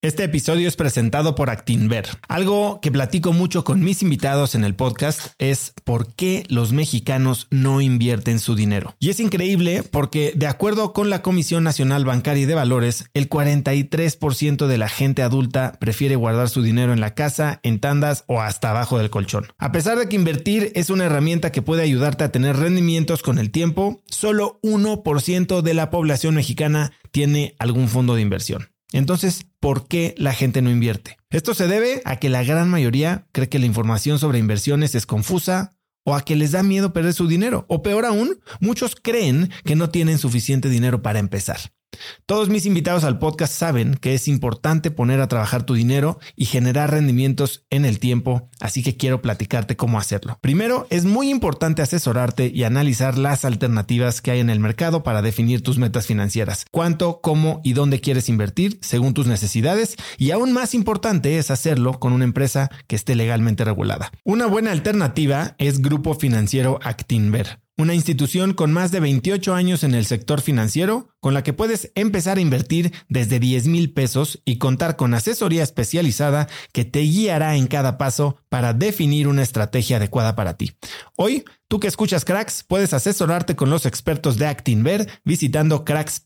Este episodio es presentado por Actinver. Algo que platico mucho con mis invitados en el podcast es por qué los mexicanos no invierten su dinero. Y es increíble porque, de acuerdo con la Comisión Nacional Bancaria y de Valores, el 43% de la gente adulta prefiere guardar su dinero en la casa, en tandas o hasta abajo del colchón. A pesar de que invertir es una herramienta que puede ayudarte a tener rendimientos con el tiempo, solo 1% de la población mexicana tiene algún fondo de inversión. Entonces, ¿por qué la gente no invierte? Esto se debe a que la gran mayoría cree que la información sobre inversiones es confusa o a que les da miedo perder su dinero. O peor aún, muchos creen que no tienen suficiente dinero para empezar. Todos mis invitados al podcast saben que es importante poner a trabajar tu dinero y generar rendimientos en el tiempo, así que quiero platicarte cómo hacerlo. Primero, es muy importante asesorarte y analizar las alternativas que hay en el mercado para definir tus metas financieras, cuánto, cómo y dónde quieres invertir según tus necesidades, y aún más importante es hacerlo con una empresa que esté legalmente regulada. Una buena alternativa es Grupo Financiero Actinver, una institución con más de 28 años en el sector financiero, con la que puedes empezar a invertir desde 10,000 pesos y contar con asesoría especializada que te guiará en cada paso para definir una estrategia adecuada para ti. Hoy, tú que escuchas Cracks, puedes asesorarte con los expertos de Actinver visitando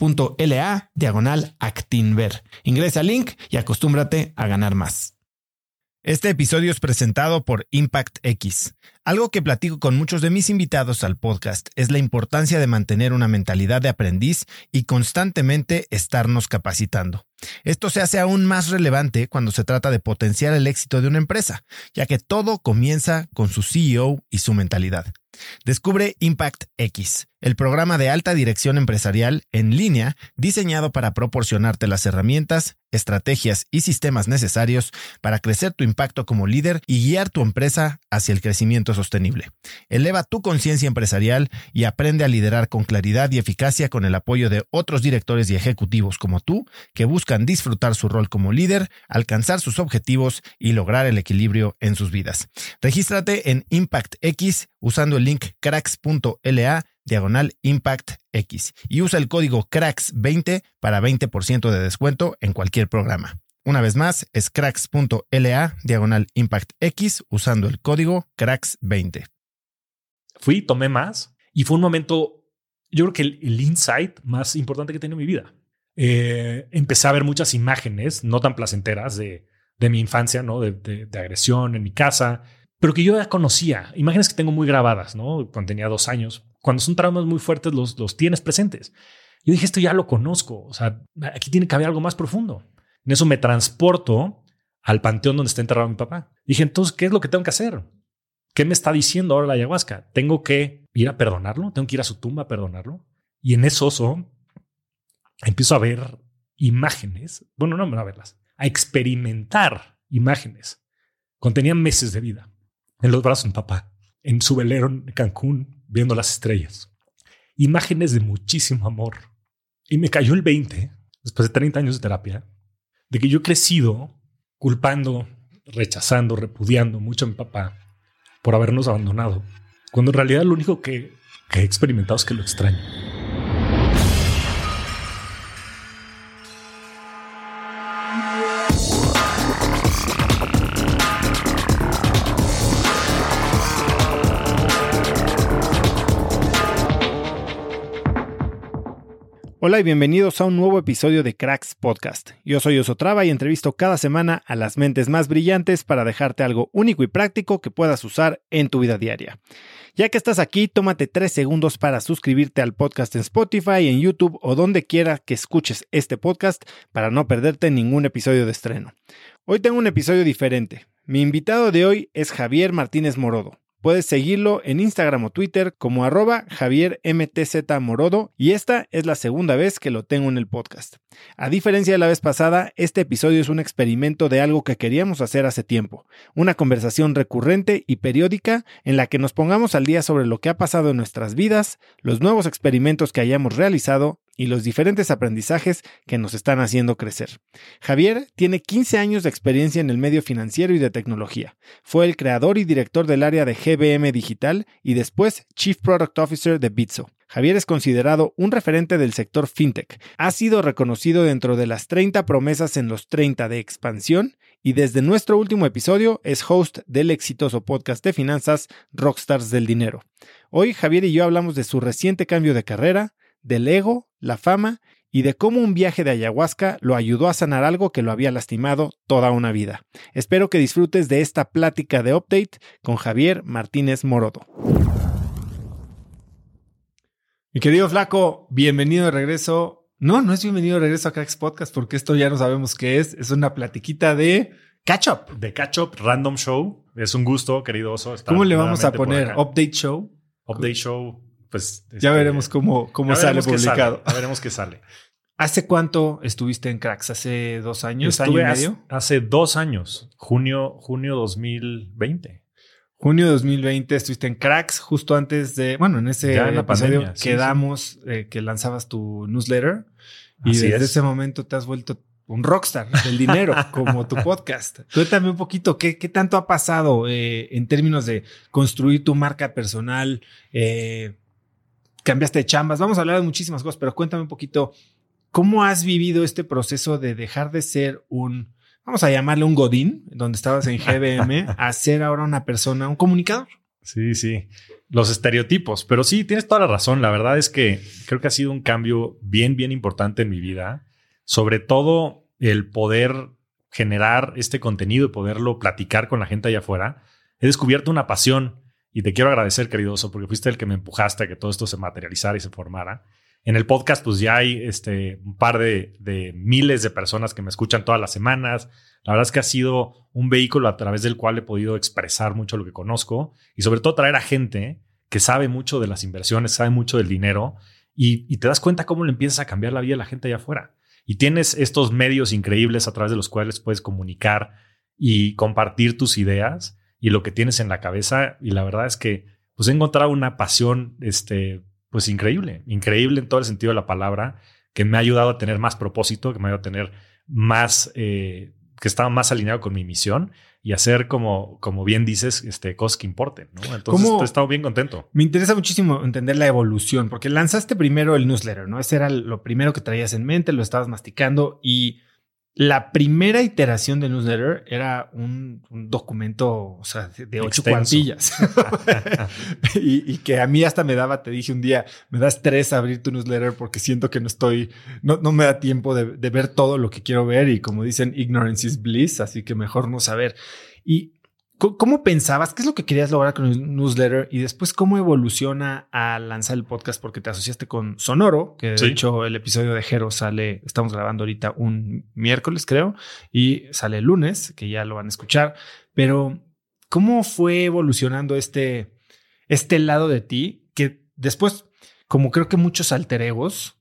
cracks.la/Actinver. Ingresa al link y acostúmbrate a ganar más. Este episodio es presentado por Impact X. Algo que platico con muchos de mis invitados al podcast es la importancia de mantener una mentalidad de aprendiz y constantemente estarnos capacitando. Esto se hace aún más relevante cuando se trata de potenciar el éxito de una empresa, ya que todo comienza con su CEO y su mentalidad. Descubre Impact X, el programa de alta dirección empresarial en línea diseñado para proporcionarte las herramientas, estrategias y sistemas necesarios para crecer tu impacto como líder y guiar tu empresa hacia el crecimiento sostenible. Eleva tu conciencia empresarial y aprende a liderar con claridad y eficacia con el apoyo de otros directores y ejecutivos como tú que buscan disfrutar su rol como líder, alcanzar sus objetivos y lograr el equilibrio en sus vidas. Regístrate en Impact X usando el link cracks.la/ImpactX y usa el código CRACKS20 para 20% de descuento en cualquier programa. Una vez más, es cracks.la/ImpactX usando el código CRACKS20. Tomé más y fue un momento, yo creo que el insight más importante que he tenido en mi vida. Empecé a ver muchas imágenes no tan placenteras de mi infancia, ¿no? de agresión en mi casa, pero que yo ya conocía. Imágenes que tengo muy grabadas, ¿no? Cuando tenía 2 años. Cuando son traumas muy fuertes, los tienes presentes. Yo dije, esto ya lo conozco. O sea, aquí tiene que haber algo más profundo. En eso me transporto al panteón donde está enterrado mi papá. Dije, entonces, ¿qué es lo que tengo que hacer? ¿Qué me está diciendo ahora la ayahuasca? ¿Tengo que ir a perdonarlo? ¿Tengo que ir a su tumba a perdonarlo? Y en eso empiezo a ver imágenes. Bueno, no a verlas. A experimentar imágenes. Cuando tenía meses de vida. En los brazos de mi papá. En su velero en Cancún, viendo las estrellas. Imágenes de muchísimo amor. Y me cayó el 20, después de 30 años de terapia, de que yo he crecido culpando, rechazando, repudiando mucho a mi papá por habernos abandonado, cuando en realidad lo único que he experimentado es que lo extraño. Hola y bienvenidos a un nuevo episodio de Cracks Podcast. Yo soy Oso Traba y entrevisto cada semana a las mentes más brillantes para dejarte algo único y práctico que puedas usar en tu vida diaria. Ya que estás aquí, tómate 3 segundos para suscribirte al podcast en Spotify, en YouTube o donde quiera que escuches este podcast para no perderte ningún episodio de estreno. Hoy tengo un episodio diferente. Mi invitado de hoy es Javier Martínez Morodo. Puedes seguirlo en Instagram o Twitter como @JavierMTZMorodo y esta es la segunda vez que lo tengo en el podcast. A diferencia de la vez pasada, este episodio es un experimento de algo que queríamos hacer hace tiempo, una conversación recurrente y periódica en la que nos pongamos al día sobre lo que ha pasado en nuestras vidas, los nuevos experimentos que hayamos realizado y los diferentes aprendizajes que nos están haciendo crecer. Javier tiene 15 años de experiencia en el medio financiero y de tecnología. Fue el creador y director del área de GBM Digital y después Chief Product Officer de Bitso. Javier es considerado un referente del sector fintech. Ha sido reconocido dentro de las 30 promesas en los 30 de expansión y desde nuestro último episodio es host del exitoso podcast de finanzas Rockstars del Dinero. Hoy Javier y yo hablamos de su reciente cambio de carrera, del ego, la fama y de cómo un viaje de ayahuasca lo ayudó a sanar algo que lo había lastimado toda una vida. Espero que disfrutes de esta plática de update con Javier Martínez Morodo. Mi querido Flaco, bienvenido de regreso. No es bienvenido de regreso a Cracks Podcast porque esto ya no sabemos qué es. Es una platiquita de catch up. De Catch Up Random Show. Es un gusto, querido oso. ¿Cómo le vamos a poner? ¿Update Show? Update Show. Pues ya veremos cómo sale publicado. Ya veremos qué sale. ¿Hace cuánto estuviste en Cracks? ¿Hace 2 años? Estuve ¿Año y medio? Hace 2 años. Junio 2020. Junio de 2020 estuviste en Cracks justo antes de... Bueno, en ese episodio pandemia, quedamos que lanzabas tu newsletter. Y así desde es. ese momento te has vuelto un rockstar del dinero, como tu podcast. Cuéntame un poquito, ¿qué tanto ha pasado en términos de construir tu marca personal? Cambiaste de chambas. Vamos a hablar de muchísimas cosas, pero cuéntame un poquito, ¿cómo has vivido este proceso de dejar de ser vamos a llamarle un godín, donde estabas en GBM, a ser ahora una persona, un comunicador? Sí. Los estereotipos. Pero sí, tienes toda la razón. La verdad es que creo que ha sido un cambio bien importante en mi vida. Sobre todo el poder generar este contenido y poderlo platicar con la gente allá afuera. He descubierto una pasión y te quiero agradecer, querido oso, porque fuiste el que me empujaste a que todo esto se materializara y se formara. En el podcast, pues ya hay un par de miles de personas que me escuchan todas las semanas. La verdad es que ha sido un vehículo a través del cual he podido expresar mucho lo que conozco y sobre todo traer a gente que sabe mucho de las inversiones, sabe mucho del dinero y te das cuenta cómo le empiezas a cambiar la vida a la gente allá afuera. Y tienes estos medios increíbles a través de los cuales puedes comunicar y compartir tus ideas y lo que tienes en la cabeza. Y la verdad es que pues he encontrado una pasión pues increíble en todo el sentido de la palabra, que me ha ayudado a tener más propósito, que me ha ayudado a tener más, que estaba más alineado con mi misión y hacer como bien dices, cosas que importen, ¿no? Entonces he estado bien contento. Me interesa muchísimo entender la evolución, porque lanzaste primero el newsletter, ¿no? Ese era lo primero que traías en mente, lo estabas masticando y la primera iteración del newsletter era un documento, o sea, de 8 cuartillas. y que a mí hasta te dije un día, me da estrés abrir tu newsletter porque siento que no me da tiempo de ver todo lo que quiero ver y como dicen, ignorance is bliss, así que mejor no saber. Y ¿cómo pensabas? ¿Qué es lo que querías lograr con el newsletter? Y después, ¿cómo evoluciona a lanzar el podcast? Porque te asociaste con Sonoro, que de hecho el episodio de Jero sale, estamos grabando ahorita un miércoles, creo, y sale el lunes, que ya lo van a escuchar. Pero, ¿cómo fue evolucionando este lado de ti? Que después, como creo que muchos alter egos,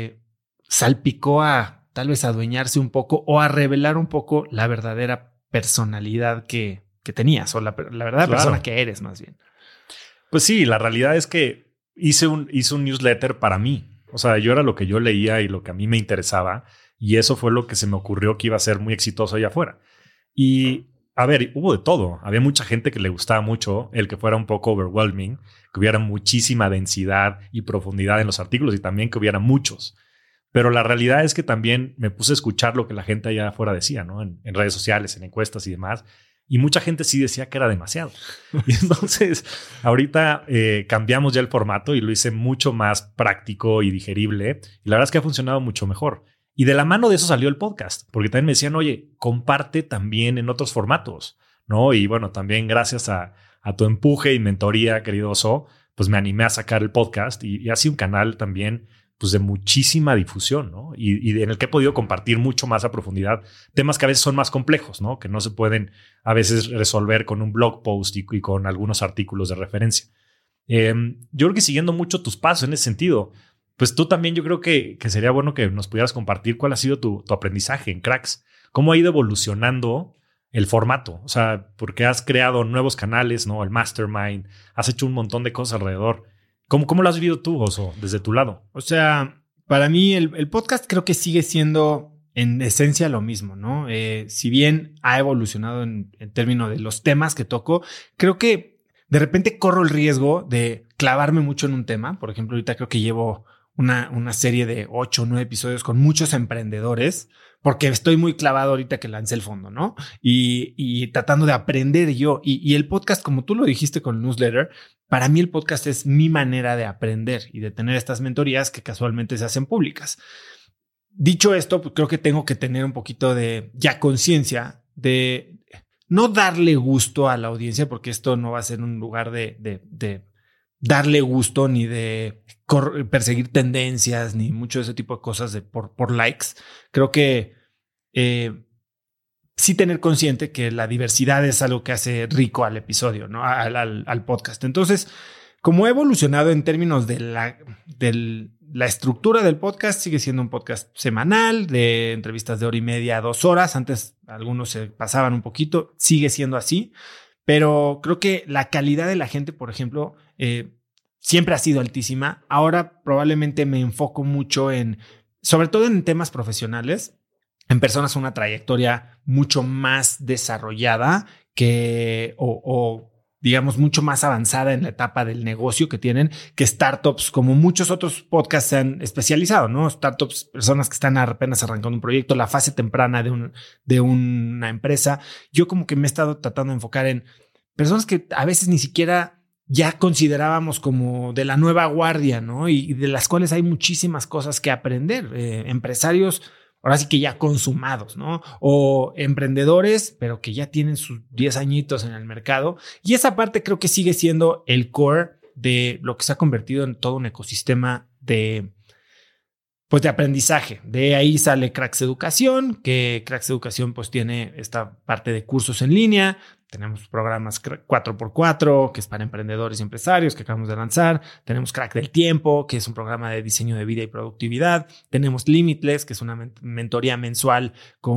salpicó a tal vez adueñarse un poco o a revelar un poco la verdadera personalidad que tenías o la verdadera persona que eres más bien. Pues sí, la realidad es que hice un newsletter para mí. O sea, yo era lo que yo leía y lo que a mí me interesaba y eso fue lo que se me ocurrió que iba a ser muy exitoso allá afuera. Y a ver, hubo de todo. Había mucha gente que le gustaba mucho el que fuera un poco overwhelming, que hubiera muchísima densidad y profundidad en los artículos y también que hubiera muchos. Pero la realidad es que también me puse a escuchar lo que la gente allá afuera decía, ¿no? En redes sociales, en encuestas y demás. Y mucha gente sí decía que era demasiado. Y entonces, ahorita cambiamos ya el formato y lo hice mucho más práctico y digerible. Y la verdad es que ha funcionado mucho mejor. Y de la mano de eso salió el podcast, porque también me decían, oye, comparte también en otros formatos, ¿no? Y bueno, también gracias a tu empuje y mentoría, querido oso, pues me animé a sacar el podcast y ha sido un canal también pues de muchísima difusión, ¿no? Y en el que he podido compartir mucho más a profundidad temas que a veces son más complejos, ¿no? Que no se pueden a veces resolver con un blog post y con algunos artículos de referencia. Yo creo que siguiendo mucho tus pasos en ese sentido, pues tú también yo creo que sería bueno que nos pudieras compartir cuál ha sido tu aprendizaje en Cracks. ¿Cómo ha ido evolucionando el formato? O sea, porque has creado nuevos canales, ¿no? El Mastermind, has hecho un montón de cosas alrededor. ¿Cómo lo has vivido tú, Oso, desde tu lado? O sea, para mí el podcast creo que sigue siendo en esencia lo mismo, ¿no? Si bien ha evolucionado en términos de los temas que toco, creo que de repente corro el riesgo de clavarme mucho en un tema. Por ejemplo, ahorita creo que llevo una serie de 8 o 9 episodios con muchos emprendedores, porque estoy muy clavado ahorita que lancé el fondo, ¿no? Y tratando de aprender yo. Y el podcast, como tú lo dijiste con el newsletter, para mí el podcast es mi manera de aprender y de tener estas mentorías que casualmente se hacen públicas. Dicho esto, pues creo que tengo que tener un poquito de ya conciencia de no darle gusto a la audiencia, porque esto no va a ser un lugar de darle gusto ni de perseguir tendencias ni mucho de ese tipo de cosas por likes. Creo que sí tener consciente que la diversidad es algo que hace rico al episodio, ¿no? Al podcast. Entonces, como he evolucionado en términos de la estructura del podcast, sigue siendo un podcast semanal de entrevistas de 1:30 a 2 horas. Antes algunos se pasaban un poquito, sigue siendo así, pero creo que la calidad de la gente, por ejemplo, siempre ha sido altísima. Ahora probablemente me enfoco mucho sobre todo en temas profesionales, en personas con una trayectoria mucho más desarrollada o digamos, mucho más avanzada en la etapa del negocio que tienen, que startups, como muchos otros podcasts se han especializado, ¿no? Startups, personas que están apenas arrancando un proyecto, la fase temprana de una empresa. Yo como que me he estado tratando de enfocar en personas que a veces ni siquiera ya considerábamos como de la nueva guardia, ¿no? Y de las cuales hay muchísimas cosas que aprender. Empresarios ahora sí que ya consumados, ¿no? O emprendedores, pero que ya tienen sus 10 añitos en el mercado. Y esa parte creo que sigue siendo el core de lo que se ha convertido en todo un ecosistema de aprendizaje. De ahí sale Cracks Educación, que Cracks Educación pues tiene esta parte de cursos en línea. Tenemos programas 4x4, que es para emprendedores y empresarios, que acabamos de lanzar. Tenemos Crack del Tiempo, que es un programa de diseño de vida y productividad. Tenemos Limitless, que es una mentoría mensual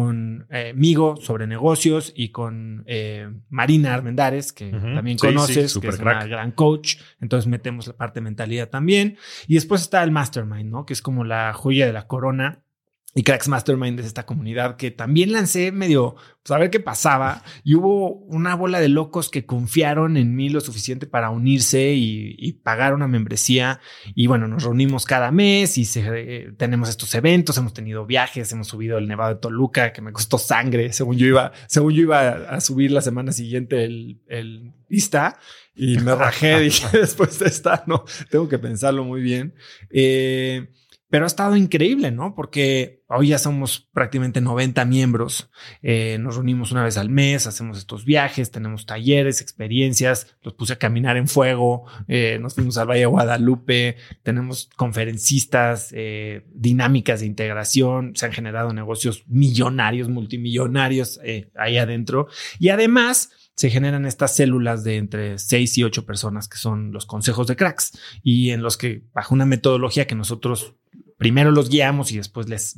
conmigo sobre negocios y con Marina Armendáriz, que también conoces, que es una gran coach. Entonces metemos la parte de mentalidad también. Y después está el Mastermind, ¿no? Que es como la joya de la corona. Y Cracks Mastermind es esta comunidad que también lancé medio, pues a ver qué pasaba. Y hubo una bola de locos que confiaron en mí lo suficiente para unirse y pagar una membresía. Y bueno, nos reunimos cada mes y tenemos estos eventos. Hemos tenido viajes, hemos subido el Nevado de Toluca, que me costó sangre. Según yo iba a subir la semana siguiente el Insta y me rajé. Dije, después de esta, no, tengo que pensarlo muy bien. Pero ha estado increíble, ¿no? Porque hoy ya somos prácticamente 90 miembros. Nos reunimos una vez al mes, hacemos estos viajes, tenemos talleres, experiencias. Los puse a caminar en fuego. Nos fuimos al Valle de Guadalupe. Tenemos conferencistas, dinámicas de integración. Se han generado negocios millonarios, multimillonarios ahí adentro. Y además se generan estas células de entre 6 y 8 personas que son los consejos de cracks y en los que bajo una metodología que nosotros primero los guiamos y después les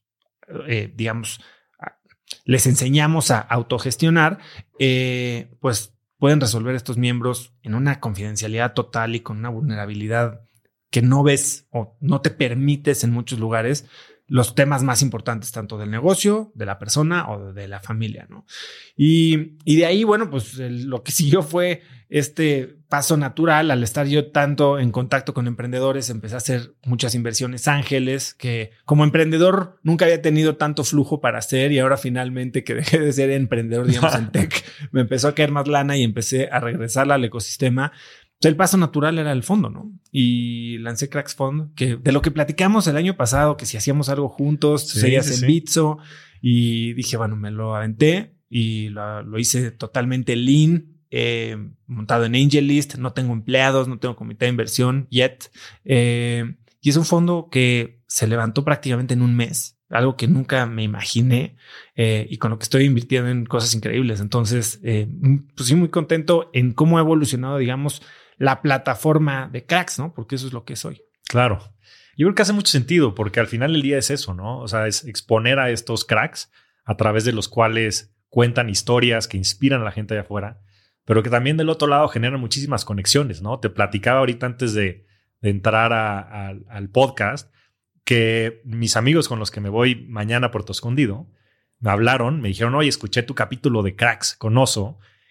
enseñamos a autogestionar, pues pueden resolver estos miembros en una confidencialidad total y con una vulnerabilidad que no ves o no te permites en muchos lugares los temas más importantes, tanto del negocio, de la persona o de la familia, ¿no? Y de ahí, bueno, pues lo que siguió fue este paso natural. Al estar yo tanto en contacto con emprendedores, empecé a hacer muchas inversiones ángeles que como emprendedor nunca había tenido tanto flujo para hacer y ahora finalmente que dejé de ser emprendedor, digamos, en tech, me empezó a caer más lana y empecé a regresarla al ecosistema. El paso natural era el fondo, ¿no? Y lancé Cracks Fund, que de lo que platicamos el año pasado, que si hacíamos algo juntos, seguías en Bitso, y dije, bueno, me lo aventé y lo hice totalmente lean, montado en AngelList, no tengo empleados, no tengo comité de inversión yet, y es un fondo que se levantó prácticamente en un mes, algo que nunca me imaginé, y con lo que estoy invirtiendo en cosas increíbles. Entonces, pues sí, muy contento en cómo ha evolucionado, digamos, la plataforma de Cracks, ¿no? Porque eso es lo que soy. Claro. Yo creo que hace mucho sentido porque al final del día es eso, ¿no? O sea, es exponer a estos cracks a través de los cuales cuentan historias que inspiran a la gente allá afuera, pero que también del otro lado generan muchísimas conexiones, ¿no? Te platicaba ahorita antes de entrar al podcast que mis amigos con los que me voy mañana a Puerto Escondido me hablaron, me dijeron, oye, escuché tu capítulo de Cracks con Oso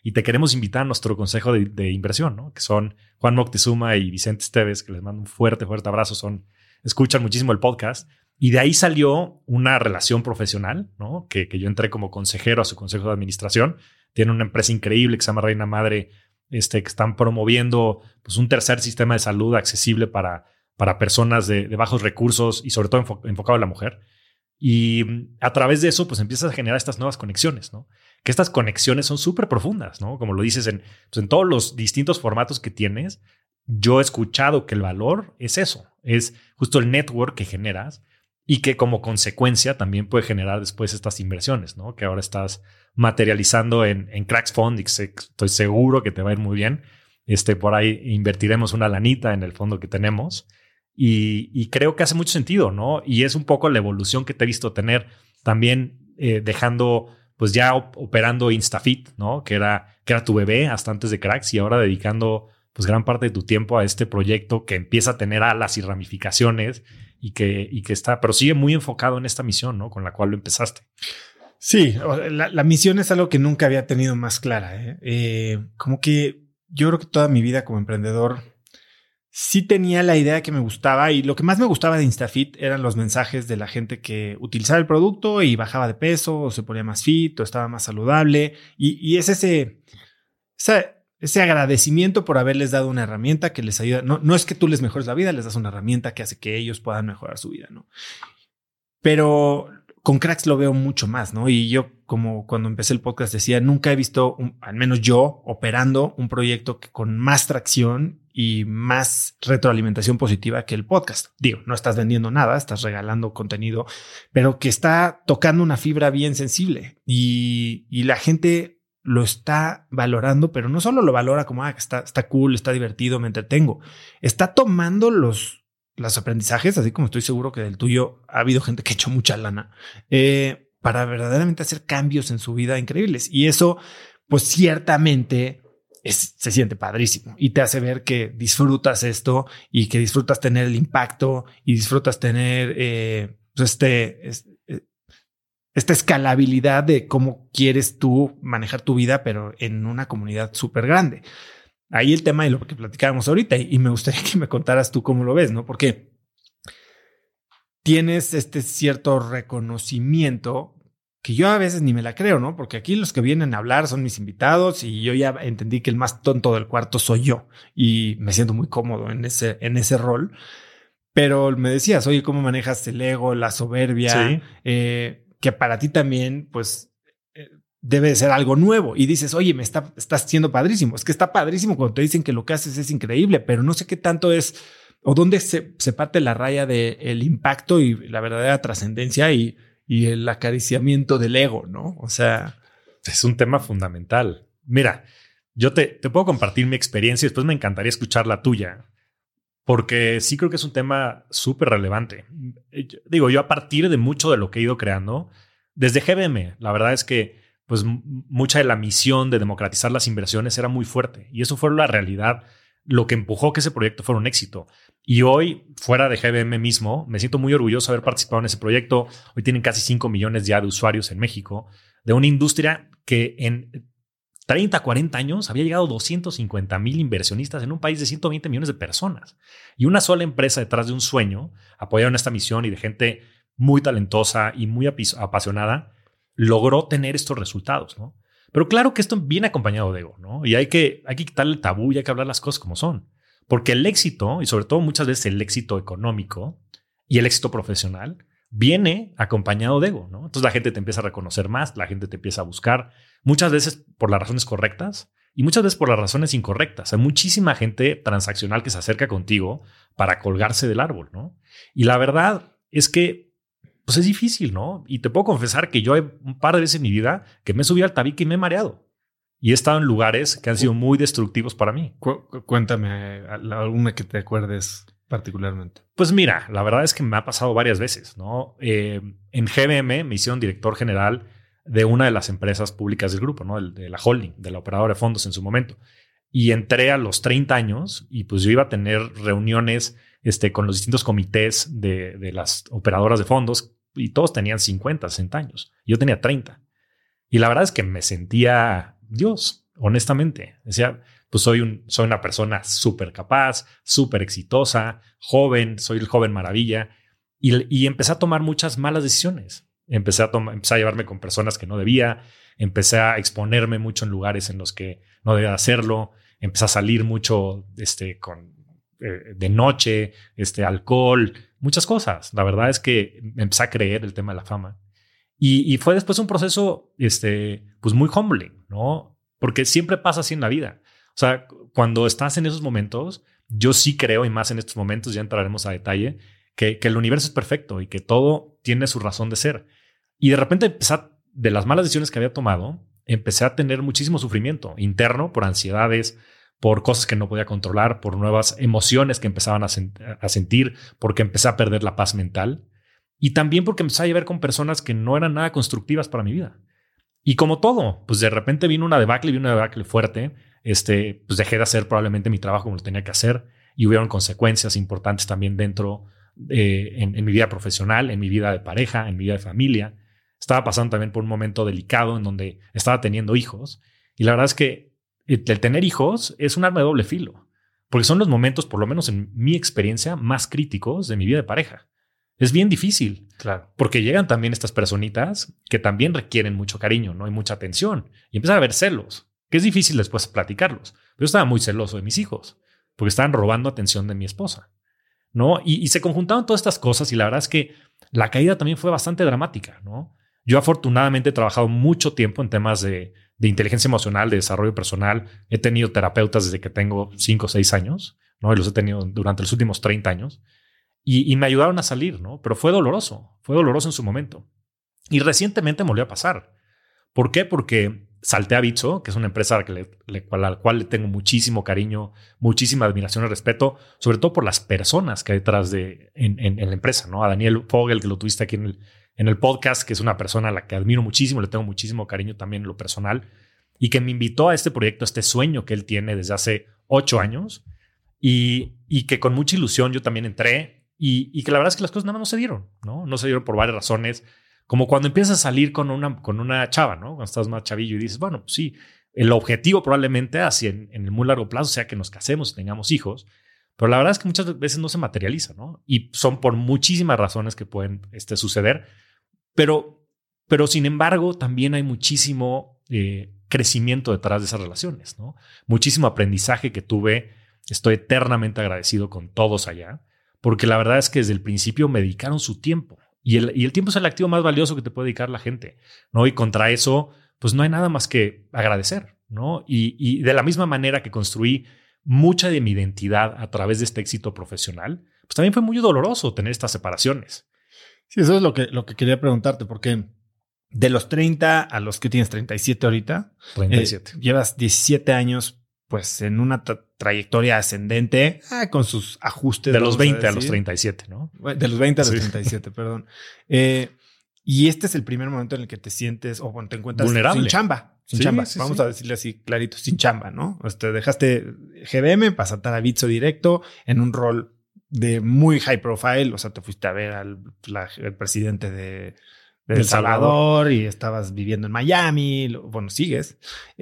y te queremos invitar a nuestro consejo de inversión, ¿no? Que son Juan Moctezuma y Vicente Esteves, que les mando un fuerte abrazo, escuchan muchísimo el podcast. Y de ahí salió una relación profesional, ¿no? Que yo entré como consejero a su consejo de administración. Tienen una empresa increíble que se llama Reina Madre, que están promoviendo pues, un tercer sistema de salud accesible para personas de bajos recursos y sobre todo enfocado a la mujer. Y a través de eso, pues empiezas a generar estas nuevas conexiones, ¿no? Que estas conexiones son súper profundas, ¿no? Como lo dices en todos los distintos formatos que tienes, yo he escuchado que el valor es eso, es justo el network que generas y que como consecuencia también puede generar después estas inversiones, ¿no? Que ahora estás materializando en Cracks Fund y estoy seguro que te va a ir muy bien. Por ahí invertiremos una lanita en el fondo que tenemos. Y creo que hace mucho sentido, ¿no? Y es un poco la evolución que te he visto tener también dejando, pues ya operando InstaFit, ¿no? Que era tu bebé hasta antes de Cracks y ahora dedicando pues gran parte de tu tiempo a este proyecto que empieza a tener alas y ramificaciones y que está, pero sigue muy enfocado en esta misión, ¿no? Con la cual lo empezaste. Sí, la misión es algo que nunca había tenido más clara, como que yo creo que toda mi vida como emprendedor sí tenía la idea que me gustaba y lo que más me gustaba de InstaFit eran los mensajes de la gente que utilizaba el producto y bajaba de peso o se ponía más fit o estaba más saludable y es ese agradecimiento por haberles dado una herramienta que les ayuda. No es que tú les mejores la vida, les das una herramienta que hace que ellos puedan mejorar su vida, ¿no? Pero con Cracks lo veo mucho más, ¿no? Y yo, como cuando empecé el podcast decía, nunca he visto, al menos yo, operando un proyecto que con más tracción y más retroalimentación positiva que el podcast. Digo, no estás vendiendo nada, estás regalando contenido, pero que está tocando una fibra bien sensible y la gente lo está valorando, pero no solo lo valora como, está cool, está divertido, me entretengo. Está tomando los aprendizajes, así como estoy seguro que del tuyo ha habido gente que ha hecho mucha lana, para verdaderamente hacer cambios en su vida increíbles. Y eso, pues ciertamente se siente padrísimo y te hace ver que disfrutas esto y que disfrutas tener el impacto y disfrutas tener esta escalabilidad de cómo quieres tú manejar tu vida, pero en una comunidad súper grande. Ahí el tema de lo que platicábamos ahorita y me gustaría que me contaras tú cómo lo ves, ¿no? Porque tienes este cierto reconocimiento que yo a veces ni me la creo, ¿no? Porque aquí los que vienen a hablar son mis invitados y yo ya entendí que el más tonto del cuarto soy yo y me siento muy cómodo en ese rol. Pero me decías, oye, ¿cómo manejas el ego, la soberbia? Sí. Que para ti también, pues, debe de ser algo nuevo. Y dices, oye, estás siendo padrísimo. Es que está padrísimo cuando te dicen que lo que haces es increíble, pero no sé qué tanto es o dónde se parte la raya del impacto y la verdadera trascendencia y el acariciamiento del ego, ¿no? O sea, es un tema fundamental. Mira, yo te puedo compartir mi experiencia y después me encantaría escuchar la tuya, porque sí creo que es un tema súper relevante. Digo, yo a partir de mucho de lo que he ido creando, desde GBM, la verdad es que pues mucha de la misión de democratizar las inversiones era muy fuerte y eso fue la realidad, lo que empujó que ese proyecto fuera un éxito. Y hoy, fuera de GBM mismo, me siento muy orgulloso de haber participado en ese proyecto. Hoy tienen casi 5 millones ya de usuarios en México, de una industria que en 30, 40 años había llegado a 250,000 inversionistas en un país de 120 millones de personas. Y una sola empresa detrás de un sueño, apoyada en esta misión y de gente muy talentosa y muy apasionada, logró tener estos resultados, ¿no? Pero claro que esto viene acompañado de ego, ¿no? Y hay que quitarle el tabú y hay que hablar las cosas como son. Porque el éxito, y sobre todo muchas veces el éxito económico y el éxito profesional, viene acompañado de ego, ¿no? Entonces la gente te empieza a reconocer más, la gente te empieza a buscar, muchas veces por las razones correctas y muchas veces por las razones incorrectas. Hay muchísima gente transaccional que se acerca contigo para colgarse del árbol, ¿no? Y la verdad es que pues es difícil, ¿no? Y te puedo confesar que yo hay un par de veces en mi vida que me he subido al tabique y me he mareado. Y he estado en lugares que han sido muy destructivos para mí. Cuéntame alguna que te acuerdes particularmente. Pues mira, la verdad es que me ha pasado varias veces, ¿no? En GBM me hicieron director general de una de las empresas públicas del grupo, ¿no? De la holding, de la operadora de fondos en su momento. Y entré a los 30 años y pues yo iba a tener reuniones con los distintos comités de las operadoras de fondos y todos tenían 50, 60 años. Yo tenía 30. Y la verdad es que me sentía Dios. honestamente. Decía, pues soy una persona súper capaz, súper exitosa, joven, soy el joven maravilla. Y empecé a tomar muchas malas decisiones. Empecé a llevarme con personas que no debía. Empecé a exponerme mucho en lugares en los que no debía hacerlo. Empecé a salir mucho de noche, alcohol, muchas cosas. La verdad es que empecé a creer el tema de la fama. Y fue después un proceso pues muy humbling, ¿no? Porque siempre pasa así en la vida. O sea, cuando estás en esos momentos, yo sí creo, y más en estos momentos, ya entraremos a detalle, que el universo es perfecto y que todo tiene su razón de ser. Y de repente, de las malas decisiones que había tomado, empecé a tener muchísimo sufrimiento interno por ansiedades, por cosas que no podía controlar, por nuevas emociones que empezaban a sentir, porque empecé a perder la paz mental y también porque empecé a llevar con personas que no eran nada constructivas para mi vida. Y como todo, pues de repente vino una debacle fuerte. Pues dejé de hacer probablemente mi trabajo como lo tenía que hacer y hubieron consecuencias importantes también dentro en mi vida profesional, en mi vida de pareja, en mi vida de familia. Estaba pasando también por un momento delicado en donde estaba teniendo hijos y la verdad es que el tener hijos es un arma de doble filo, porque son los momentos, por lo menos en mi experiencia, más críticos de mi vida de pareja. Es bien difícil, claro, porque llegan también estas personitas que también requieren mucho cariño, ¿no? Y mucha atención y empiezan a haber celos, que es difícil después platicarlos. Pero yo estaba muy celoso de mis hijos porque estaban robando atención de mi esposa, ¿no? Y se conjuntaron todas estas cosas y la verdad es que la caída también fue bastante dramática, ¿no? Yo afortunadamente he trabajado mucho tiempo en temas de inteligencia emocional, de desarrollo personal. He tenido terapeutas desde que tengo 5 o 6 años, ¿no? Y los he tenido durante los últimos 30 años. Y me ayudaron a salir, ¿no? Pero fue doloroso en su momento. Y recientemente me volvió a pasar. ¿Por qué? Porque salté a Bitso, que es una empresa a la cual le tengo muchísimo cariño, muchísima admiración y respeto, sobre todo por las personas que hay detrás en la empresa, ¿no? A Daniel Fogel, que lo tuviste aquí en el podcast, que es una persona a la que admiro muchísimo, le tengo muchísimo cariño también en lo personal, y que me invitó a este proyecto, a este sueño que él tiene desde hace 8 años, y que con mucha ilusión yo también entré, y que la verdad es que las cosas nada más no se dieron, ¿no? No se dieron por varias razones, como cuando empiezas a salir con una chava, ¿no? Cuando estás más chavillo y dices, bueno, pues sí, el objetivo probablemente hacia en el muy largo plazo sea que nos casemos y tengamos hijos, pero la verdad es que muchas veces no se materializa, ¿no? Y son por muchísimas razones que pueden suceder, pero sin embargo también hay muchísimo crecimiento detrás de esas relaciones, ¿no? Muchísimo aprendizaje que tuve. Estoy eternamente agradecido con todos allá, porque la verdad es que desde el principio me dedicaron su tiempo. Y el tiempo es el activo más valioso que te puede dedicar la gente, ¿no? Y contra eso, pues no hay nada más que agradecer, ¿no? Y de la misma manera que construí mucha de mi identidad a través de este éxito profesional, pues también fue muy doloroso tener estas separaciones. Sí, eso es lo que quería preguntarte, porque de los 30 a los que tienes 37 ahorita, 37. Llevas 17 años pues en una trayectoria ascendente, con sus ajustes. De los 20 a los 37, ¿no? De los 20 a los 37, perdón. Y este es el primer momento en el que te sientes, o bueno, te encuentras vulnerable, sin chamba. Sin chamba. Vamos a decirle así clarito, sin chamba, ¿no? Dejaste GBM para saltar a Bitso directo en un rol de muy high profile. O sea, te fuiste a ver el presidente de El Salvador y estabas viviendo en Miami. Bueno, sigues.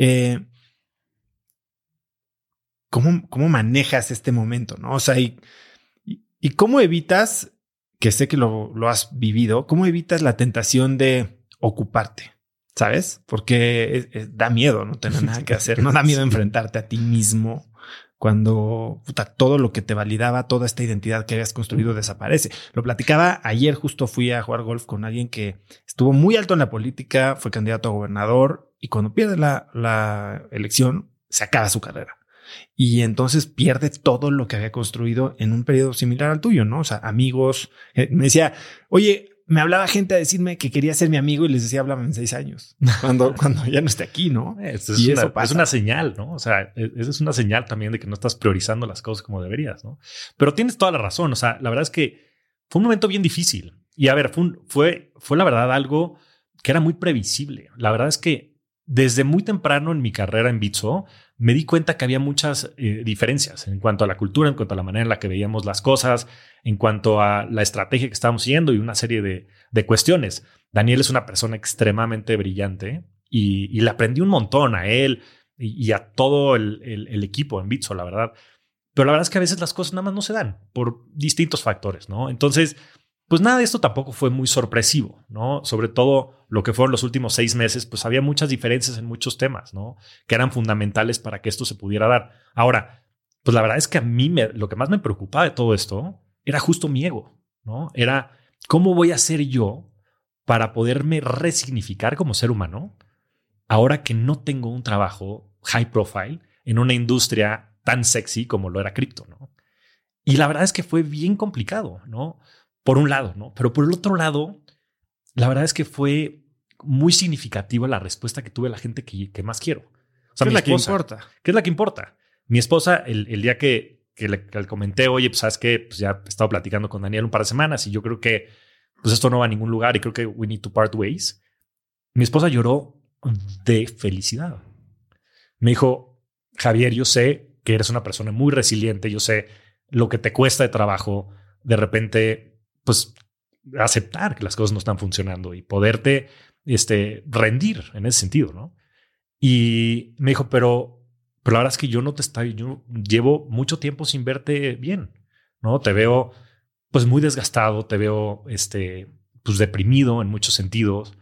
¿Cómo manejas este momento, no? O sea, y cómo evitas, que sé que lo has vivido, cómo evitas la tentación de ocuparte, ¿sabes? Porque da miedo no tener nada que hacer, no da miedo enfrentarte a ti mismo cuando todo lo que te validaba, toda esta identidad que habías construido desaparece. Lo platicaba ayer, justo fui a jugar golf con alguien que estuvo muy alto en la política, fue candidato a gobernador y cuando pierde la elección se acaba su carrera. Y entonces pierde todo lo que había construido en un periodo similar al tuyo, ¿no? O sea, amigos. Me decía, oye, me hablaba gente a decirme que quería ser mi amigo y les decía, háblame en 6 años. Cuando ya no esté aquí, ¿no? Es una señal, ¿no? O sea, esa es una señal también de que no estás priorizando las cosas como deberías, ¿no? Pero tienes toda la razón. O sea, la verdad es que fue un momento bien difícil. Y a ver, fue la verdad algo que era muy previsible. La verdad es que desde muy temprano en mi carrera en Bitso, me di cuenta que había muchas diferencias en cuanto a la cultura, en cuanto a la manera en la que veíamos las cosas, en cuanto a la estrategia que estábamos siguiendo y una serie de cuestiones. Daniel es una persona extremadamente brillante y le aprendí un montón a él. y a todo el equipo en Bitso, la verdad. Pero la verdad es que a veces las cosas nada más no se dan por distintos factores, ¿no? Entonces, pues nada de esto tampoco fue muy sorpresivo, ¿no? Sobre todo lo que fueron los últimos 6 meses, pues había muchas diferencias en muchos temas, ¿no? Que eran fundamentales para que esto se pudiera dar. Ahora, pues la verdad es que a mí lo que más me preocupaba de todo esto era justo mi ego, ¿no? Era cómo voy a hacer yo para poderme resignificar como ser humano ahora que no tengo un trabajo high profile en una industria tan sexy como lo era cripto, ¿no? Y la verdad es que fue bien complicado, ¿no? Por un lado, ¿no? Pero por el otro lado, la verdad es que fue muy significativa la respuesta que tuve de la gente que más quiero. O sea, ¿Qué es la que esposa, importa? ¿qué es la que importa? Mi esposa, el día que le comenté, oye, pues sabes qué, pues ya he estado platicando con Daniel un par de semanas y yo creo que pues esto no va a ningún lugar y creo que we need to part ways. Mi esposa lloró de felicidad. Me dijo, Javier, yo sé que eres una persona muy resiliente, yo sé lo que te cuesta de trabajo de repente, pues aceptar que las cosas no están funcionando y poderte rendir en ese sentido, ¿no? Y me dijo, pero la verdad es que yo llevo mucho tiempo sin verte bien, ¿no? Te veo pues muy desgastado, te veo pues deprimido en muchos sentidos.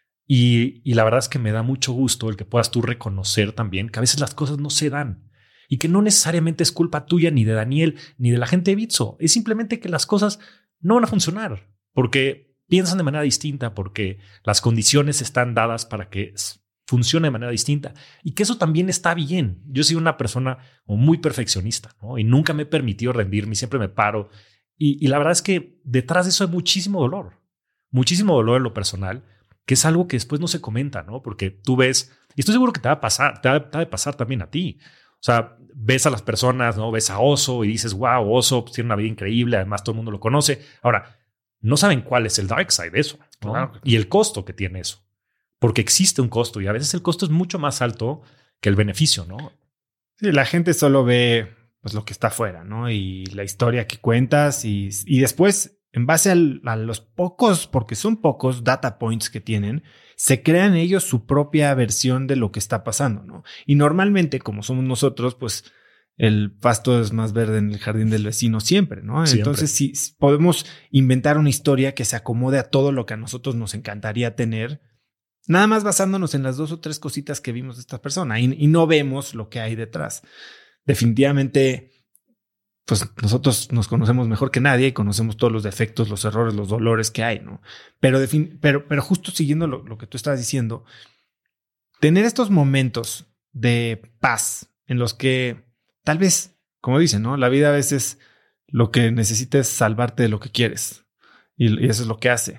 Y la verdad es que me da mucho gusto el que puedas tú reconocer también que a veces las cosas no se dan y que no necesariamente es culpa tuya ni de Daniel ni de la gente de Bitso. Es simplemente que las cosas no van a funcionar porque piensan de manera distinta, porque las condiciones están dadas para que funcione de manera distinta y que eso también está bien. Yo he sido una persona muy perfeccionista, ¿no? Y nunca me he permitido rendirme, siempre me paro. Y la verdad es que detrás de eso hay muchísimo dolor en lo personal, que es algo que después no se comenta, ¿no? Porque tú ves, y estoy seguro que te va a pasar, te va de pasar también a ti. O sea, ves a las personas, ¿no? Ves a Oso y dices, wow, Oso pues, tiene una vida increíble, además todo el mundo lo conoce. Ahora, no saben cuál es el dark side de eso, ¿no? Claro. Y el costo que tiene eso. Porque existe un costo y a veces el costo es mucho más alto que el beneficio, ¿no? Sí, la gente solo ve pues lo que está afuera, ¿no? Y la historia que cuentas y después, en base a los pocos, porque son pocos data points que tienen, se crean ellos su propia versión de lo que está pasando, ¿no? Y normalmente, como somos nosotros, pues el pasto es más verde en el jardín del vecino siempre, ¿no? Siempre. Entonces, si podemos inventar una historia que se acomode a todo lo que a nosotros nos encantaría tener, nada más basándonos en las 2 o 3 cositas que vimos de esta persona y no vemos lo que hay detrás. Definitivamente, pues nosotros nos conocemos mejor que nadie y conocemos todos los defectos, los errores, los dolores que hay, ¿no? Pero justo siguiendo lo que tú estabas diciendo, tener estos momentos de paz en los que tal vez, como dicen, ¿no? La vida a veces lo que necesita es salvarte de lo que quieres y eso es lo que hace.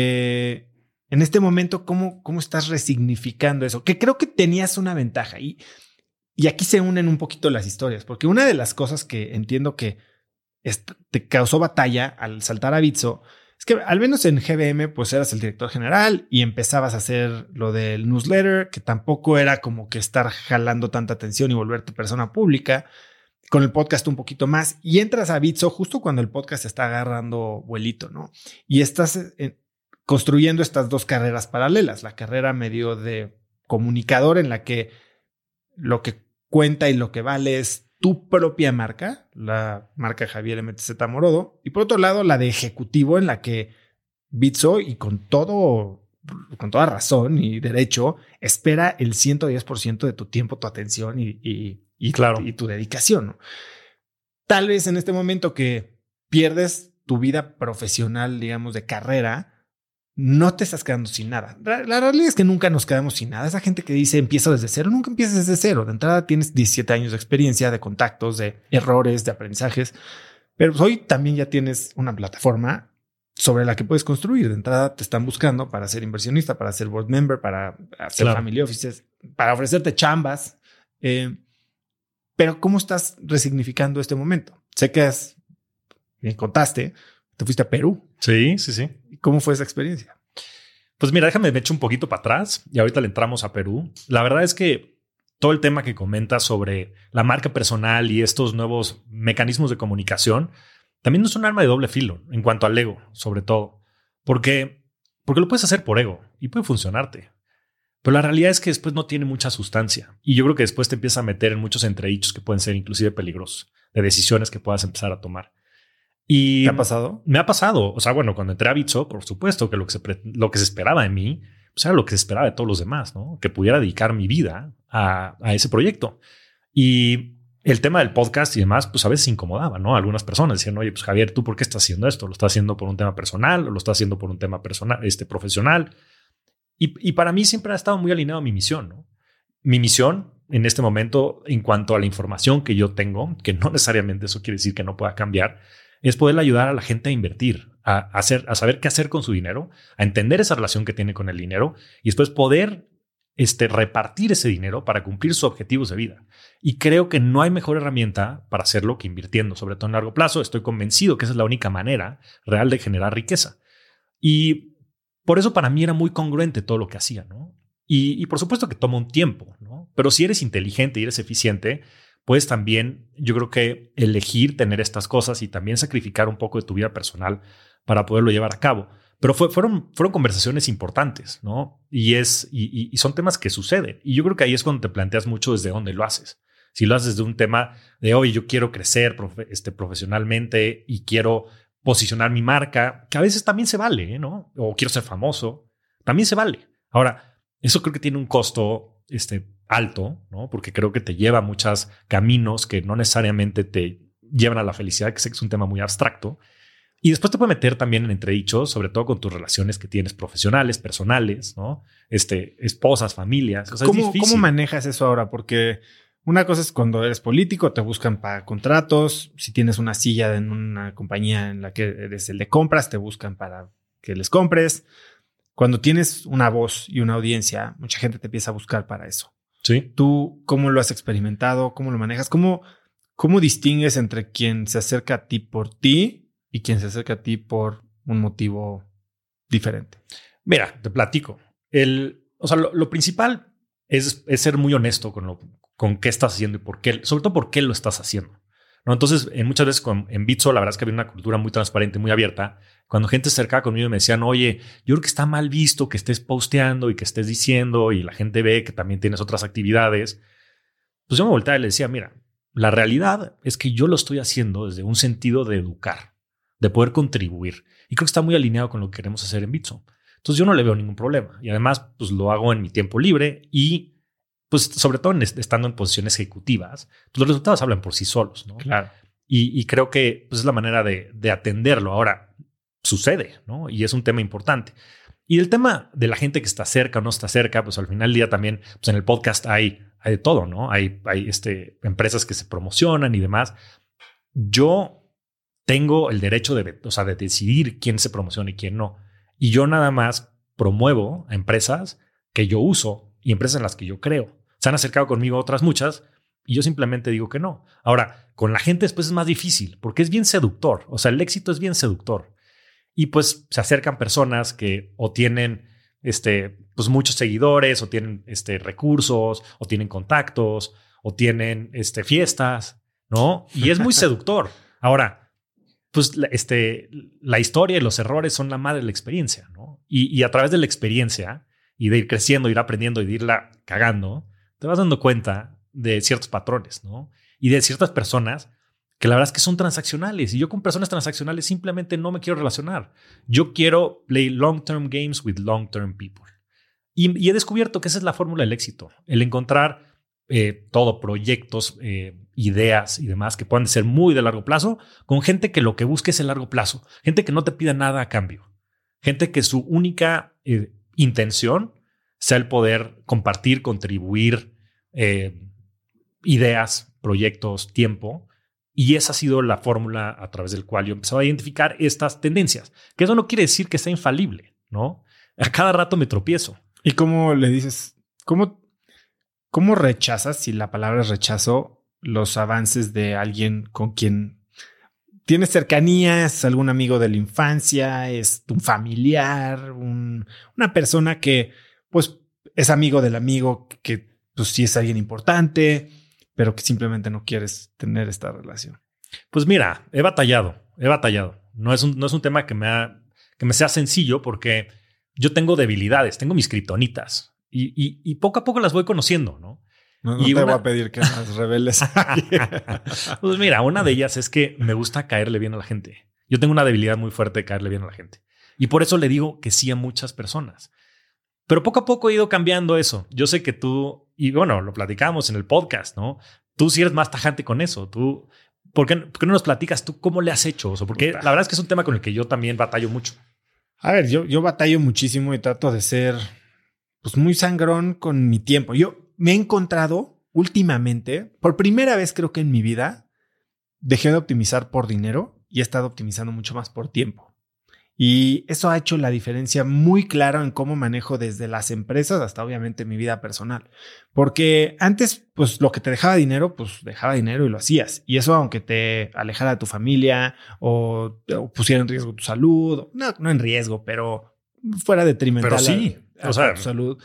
En este momento, ¿cómo estás resignificando eso? Que creo que tenías una ventaja y aquí se unen un poquito las historias, porque una de las cosas que entiendo que te causó batalla al saltar a Bitso es que al menos en GBM pues eras el director general y empezabas a hacer lo del newsletter, que tampoco era como que estar jalando tanta atención y volverte persona pública. Con el podcast un poquito más y entras a Bitso justo cuando el podcast está agarrando vuelito, ¿no? Y estás construyendo estas 2 carreras paralelas, la carrera medio de comunicador en la que lo que cuenta y lo que vale es tu propia marca, la marca Javier MTZ Morodo, y por otro lado la de ejecutivo en la que Bitso y con toda razón y derecho espera el 110% de tu tiempo, tu atención y claro, y tu dedicación, ¿no? Tal vez en este momento que pierdes tu vida profesional, digamos, de carrera, no te estás quedando sin nada. La realidad es que nunca nos quedamos sin nada. Esa gente que dice empiezo desde cero, nunca empiezas desde cero. De entrada tienes 17 años de experiencia, de contactos, de errores, de aprendizajes. Pero hoy también ya tienes una plataforma sobre la que puedes construir. De entrada te están buscando para ser inversionista, para ser board member, para hacer family offices, para ofrecerte chambas. Pero ¿cómo estás resignificando este momento? Sé que me contaste, te fuiste a Perú. Sí. ¿Cómo fue esa experiencia? Pues mira, déjame me echo un poquito para atrás y ahorita le entramos a Perú. La verdad es que todo el tema que comentas sobre la marca personal y estos nuevos mecanismos de comunicación también es un arma de doble filo en cuanto al ego, sobre todo. Porque lo puedes hacer por ego y puede funcionarte. Pero la realidad es que después no tiene mucha sustancia. Y yo creo que después te empiezas a meter en muchos entredichos que pueden ser inclusive peligrosos, de decisiones que puedas empezar a tomar. Y ¿te ha pasado? Me ha pasado. O sea, bueno, cuando entré a Bitso, por supuesto que lo que se esperaba de mí, pues era lo que se esperaba de todos los demás, ¿no? Que pudiera dedicar mi vida a ese proyecto. Y el tema del podcast y demás, pues a veces incomodaba, ¿no? Algunas personas decían, oye, pues Javier, ¿tú por qué estás haciendo esto? ¿Lo estás haciendo por un tema personal o lo estás haciendo por un tema personal, profesional? Y para mí siempre ha estado muy alineado a mi misión, ¿no? Mi misión en este momento, en cuanto a la información que yo tengo, que no necesariamente eso quiere decir que no pueda cambiar, es poder ayudar a la gente a invertir, a saber qué hacer con su dinero, a entender esa relación que tiene con el dinero y después poder repartir ese dinero para cumplir sus objetivos de vida. Y creo que no hay mejor herramienta para hacerlo que invirtiendo, sobre todo en largo plazo. Estoy convencido que esa es la única manera real de generar riqueza. Y por eso para mí era muy congruente todo lo que hacía, ¿no? Y por supuesto que toma un tiempo, ¿no? Pero si eres inteligente y eres eficiente, puedes también, yo creo que elegir tener estas cosas y también sacrificar un poco de tu vida personal para poderlo llevar a cabo. Pero fueron conversaciones importantes, ¿no? Y son temas que suceden. Y yo creo que ahí es cuando te planteas mucho desde dónde lo haces. Si lo haces de un tema de, oye, yo quiero crecer profesionalmente y quiero posicionar mi marca, que a veces también se vale, ¿no? O quiero ser famoso, también se vale. Ahora, eso creo que tiene un costo alto, ¿no? Porque creo que te lleva a muchos caminos que no necesariamente te llevan a la felicidad, que sé que es un tema muy abstracto. Y después te puede meter también en entredichos, sobre todo con tus relaciones que tienes profesionales, personales, ¿no? Esposas, familias. O sea, ¿Cómo manejas eso ahora? Porque una cosa es cuando eres político, te buscan para contratos. Si tienes una silla en una compañía en la que eres el de compras, te buscan para que les compres. Cuando tienes una voz y una audiencia, mucha gente te empieza a buscar para eso. Sí. ¿Tú cómo lo has experimentado? ¿Cómo lo manejas? ¿Cómo distingues entre quien se acerca a ti por ti y quien se acerca a ti por un motivo diferente? Mira, te platico. Lo principal es ser muy honesto con qué estás haciendo y por qué, sobre todo por qué lo estás haciendo, ¿no? Entonces, muchas veces en Bitso, la verdad es que había una cultura muy transparente, muy abierta. Cuando gente se acercaba conmigo y me decían, oye, yo creo que está mal visto que estés posteando y que estés diciendo y la gente ve que también tienes otras actividades, pues yo me volteaba y le decía, mira, la realidad es que yo lo estoy haciendo desde un sentido de educar, de poder contribuir. Y creo que está muy alineado con lo que queremos hacer en Bitso. Entonces yo no le veo ningún problema. Y además, pues lo hago en mi tiempo libre y pues sobre todo estando en posiciones ejecutivas, pues los resultados hablan por sí solos, ¿no? Claro. Y creo que pues, es la manera de atenderlo. Ahora, sucede, ¿no? Y es un tema importante. Y el tema de la gente que está cerca o no está cerca, pues al final del día también, pues en el podcast hay de todo, ¿no? Hay empresas que se promocionan y demás. Yo tengo el derecho de decidir quién se promociona y quién no. Y yo nada más promuevo a empresas que yo uso y empresas en las que yo creo. Se han acercado conmigo otras muchas y yo simplemente digo que no. Ahora, con la gente después es más difícil porque es bien seductor. O sea, el éxito es bien seductor. Y pues se acercan personas que o tienen pues muchos seguidores o tienen recursos o tienen contactos o tienen fiestas, ¿no? Y es muy seductor. Ahora, pues la historia y los errores son la madre de la experiencia, ¿no? Y a través de la experiencia y de ir creciendo, ir aprendiendo y de irla cagando, te vas dando cuenta de ciertos patrones, ¿no? Y de ciertas personas que la verdad es que son transaccionales. Y yo con personas transaccionales simplemente no me quiero relacionar. Yo quiero play long-term games with long-term people. Y he descubierto que esa es la fórmula del éxito. El encontrar proyectos, ideas y demás que puedan ser muy de largo plazo con gente que lo que busque es el largo plazo. Gente que no te pida nada a cambio. Gente que su única intención sea el poder compartir, contribuir ideas, proyectos, tiempo. Y esa ha sido la fórmula a través del cual yo empezaba a identificar estas tendencias. Que eso no quiere decir que sea infalible, ¿no? A cada rato me tropiezo. ¿Y cómo le dices? ¿Cómo rechazas, si la palabra es rechazo, los avances de alguien con quien tienes cercanía? ¿Es algún amigo de la infancia? ¿Es un familiar? ¿Una persona que pues es amigo del amigo que pues sí es alguien importante, pero que simplemente no quieres tener esta relación? Pues mira, he batallado. No es un tema que me sea sencillo porque yo tengo debilidades, tengo mis kriptonitas y poco a poco las voy conociendo, ¿no? No te voy a pedir que las reveles. Pues mira, una de ellas es que me gusta caerle bien a la gente. Yo tengo una debilidad muy fuerte de caerle bien a la gente. Y por eso le digo que sí a muchas personas. Pero poco a poco he ido cambiando eso. Yo sé que tú, y bueno, lo platicamos en el podcast, ¿no? Tú sí eres más tajante con eso. Tú, ¿por qué no nos platicas tú cómo le has hecho? O sea, porque la verdad es que es un tema con el que yo también batallo mucho. A ver, yo batallo muchísimo y trato de ser pues muy sangrón con mi tiempo. Yo me he encontrado últimamente, por primera vez creo que en mi vida, dejé de optimizar por dinero y he estado optimizando mucho más por tiempo. Y eso ha hecho la diferencia muy clara en cómo manejo desde las empresas hasta obviamente mi vida personal. Porque antes, pues lo que te dejaba dinero, pues dejaba dinero y lo hacías. Y eso aunque te alejara de tu familia o pusiera en riesgo tu salud, no en riesgo, pero fuera detrimental. Pero sí, o sea, tu salud.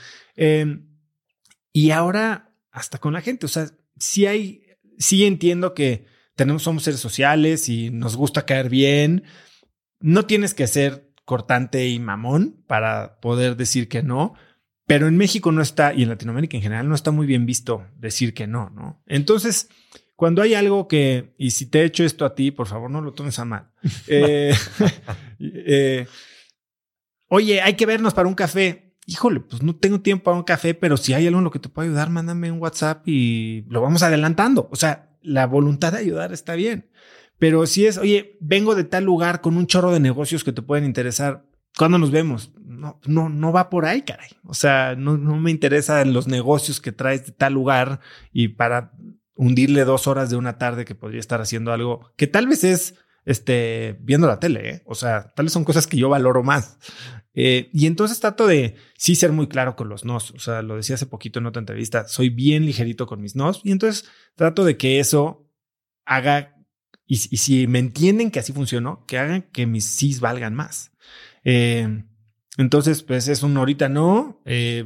Y ahora hasta con la gente, o sea, sí entiendo que somos seres sociales y nos gusta caer bien. No tienes que ser cortante y mamón para poder decir que no, pero en México no está, y en Latinoamérica en general, no está muy bien visto decir que no, ¿no? Entonces, cuando hay algo que, y si te he hecho esto a ti, por favor, no lo tomes a mal. Oye, hay que vernos para un café. Híjole, pues no tengo tiempo para un café, pero si hay algo en lo que te pueda ayudar, mándame un WhatsApp y lo vamos adelantando. O sea, la voluntad de ayudar está bien. Pero si es, oye, vengo de tal lugar con un chorro de negocios que te pueden interesar, ¿cuándo nos vemos? No va por ahí, caray. O sea, no me interesan los negocios que traes de tal lugar y para hundirle 2 horas de una tarde que podría estar haciendo algo que tal vez es viendo la tele, ¿eh? O sea, tal vez son cosas que yo valoro más. Y entonces trato de sí ser muy claro con los nos. O sea, lo decía hace poquito en otra entrevista, soy bien ligerito con mis nos y entonces trato de que eso haga. Y si me entienden que así funcionó, que hagan que mis sís valgan más. Entonces, pues es un ahorita no.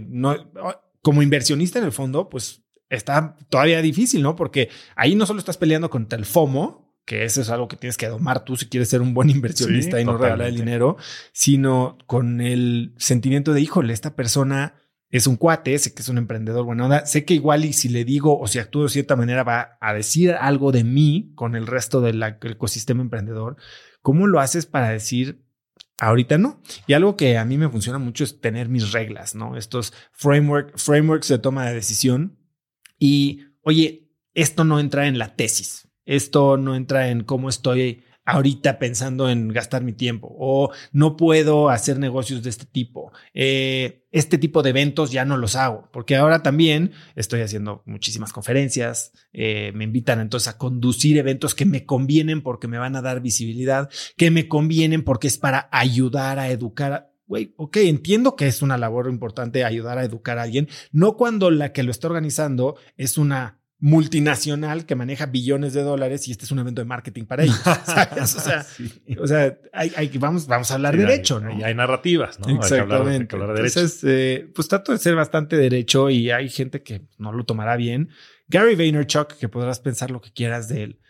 Como inversionista en el fondo, pues está todavía difícil, ¿no? Porque ahí no solo estás peleando contra el FOMO, que eso es algo que tienes que domar tú si quieres ser un buen inversionista y no regalar el dinero, sino con el sentimiento de, híjole, esta persona es un cuate, sé que es un emprendedor buena onda, sé que igual y si le digo o si actúo de cierta manera va a decir algo de mí con el resto del ecosistema emprendedor. ¿Cómo lo haces para decir ahorita no? Y algo que a mí me funciona mucho es tener mis reglas, ¿no? Estos frameworks de toma de decisión. Y oye, esto no entra en la tesis. Esto no entra en cómo estoy ahorita pensando en gastar mi tiempo o no puedo hacer negocios de este tipo. Este tipo de eventos ya no los hago porque ahora también estoy haciendo muchísimas conferencias. Me invitan entonces a conducir eventos que me convienen porque me van a dar visibilidad, que me convienen porque es para ayudar a educar. Güey, ok, entiendo que es una labor importante ayudar a educar a alguien, no cuando la que lo está organizando es una multinacional que maneja billones de dólares y este es un evento de marketing para ellos, ¿sabes? O sea, vamos a hablar derecho, ¿no? Y hay narrativas, ¿no? Exactamente. Hay que hablar de derecho. Entonces, pues trato de ser bastante derecho y hay gente que no lo tomará bien. Gary Vaynerchuk, que podrás pensar lo que quieras de él.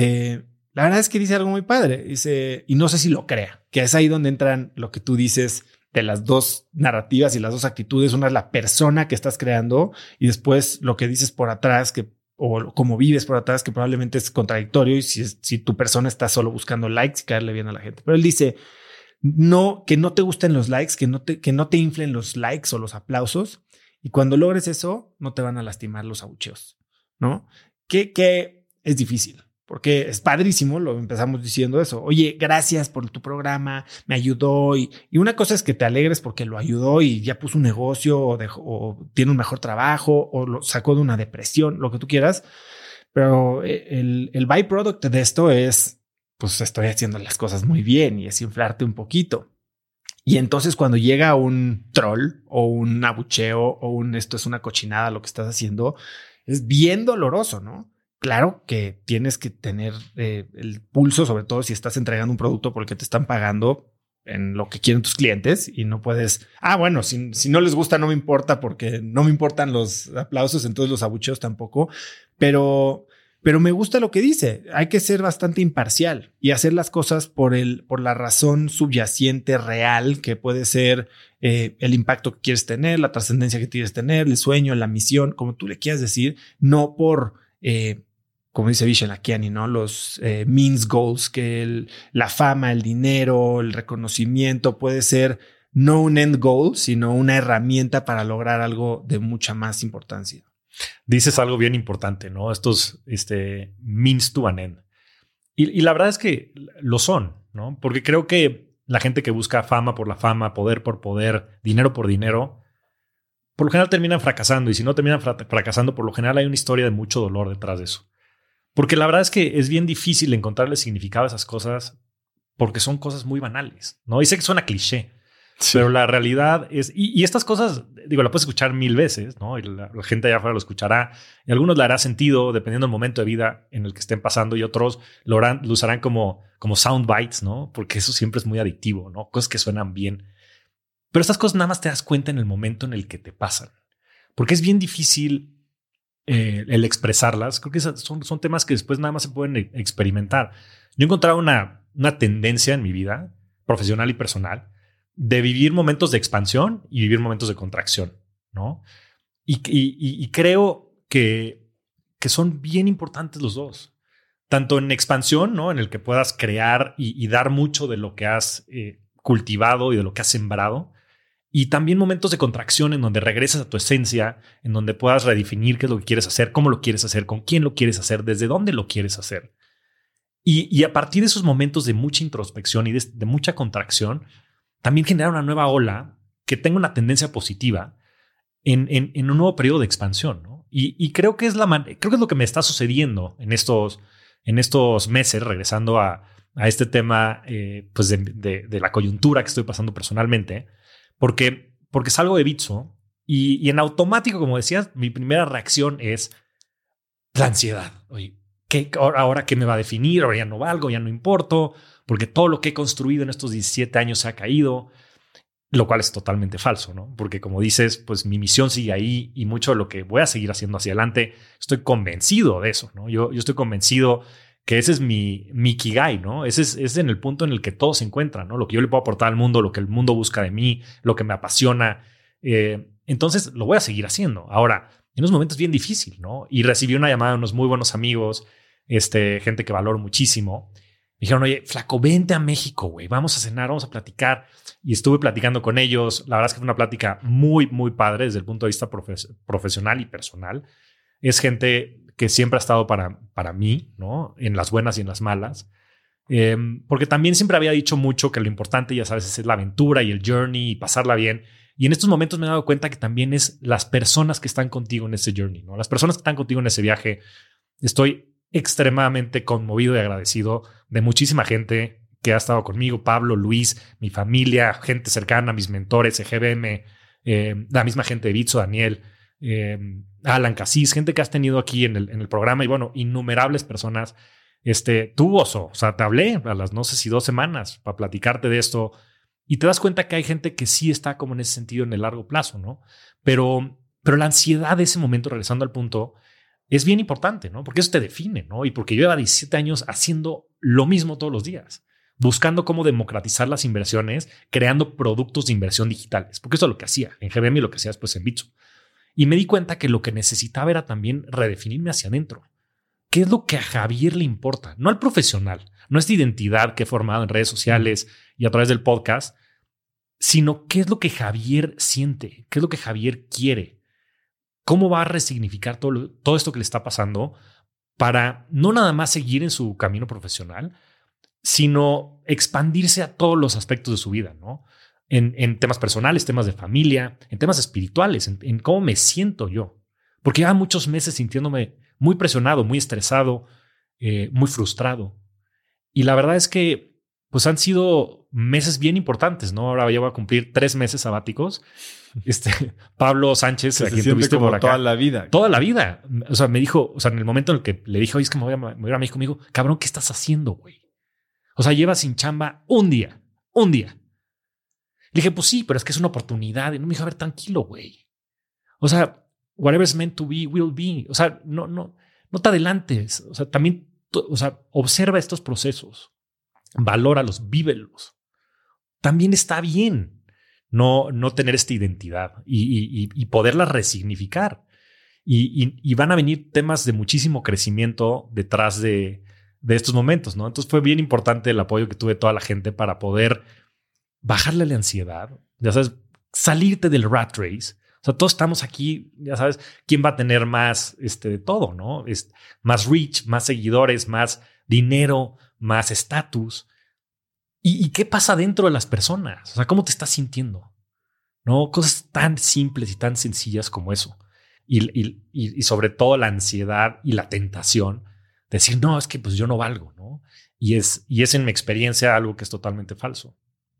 La verdad es que dice algo muy padre. Dice, y no sé si lo crea, que es ahí donde entran lo que tú dices de las dos narrativas y las dos actitudes. Una es la persona que estás creando y después lo que dices por atrás, o cómo vives por atrás, que probablemente es contradictorio y si tu persona está solo buscando likes y caerle bien a la gente. Pero él dice, no, que no te gusten los likes, que no te inflen los likes o los aplausos. Y cuando logres eso, no te van a lastimar los abucheos, ¿no? Que es difícil. Porque es padrísimo, lo empezamos diciendo eso. Oye, gracias por tu programa, me ayudó. Y una cosa es que te alegres porque lo ayudó y ya puso un negocio o tiene un mejor trabajo o lo sacó de una depresión, lo que tú quieras. Pero el byproduct de esto es, pues estoy haciendo las cosas muy bien y es inflarte un poquito. Y entonces cuando llega un troll o un abucheo o esto es una cochinada lo que estás haciendo, es bien doloroso, ¿no? Claro que tienes que tener el pulso, sobre todo si estás entregando un producto porque te están pagando en lo que quieren tus clientes y no puedes, bueno, si no les gusta no me importa porque no me importan los aplausos, entonces los abucheos tampoco, pero Pero me gusta lo que dice. Hay que ser bastante imparcial y hacer las cosas por la razón subyacente real, que puede ser el impacto que quieres tener, la trascendencia que quieres tener, el sueño, la misión, como tú le quieras decir, no por, como dice Vishen Lakhiani, ¿no? Los means goals, que la fama, el dinero, el reconocimiento puede ser no un end goal, sino una herramienta para lograr algo de mucha más importancia. Dices algo bien importante, ¿no? Estos means to an end. Y la verdad es que lo son, ¿no? Porque creo que la gente que busca fama por la fama, poder por poder, dinero por dinero, por lo general terminan fracasando. Y si no terminan fracasando, por lo general hay una historia de mucho dolor detrás de eso. Porque la verdad es que es bien difícil encontrarle significado a esas cosas porque son cosas muy banales, ¿no? Y sé que suena cliché. Sí. Pero la realidad es, y estas cosas, digo, la puedes escuchar 1000 veces, ¿no? Y la gente allá afuera lo escuchará. Y a algunos le hará sentido dependiendo del momento de vida en el que estén pasando, y otros lo usarán como sound bites, ¿no? Porque eso siempre es muy adictivo, ¿no? Cosas que suenan bien. Pero estas cosas nada más te das cuenta en el momento en el que te pasan. Porque es bien difícil el expresarlas. Creo que son temas que después nada más se pueden experimentar. Yo he encontrado una tendencia en mi vida profesional y personal de vivir momentos de expansión y vivir momentos de contracción, ¿no? Y creo que son bien importantes los dos. Tanto en expansión, ¿no? En el que puedas crear y dar mucho de lo que has cultivado y de lo que has sembrado. Y también momentos de contracción en donde regresas a tu esencia, en donde puedas redefinir qué es lo que quieres hacer, cómo lo quieres hacer, con quién lo quieres hacer, desde dónde lo quieres hacer. Y a partir de esos momentos de mucha introspección y de mucha contracción, también generar una nueva ola que tenga una tendencia positiva en un nuevo periodo de expansión, ¿no? Y creo que es lo que me está sucediendo en estos meses, regresando a este tema pues de la coyuntura que estoy pasando personalmente, porque salgo de Bitso y en automático, como decías, mi primera reacción es la ansiedad. Oye, ¿ahora qué me va a definir? Ahora ya no valgo, ya no importo, porque todo lo que he construido en estos 17 años se ha caído, lo cual es totalmente falso, ¿no? Porque como dices, pues mi misión sigue ahí y mucho de lo que voy a seguir haciendo hacia adelante, estoy convencido de eso, ¿no? Yo estoy convencido que ese es mi ikigai, ¿no? Ese es en el punto en el que todo se encuentra, ¿no? Lo que yo le puedo aportar al mundo, lo que el mundo busca de mí, lo que me apasiona. Entonces lo voy a seguir haciendo. Ahora, en unos momentos bien difícil, ¿no? Y recibí una llamada de unos muy buenos amigos, gente que valoro muchísimo. Me dijeron, oye, flaco, vente a México, güey. Vamos a cenar, vamos a platicar. Y estuve platicando con ellos. La verdad es que fue una plática muy, muy padre desde el punto de vista profesional y personal. Es gente que siempre ha estado para mí, ¿no? En las buenas y en las malas. Porque también siempre había dicho mucho que lo importante, ya sabes, es la aventura y el journey y pasarla bien. Y en estos momentos me he dado cuenta que también es las personas que están contigo en ese journey, ¿no? Las personas que están contigo en ese viaje. Estoy extremadamente conmovido y agradecido de muchísima gente que ha estado conmigo, Pablo, Luis, mi familia, gente cercana, mis mentores, EGBM, la misma gente de Bitso, Daniel, Alan Casís, gente que has tenido aquí en el programa y bueno, innumerables personas. Tú, Oso, o sea, te hablé a las no sé si 2 semanas para platicarte de esto y te das cuenta que hay gente que sí está como en ese sentido en el largo plazo, ¿no? Pero la ansiedad de ese momento, regresando al punto, es bien importante, ¿no? Porque eso te define, ¿no? Y porque yo llevo 17 años haciendo lo mismo todos los días, buscando cómo democratizar las inversiones, creando productos de inversión digitales, porque eso es lo que hacía en GBM y lo que hacía después en Bitso. Y me di cuenta que lo que necesitaba era también redefinirme hacia adentro. ¿Qué es lo que a Javier le importa? No al profesional, no esta identidad que he formado en redes sociales y a través del podcast, sino qué es lo que Javier siente, qué es lo que Javier quiere. ¿Cómo va a resignificar todo esto que le está pasando para no nada más seguir en su camino profesional, sino expandirse a todos los aspectos de su vida, ¿no? En temas personales, temas de familia, en temas espirituales, en cómo me siento yo. Porque lleva muchos meses sintiéndome muy presionado, muy estresado, muy frustrado. Y la verdad es que pues han sido meses bien importantes, ¿no? Ahora ya voy a cumplir 3 meses sabáticos. Pablo Sánchez, a quien tuviste por acá, toda la vida. Toda la vida. O sea, me dijo, o sea, en el momento en el que le dije, oye, es que me voy a México, me dijo, cabrón, ¿qué estás haciendo, güey? O sea, llevas sin chamba un día. Le dije, pues sí, pero es que es una oportunidad. Y no me dijo, a ver, tranquilo, güey. O sea, whatever's meant to be, will be. O sea, no no te adelantes. O sea, también, observa estos procesos, valóralos, vívelos. También está bien no tener esta identidad y poderla resignificar. Y van a venir temas de muchísimo crecimiento detrás de estos momentos, ¿no? Entonces fue bien importante el apoyo que tuve de toda la gente para poder bajarle la ansiedad, ya sabes, salirte del rat race. O sea, todos estamos aquí, ya sabes, quién va a tener más de todo, ¿no? Más reach, más seguidores, más dinero, más estatus. ¿Y qué pasa dentro de las personas? O sea, ¿cómo te estás sintiendo? ¿No? Cosas tan simples y tan sencillas como eso. Y sobre todo la ansiedad y la tentación de decir, no, es que pues yo no valgo, ¿no? Y es en mi experiencia algo que es totalmente falso.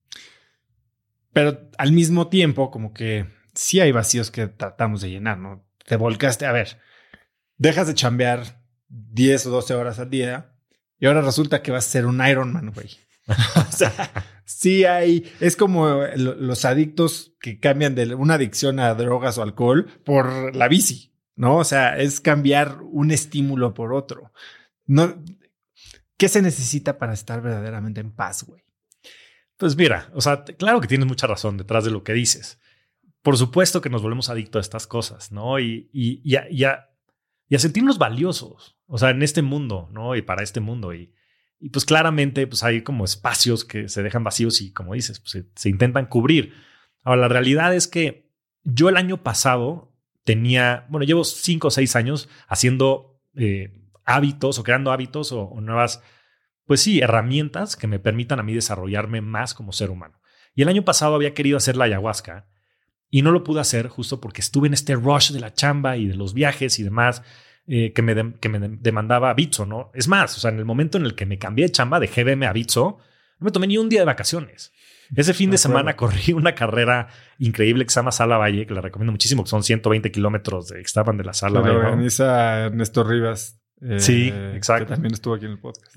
Pero al mismo tiempo, como que sí hay vacíos que tratamos de llenar, ¿no? Te volcaste, a ver, dejas de chambear 10 o 12 horas al día y ahora resulta que vas a ser un Ironman, güey. O sea, sí hay, es como los adictos que cambian de una adicción a drogas o alcohol por la bici, ¿no? O sea, es cambiar un estímulo por otro. No, ¿qué se necesita para estar verdaderamente en paz, güey? Pues mira, o sea, claro que tienes mucha razón detrás de lo que dices. Por supuesto que nos volvemos adictos a estas cosas, ¿no? Y a sentirnos valiosos, o sea, en este mundo, ¿no? Y para este mundo. Y pues claramente pues hay como espacios que se dejan vacíos y como dices, pues se intentan cubrir. Ahora, la realidad es que yo el año pasado llevo 5 o 6 años haciendo hábitos o creando hábitos o nuevas, pues sí, herramientas que me permitan a mí desarrollarme más como ser humano. Y el año pasado había querido hacer la ayahuasca y no lo pude hacer justo porque estuve en este rush de la chamba y de los viajes y demás. Que me demandaba Bitso, ¿no? Es más, o sea, en el momento en el que me cambié de chamba de GBM a Bitso, no me tomé ni un día de vacaciones. Ese fin de semana corrí una carrera increíble que se llama Sala Valle, que la recomiendo muchísimo, que son 120 kilómetros de Ixtapan de la Sala Valle. Lo organiza Ernesto Rivas. Sí, exacto. Que también estuvo aquí en el podcast.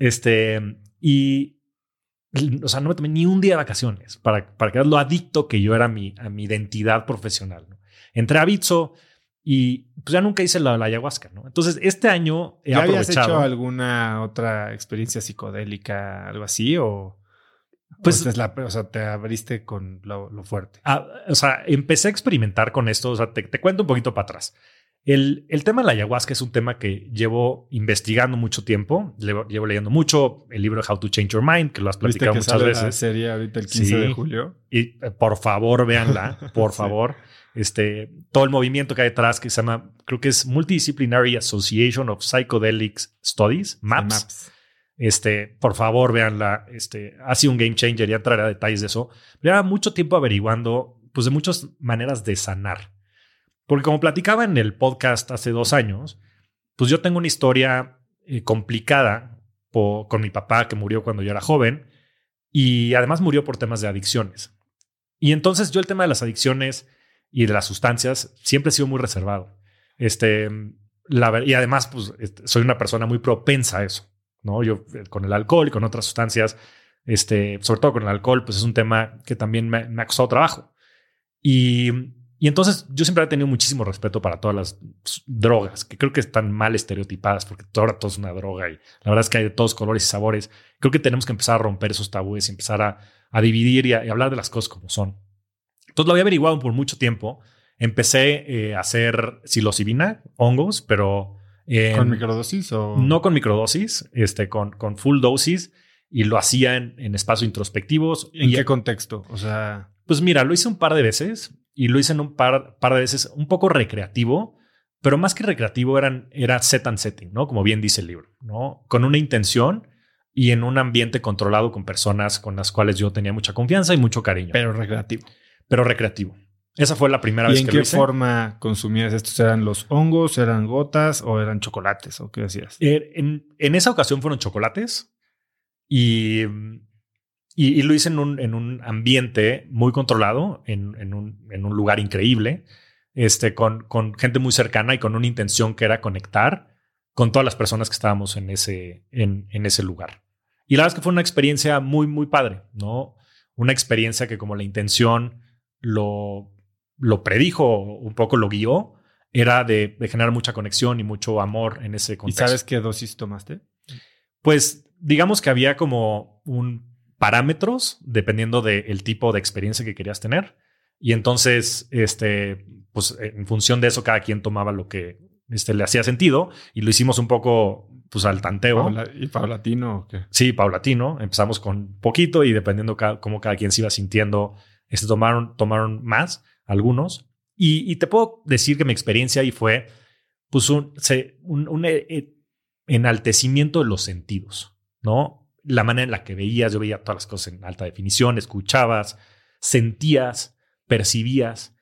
O sea, no me tomé ni un día de vacaciones para que veas lo adicto que yo era a mi identidad profesional, ¿no? Entré a Bitso y pues ya nunca hice la ayahuasca, ¿no? Entonces, este año he aprovechado. ¿Habías hecho alguna otra experiencia psicodélica, algo así? Pues, o sea, te abriste con lo fuerte. O sea, empecé a experimentar con esto. O sea, te cuento un poquito para atrás. El tema de la ayahuasca es un tema que llevo investigando mucho tiempo. Llevo leyendo mucho el libro How to Change Your Mind, que lo has platicado muchas veces. La serie ahorita el 15 de julio. Y por favor, véanla, por favor. Todo el movimiento que hay detrás que se llama, creo que es Multidisciplinary Association of Psychedelic Studies, MAPS. Por favor, véanla. Ha sido un game changer, ya entraré a detalles de eso. Lleva mucho tiempo averiguando, pues, de muchas maneras de sanar. Porque como platicaba en el podcast hace 2 años, pues yo tengo una historia complicada con mi papá que murió cuando yo era joven y además murió por temas de adicciones. Y entonces yo el tema de las adicciones y de las sustancias siempre he sido muy reservado. Y además, pues, soy una persona muy propensa a eso, ¿no? Yo con el alcohol y con otras sustancias, sobre todo con el alcohol, pues es un tema que también me ha costado trabajo. Y entonces yo siempre he tenido muchísimo respeto para todas las drogas, que creo que están mal estereotipadas porque ahora todo es una droga y la verdad es que hay de todos colores y sabores. Creo que tenemos que empezar a romper esos tabúes y empezar a dividir y hablar de las cosas como son. Entonces lo había averiguado por mucho tiempo. Empecé a hacer psilocibina, hongos, pero... ¿Con microdosis o...? No con microdosis, con full dosis, y lo hacía en espacios introspectivos. ¿En qué contexto? O sea... Pues mira, lo hice un par de veces y lo hice en un par de veces un poco recreativo, pero más que recreativo era set and setting, ¿no? Como bien dice el libro, ¿no? Con una intención y en un ambiente controlado con personas con las cuales yo tenía mucha confianza y mucho cariño. Pero recreativo. Esa fue la primera vez que lo hice. ¿Y en qué forma consumías estos? ¿Eran los hongos, eran gotas o eran chocolates? ¿O qué hacías? En esa ocasión fueron chocolates y lo hice en un ambiente muy controlado, en un lugar increíble, con gente muy cercana y con una intención que era conectar con todas las personas que estábamos en ese lugar. Y la verdad es que fue una experiencia muy, muy padre, ¿no? Una experiencia que como la intención lo predijo, un poco lo guió, era de generar mucha conexión y mucho amor en ese contexto. ¿Y sabes qué dosis tomaste? Pues digamos que había como parámetros dependiendo del tipo de experiencia que querías tener. Y entonces, pues en función de eso, cada quien tomaba lo que le hacía sentido y lo hicimos un poco pues al tanteo. ¿Y paulatino o qué? Sí, paulatino. Empezamos con poquito y dependiendo cómo cada quien se iba sintiendo, tomaron más algunos. Y te puedo decir que mi experiencia ahí fue pues un enaltecimiento de los sentidos, ¿no? La manera en la que veías, yo veía todas las cosas en alta definición, escuchabas, sentías, percibías.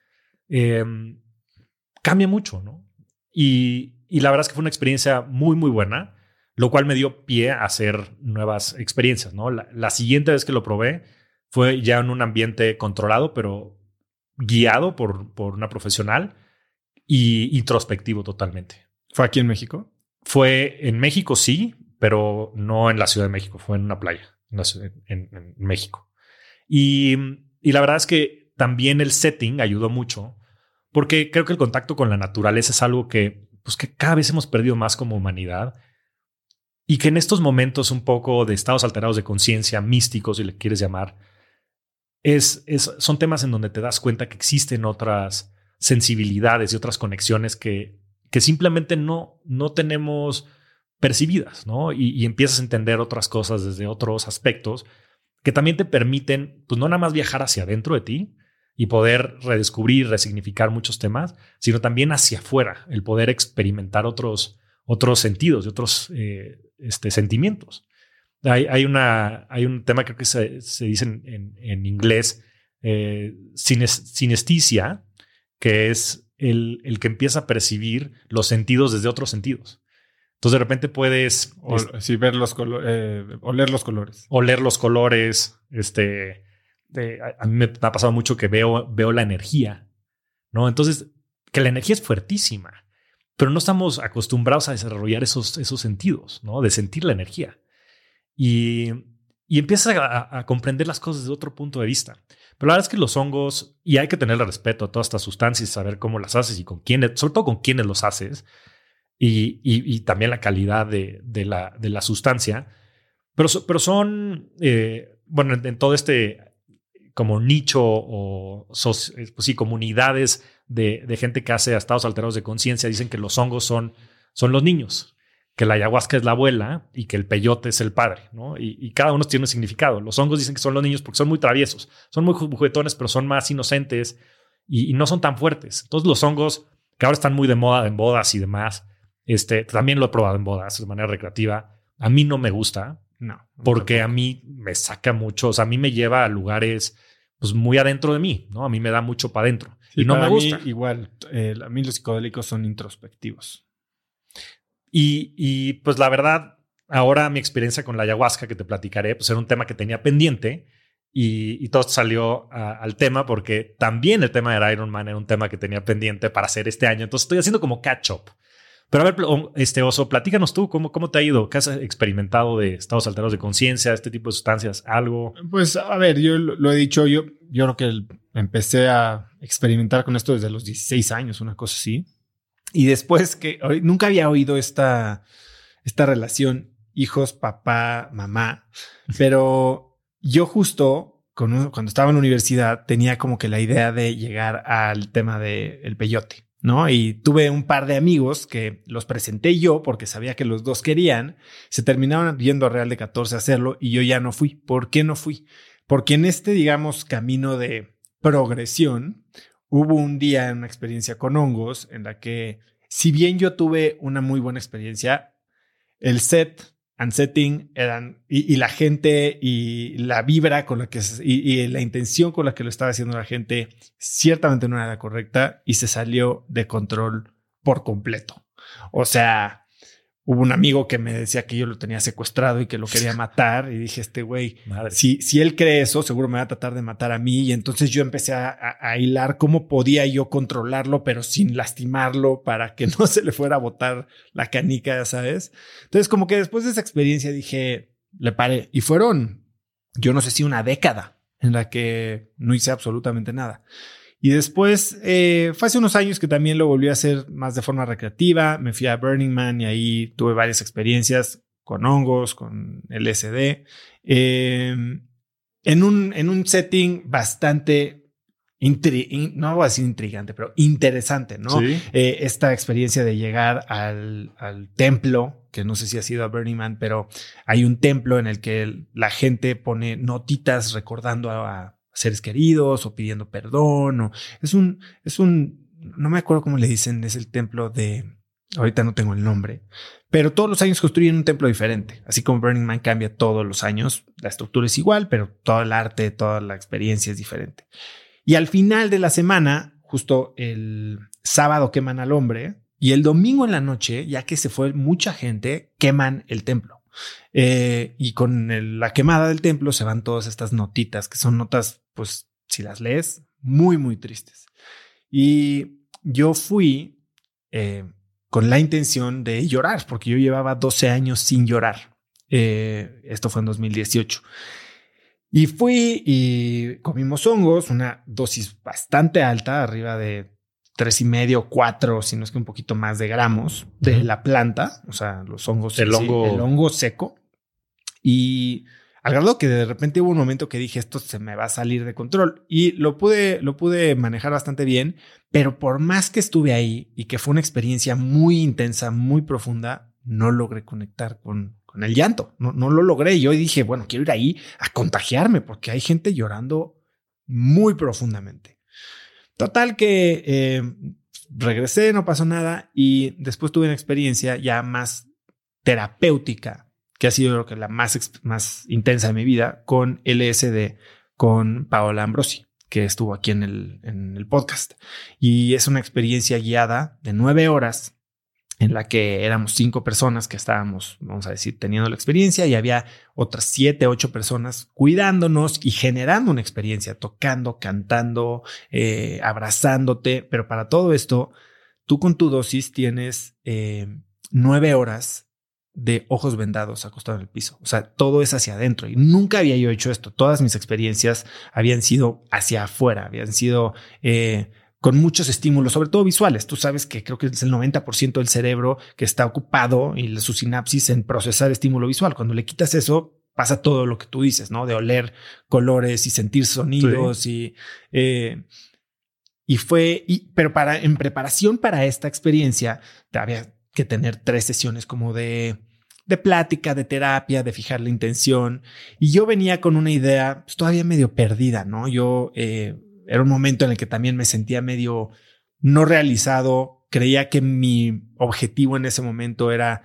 Cambia mucho, ¿no? Y la verdad es que fue una experiencia muy, muy buena, lo cual me dio pie a hacer nuevas experiencias, ¿no? La siguiente vez que lo probé fue ya en un ambiente controlado, pero guiado por una profesional y introspectivo totalmente. ¿Fue aquí en México? Fue en México, sí, pero no en la Ciudad de México. Fue en una playa en México. Y la verdad es que también el setting ayudó mucho porque creo que el contacto con la naturaleza es algo que cada vez hemos perdido más como humanidad y que en estos momentos un poco de estados alterados de conciencia, místicos, si le quieres llamar, son temas en donde te das cuenta que existen otras sensibilidades y otras conexiones que simplemente no tenemos percibidas, ¿no? Y empiezas a entender otras cosas desde otros aspectos que también te permiten, pues no nada más viajar hacia adentro de ti y poder redescubrir, resignificar muchos temas, sino también hacia afuera, el poder experimentar otros sentidos y otros sentimientos. Hay un tema, creo que se dice en inglés, sinestesia, que es el que empieza a percibir los sentidos desde otros sentidos. Entonces de repente puedes ver oler los colores. Oler los colores. A mí me ha pasado mucho que veo la energía, ¿no? Entonces, que la energía es fuertísima, pero no estamos acostumbrados a desarrollar esos sentidos, ¿no? De sentir la energía. Y empiezas a comprender las cosas desde otro punto de vista. Pero la verdad es que los hongos, y hay que tenerle respeto a todas estas sustancias, saber cómo las haces y con quiénes, sobre todo con quiénes los haces, y también la calidad de la sustancia. Pero son, bueno, en todo como nicho o pues sí, comunidades de gente que hace estados alterados de conciencia, dicen que los hongos son los niños, que la ayahuasca es la abuela y que el peyote es el padre, ¿no? Y cada uno tiene un significado. Los hongos dicen que son los niños porque son muy traviesos, son muy juguetones, pero son más inocentes y no son tan fuertes. Entonces los hongos, que ahora están muy de moda en bodas y demás, también lo he probado en bodas de manera recreativa. A mí no me gusta, porque a mí me saca mucho, o sea, a mí me lleva a lugares pues muy adentro de mí, ¿no? A mí me da mucho para adentro y no me gusta. Igual, a mí los psicodélicos son introspectivos. Y pues la verdad, ahora mi experiencia con la ayahuasca que te platicaré, pues era un tema que tenía pendiente y todo salió al tema porque también el tema de Iron Man era un tema que tenía pendiente para hacer este año. Entonces estoy haciendo como catch-up. Pero a ver, Oso, platícanos tú, ¿cómo te ha ido? ¿Qué has experimentado de estados alterados de conciencia, este tipo de sustancias? ¿Algo? Pues a ver, yo lo he dicho, yo creo que empecé a experimentar con esto desde los 16 años, una cosa así. Y después que nunca había oído esta relación hijos, papá, mamá, pero yo justo cuando estaba en la universidad tenía como que la idea de llegar al tema del peyote, ¿no? Y tuve un par de amigos que los presenté yo porque sabía que los dos querían, se terminaron yendo a Real de 14 a hacerlo y yo ya no fui. ¿Por qué no fui? Porque en digamos, camino de progresión, hubo un día, una experiencia con hongos en la que, si bien yo tuve una muy buena experiencia, el setting y la gente y la vibra con la que y la intención con la que lo estaba haciendo la gente ciertamente no era la correcta y se salió de control por completo. O sea, hubo un amigo que me decía que yo lo tenía secuestrado y que lo quería matar. Y dije, güey, si él cree eso, seguro me va a tratar de matar a mí. Y entonces yo empecé a hilar cómo podía yo controlarlo, pero sin lastimarlo para que no se le fuera a botar la canica, ¿sabes? Entonces, como que después de esa experiencia dije, le paré. Y fueron, yo no sé si una década en la que no hice absolutamente nada. Y después, fue hace unos años que también lo volví a hacer más de forma recreativa. Me fui a Burning Man y ahí tuve varias experiencias con hongos, con LSD. En un setting bastante, no voy a decir intrigante, pero interesante, ¿no? Sí. Esta experiencia de llegar al templo, que no sé si ha sido a Burning Man, pero hay un templo en el que la gente pone notitas recordando a seres queridos o pidiendo perdón. O no me acuerdo cómo le dicen, es el templo ahorita no tengo el nombre, pero todos los años construyen un templo diferente. Así como Burning Man cambia todos los años, la estructura es igual, pero todo el arte, toda la experiencia es diferente. Y al final de la semana, justo el sábado queman al hombre y el domingo en la noche, ya que se fue mucha gente, queman el templo. Y con la quemada del templo se van todas estas notitas, que son notas, pues, si las lees, muy, muy tristes. Y yo fui con la intención de llorar, porque yo llevaba 12 años sin llorar. Esto fue en 2018. Y fui y comimos hongos, una dosis bastante alta, arriba de 3.5, 4, si no es que un poquito más de gramos de la planta, o sea, los hongos, el hongo seco. Y al grado que de repente hubo un momento que dije, esto se me va a salir de control. Y lo pude manejar bastante bien, pero por más que estuve ahí y que fue una experiencia muy intensa, muy profunda, no logré conectar con el llanto. No lo logré. Yo dije, bueno, quiero ir ahí a contagiarme porque hay gente llorando muy profundamente. Total que regresé, no pasó nada y después tuve una experiencia ya más terapéutica, que ha sido creo que la más intensa de mi vida, con LSD, con Paola Ambrosi, que estuvo aquí en el podcast. Y es una experiencia guiada de 9 horas en la que éramos 5 personas que estábamos, vamos a decir, teniendo la experiencia y había otras 7, 8 personas cuidándonos y generando una experiencia, tocando, cantando, abrazándote. Pero para todo esto, tú con tu dosis tienes 9 horas de ojos vendados acostado en el piso. O sea, todo es hacia adentro y nunca había yo hecho esto. Todas mis experiencias habían sido hacia afuera, habían sido con muchos estímulos, sobre todo visuales. Tú sabes que creo que es el 90% del cerebro que está ocupado y su sinapsis en procesar estímulo visual. Cuando le quitas eso, pasa todo lo que tú dices, ¿no? De oler colores y sentir sonidos. Sí. Pero en preparación para esta experiencia, había que tener 3 sesiones como de plática, de terapia, de fijar la intención. Y yo venía con una idea pues, todavía medio perdida, ¿no? Era un momento en el que también me sentía medio no realizado. Creía que mi objetivo en ese momento era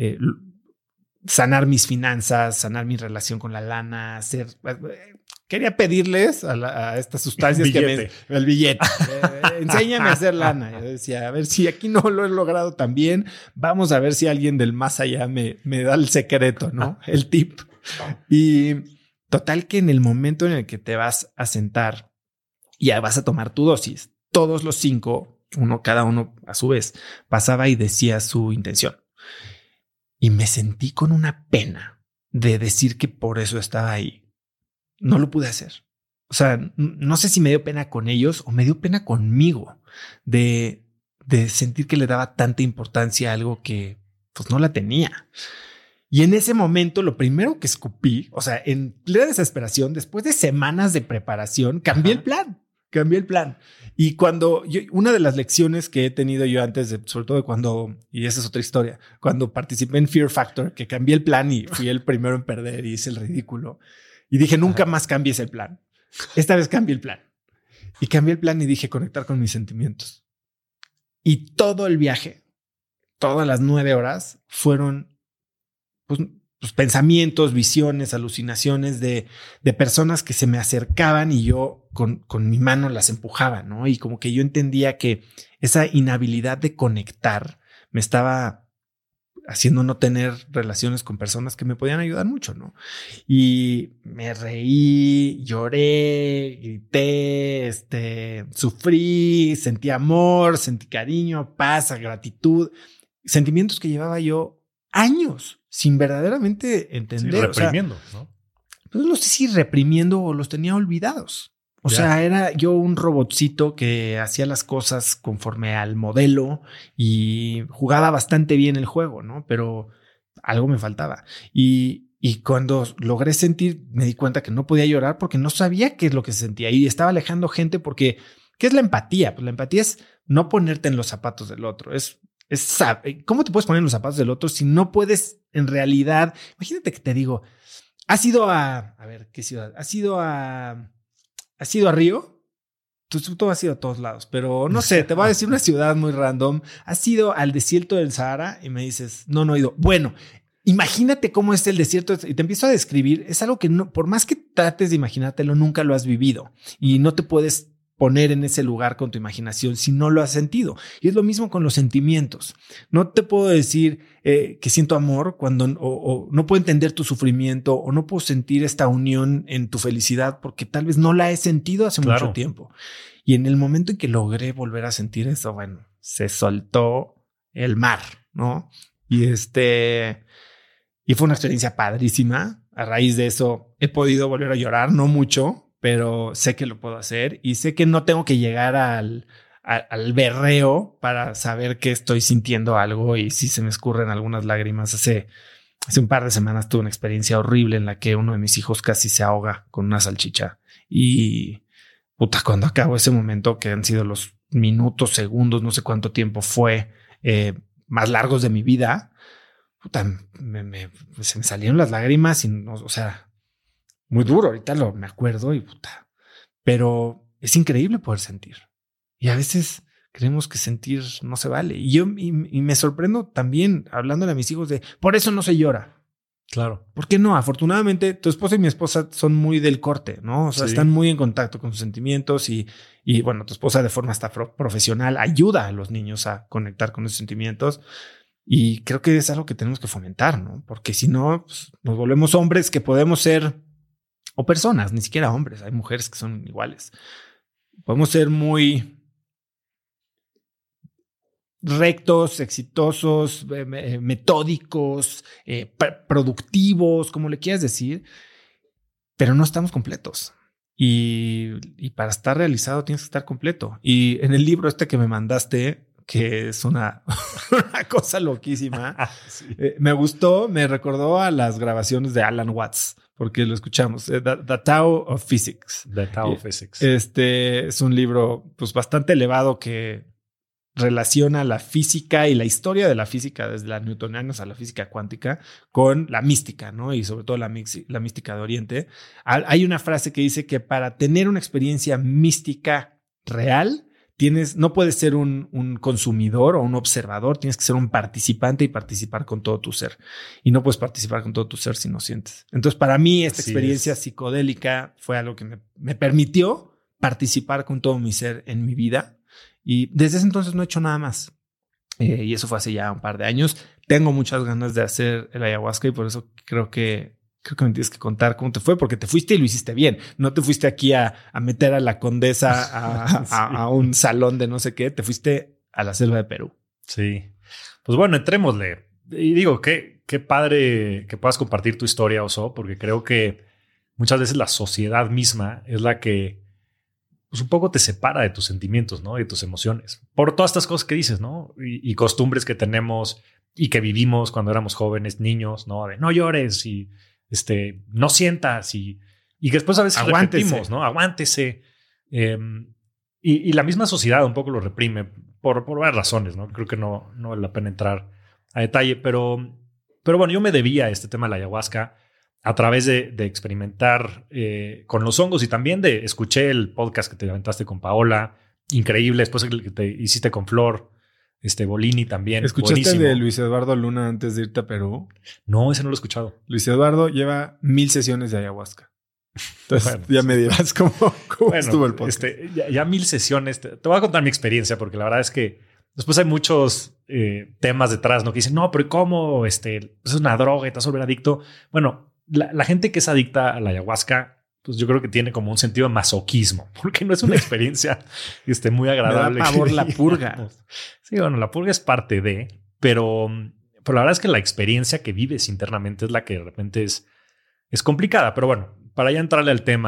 sanar mis finanzas, sanar mi relación con la lana, quería pedirles a estas sustancias el billete. Enséñame a hacer lana. Yo decía, a ver si aquí no lo he logrado tan bien, vamos a ver si alguien del más allá me da el secreto, ¿no? El tip. Y total que en el momento en el que te vas a sentar y ya vas a tomar tu dosis, todos los 5, cada uno a su vez, pasaba y decía su intención. Y me sentí con una pena de decir que por eso estaba ahí. No lo pude hacer. O sea, no sé si me dio pena con ellos o me dio pena conmigo de sentir que le daba tanta importancia a algo que pues no la tenía. Y en ese momento, lo primero que escupí, o sea, en plena desesperación, después de semanas de preparación, cambié el plan. Y una de las lecciones que he tenido yo antes sobre todo y esa es otra historia, cuando participé en Fear Factor, que cambié el plan y fui el primero en perder y hice el ridículo. Y dije, nunca más cambies el plan. Esta vez cambié el plan. Y cambié el plan y dije, conectar con mis sentimientos. Y todo el viaje, todas las 9 horas, fueron pues, pensamientos, visiones, alucinaciones de personas que se me acercaban y yo con mi mano las empujaba, ¿no? Y como que yo entendía que esa inhabilidad de conectar me estaba haciendo no tener relaciones con personas que me podían ayudar mucho, ¿no? Y me reí, lloré, grité, sufrí, sentí amor, sentí cariño, paz, gratitud, sentimientos que llevaba yo años sin verdaderamente entender. Sí, reprimiendo, ¿no? Pues no sé si reprimiendo o los tenía olvidados. O sea, era yo un robotcito que hacía las cosas conforme al modelo y jugaba bastante bien el juego, ¿no? Pero algo me faltaba. Y cuando logré sentir, me di cuenta que no podía llorar porque no sabía qué es lo que se sentía y estaba alejando gente porque, ¿qué es la empatía? Pues la empatía es no ponerte en los zapatos del otro. ¿Cómo te puedes poner en los zapatos del otro si no puedes en realidad? Imagínate que te digo, ¿has ido a ver, ¿qué ciudad? ¿Has ido a Río? Tú has ido a todos lados, pero no sé, te voy a decir una ciudad muy random. ¿Has ido al desierto del Sahara? Y me dices, no he ido. Bueno, imagínate cómo es el desierto y te empiezo a describir. Es algo que no, por más que trates de imaginártelo, nunca lo has vivido y no te puedes poner en ese lugar con tu imaginación si no lo has sentido. Y es lo mismo con los sentimientos. No te puedo decir que siento amor cuando o no puedo entender tu sufrimiento o no puedo sentir esta unión en tu felicidad porque tal vez no la he sentido hace mucho tiempo. Y en el momento en que logré volver a sentir eso, bueno, se soltó el mar, ¿no? Y fue una experiencia padrísima. A raíz de eso he podido volver a llorar, no mucho, pero sé que lo puedo hacer y sé que no tengo que llegar al berreo para saber que estoy sintiendo algo y si se me escurren algunas lágrimas. Hace un par de semanas tuve una experiencia horrible en la que uno de mis hijos casi se ahoga con una salchicha y cuando acabo ese momento, que han sido los minutos, segundos, no sé cuánto tiempo fue, más largos de mi vida, se me salieron las lágrimas y no, o sea, muy duro. Ahorita me acuerdo pero es increíble poder sentir. Y a veces creemos que sentir no se vale. Y me sorprendo también hablándole a mis hijos de por eso no se llora. Claro. ¿Por qué no? Afortunadamente, tu esposa y mi esposa son muy del corte, ¿no? O sea, están muy en contacto con sus sentimientos y bueno, tu esposa de forma hasta profesional ayuda a los niños a conectar con esos sentimientos. Y creo que es algo que tenemos que fomentar, ¿no? Porque si no, pues, nos volvemos hombres que podemos ser, o personas, ni siquiera hombres, hay mujeres que son iguales. Podemos ser muy rectos, exitosos, metódicos, productivos, como le quieras decir, pero no estamos completos. Y para estar realizado tienes que estar completo. Y en el libro que me mandaste, que es una cosa loquísima, sí. Me gustó, me recordó a las grabaciones de Alan Watts, porque lo escuchamos, The Tao of Physics. The Tao of Physics. Es un libro pues bastante elevado que relaciona la física y la historia de la física desde la newtoniana a la física cuántica con la mística, ¿no? Y sobre todo la mística de Oriente. Hay una frase que dice que para tener una experiencia mística real, no puedes ser un consumidor o un observador, tienes que ser un participante y participar con todo tu ser. Y no puedes participar con todo tu ser si no sientes. Entonces, para mí, esta experiencia psicodélica fue algo que me permitió participar con todo mi ser en mi vida. Y desde ese entonces no he hecho nada más. Y eso fue hace ya un par de años. Tengo muchas ganas de hacer el ayahuasca y por eso creo que me tienes que contar cómo te fue, porque te fuiste y lo hiciste bien. No te fuiste aquí a meter a la condesa a un salón de no sé qué. Te fuiste a la selva de Perú. Sí. Pues bueno, entrémosle. Y digo, qué padre que puedas compartir tu historia, Oso, porque creo que muchas veces la sociedad misma es la que pues un poco te separa de tus sentimientos, ¿no? Y de tus emociones. Por todas estas cosas que dices, ¿no? Y costumbres que tenemos y que vivimos cuando éramos jóvenes, niños, ¿no? De no llores y no sientas y que después a veces repetimos, ¿no? Aguántese. Y la misma sociedad un poco lo reprime por varias razones, ¿no? Creo que no vale la pena entrar a detalle, pero bueno, yo me debía a este tema de la ayahuasca a través de experimentar con los hongos y también escuché el podcast que te aventaste con Paola, increíble, después el que te hiciste con Flor, Bolini también. ¿Escuchaste buenísimo. De Luis Eduardo Luna antes de irte a Perú? No, ese no lo he escuchado. Luis Eduardo lleva 1000 sesiones de ayahuasca. Entonces bueno, ya me dirás cómo estuvo el podcast. Ya 1000 sesiones. Te voy a contar mi experiencia porque la verdad es que después hay muchos temas detrás, ¿no? Que dicen, no, pero ¿cómo? Es una droga y te vas a volver adicto. Bueno, la gente que es adicta a la ayahuasca, pues yo creo que tiene como un sentido de masoquismo, porque no es una experiencia muy agradable. Me da pavor la purga. Sí, bueno, la purga es parte de, pero la verdad es que la experiencia que vives internamente es la que de repente es complicada. Pero bueno, para ya entrarle al tema,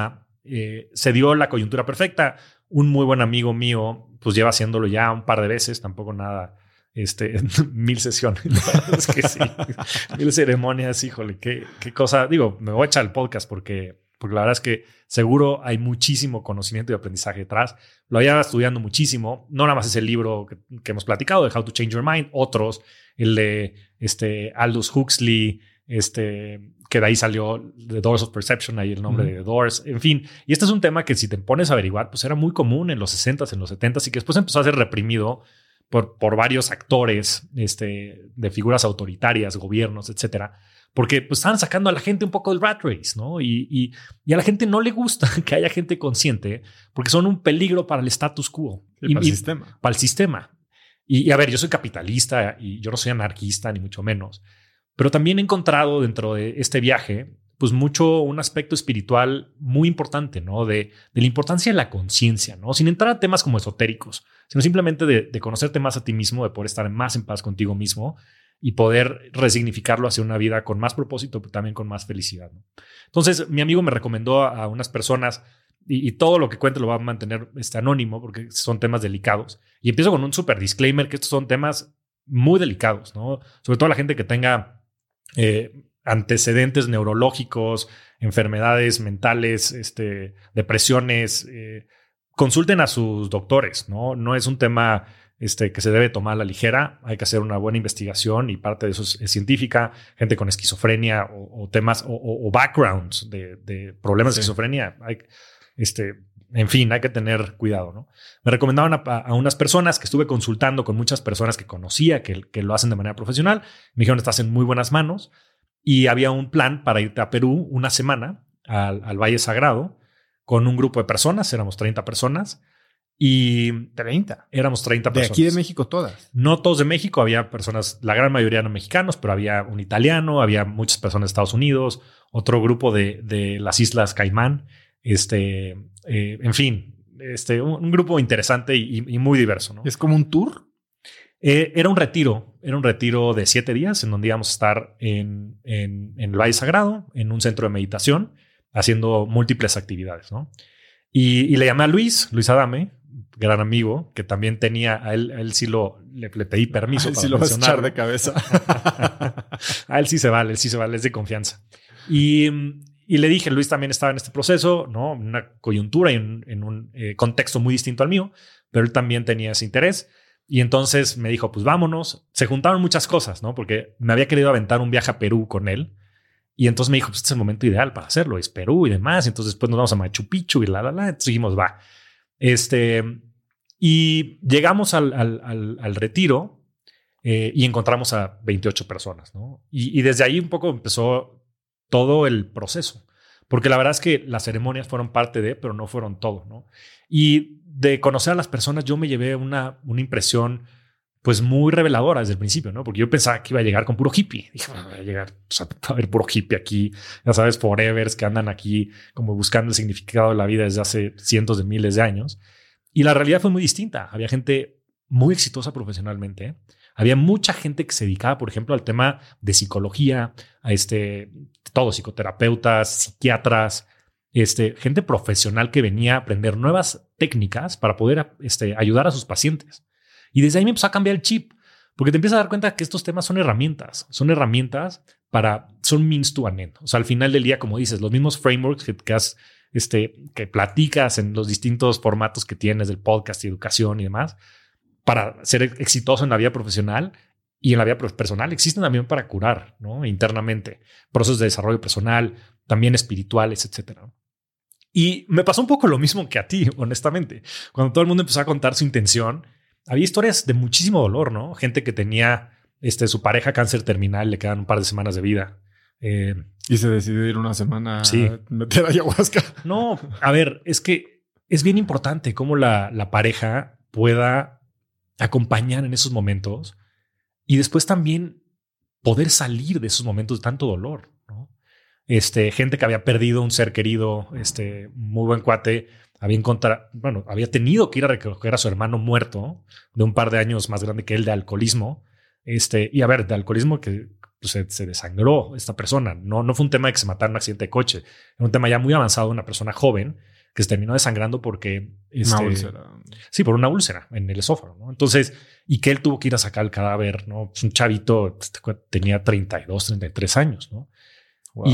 se dio la coyuntura perfecta. Un muy buen amigo mío, pues lleva haciéndolo ya un par de veces, tampoco nada, 1000 sesiones. Es que sí, 1000 ceremonias, híjole, qué cosa. Digo, me voy a echar el podcast porque la verdad es que seguro hay muchísimo conocimiento y aprendizaje detrás. Lo había estudiando muchísimo. No nada más es el libro que hemos platicado de How to Change Your Mind, otros, el de Aldous Huxley, que de ahí salió The Doors of Perception, ahí el nombre de The Doors, en fin. Y este es un tema que si te pones a averiguar, pues era muy común en los 60s, en los 70s, y que después empezó a ser reprimido por varios actores de figuras autoritarias, gobiernos, etcétera, porque pues estaban sacando a la gente un poco del rat race, ¿no? Y a la gente no le gusta que haya gente consciente porque son un peligro para el status quo. Y para el sistema. Para el sistema. Y a ver, yo soy capitalista y yo no soy anarquista, ni mucho menos. Pero también he encontrado dentro de este viaje, pues un aspecto espiritual muy importante, ¿no? De la importancia de la conciencia, ¿no? Sin entrar a temas como esotéricos, sino simplemente de conocerte más a ti mismo, de poder estar más en paz contigo mismo y poder resignificarlo hacia una vida con más propósito, pero también con más felicidad, ¿no? Entonces, mi amigo me recomendó a unas personas y todo lo que cuente lo va a mantener anónimo porque son temas delicados. Y empiezo con un súper disclaimer que estos son temas muy delicados, ¿no? Sobre todo la gente que tenga antecedentes neurológicos, enfermedades mentales, depresiones, consulten a sus doctores, ¿no? No es un tema que se debe tomar a la ligera. Hay que hacer una buena investigación y parte de eso es científica. Gente con esquizofrenia o temas o backgrounds de problemas de esquizofrenia. En fin, hay que tener cuidado, ¿no? Me recomendaban a unas personas que estuve consultando con muchas personas que conocía que lo hacen de manera profesional. Me dijeron, estás en muy buenas manos. Y había un plan para irte a Perú una semana al Valle Sagrado con un grupo de personas. Éramos 30 personas. Y 30. Éramos 30 personas. ¿De aquí de México todas? No todos de México. Había personas, la gran mayoría eran mexicanos, pero había un italiano, había muchas personas de Estados Unidos, otro grupo de las Islas Caimán. En fin, un grupo interesante y muy diverso, ¿no? ¿Es como un tour? Era un retiro de 7 días en donde íbamos a estar en el Valle Sagrado, en un centro de meditación, haciendo múltiples actividades, ¿no? Y le llamé a Luis Adame, gran amigo, que también tenía, a él sí le pedí permiso. A él sí lo vas a echar de cabeza. A él sí se vale, es de confianza. Y le dije, Luis también estaba en este proceso, ¿no? Una coyuntura y en un contexto muy distinto al mío, pero él también tenía ese interés. Y entonces me dijo, pues vámonos. Se juntaron muchas cosas, ¿no? Porque me había querido aventar un viaje a Perú con él. Y entonces me dijo, pues este es el momento ideal para hacerlo. Es Perú y demás. Y entonces después nos vamos a Machu Picchu y Entonces dijimos, va. Y llegamos al retiro y encontramos a 28 personas, ¿no? Y desde ahí un poco empezó todo el proceso. Porque la verdad es que las ceremonias fueron parte de, pero no fueron todo, ¿no? Y de conocer a las personas, yo me llevé una impresión pues muy reveladora desde el principio, ¿no? Porque yo pensaba que iba a llegar con puro hippie. Dije, voy a llegar, o sea, a ver puro hippie aquí, ya sabes, forevers que andan aquí como buscando el significado de la vida desde hace cientos de miles de años. Y la realidad fue muy distinta. Había gente muy exitosa profesionalmente, ¿eh? Había mucha gente que se dedicaba, por ejemplo, al tema de psicología, a todos psicoterapeutas, psiquiatras, gente profesional que venía a aprender nuevas técnicas para poder ayudar a sus pacientes. Y desde ahí me empezó a cambiar el chip, porque te empiezas a dar cuenta que estos temas son herramientas son means to an end. O sea, al final del día, como dices, los mismos frameworks que platicas en los distintos formatos que tienes del podcast y educación y demás, para ser exitoso en la vida profesional y en la vida personal, existen también para curar, ¿no? Internamente, procesos de desarrollo personal, también espirituales, etcétera. Y me pasó un poco lo mismo que a ti, honestamente. Cuando todo el mundo empezó a contar su intención, había historias de muchísimo dolor, ¿no? Gente que tenía su pareja cáncer terminal, le quedan un par de semanas de vida. Y se decidió ir una semana sí. a meter ayahuasca. No, a ver, es que es bien importante cómo la pareja pueda acompañar en esos momentos y después también poder salir de esos momentos de tanto dolor, ¿no? Gente que había perdido un ser querido, muy buen cuate, había tenido que ir a recoger a su hermano muerto de un par de años más grande que él de alcoholismo. Y a ver, de alcoholismo que pues, se desangró esta persona. No fue un tema de que se matara en un accidente de coche. Era un tema ya muy avanzado de una persona joven que se terminó desangrando porque... Una úlcera. Sí, por una úlcera en el esófago, ¿no? Entonces, y que él tuvo que ir a sacar el cadáver, ¿no? Pues un chavito tenía 32, 33 años, ¿no? Wow.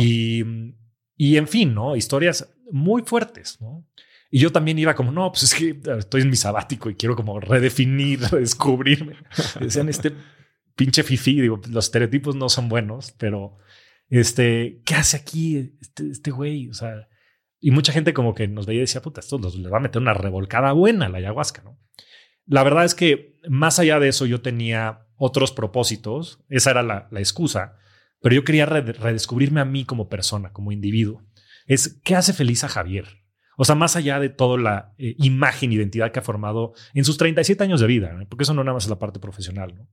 Y en fin, ¿no? Historias muy fuertes, ¿no? Y yo también iba como, no, pues es que estoy en mi sabático y quiero como redefinir, redescubrirme. Decían pinche fifí, digo, los estereotipos no son buenos, pero ¿qué hace aquí este güey? O sea, y mucha gente como que nos veía y decía, puta, esto les va a meter una revolcada buena a la ayahuasca, ¿no? La verdad es que más allá de eso yo tenía otros propósitos. Esa era la excusa, pero yo quería redescubrirme a mí como persona, como individuo. ¿Qué hace feliz a Javier? O sea, más allá de toda la imagen, identidad que ha formado en sus 37 años de vida, ¿no? Porque eso no nada más es la parte profesional, ¿no?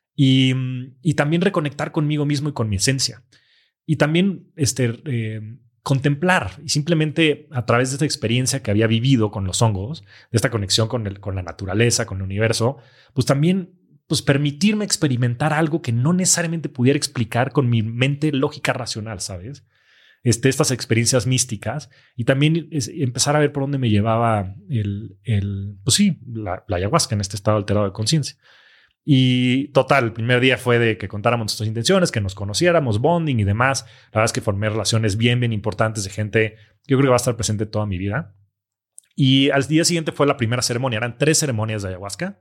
Y también reconectar conmigo mismo y con mi esencia. Y también contemplar, y simplemente a través de esta experiencia que había vivido con los hongos, de esta conexión con la naturaleza, con el universo, pues también pues permitirme experimentar algo que no necesariamente pudiera explicar con mi mente lógica racional, ¿sabes? Estas experiencias místicas, y también empezar a ver por dónde me llevaba pues sí, la ayahuasca en este estado alterado de conciencia. Y total, el primer día fue de que contáramos nuestras intenciones, que nos conociéramos, bonding y demás. La verdad es que formé relaciones bien importantes de gente que yo creo que va a estar presente toda mi vida. Y al día siguiente fue la primera ceremonia. Eran 3 ceremonias de ayahuasca,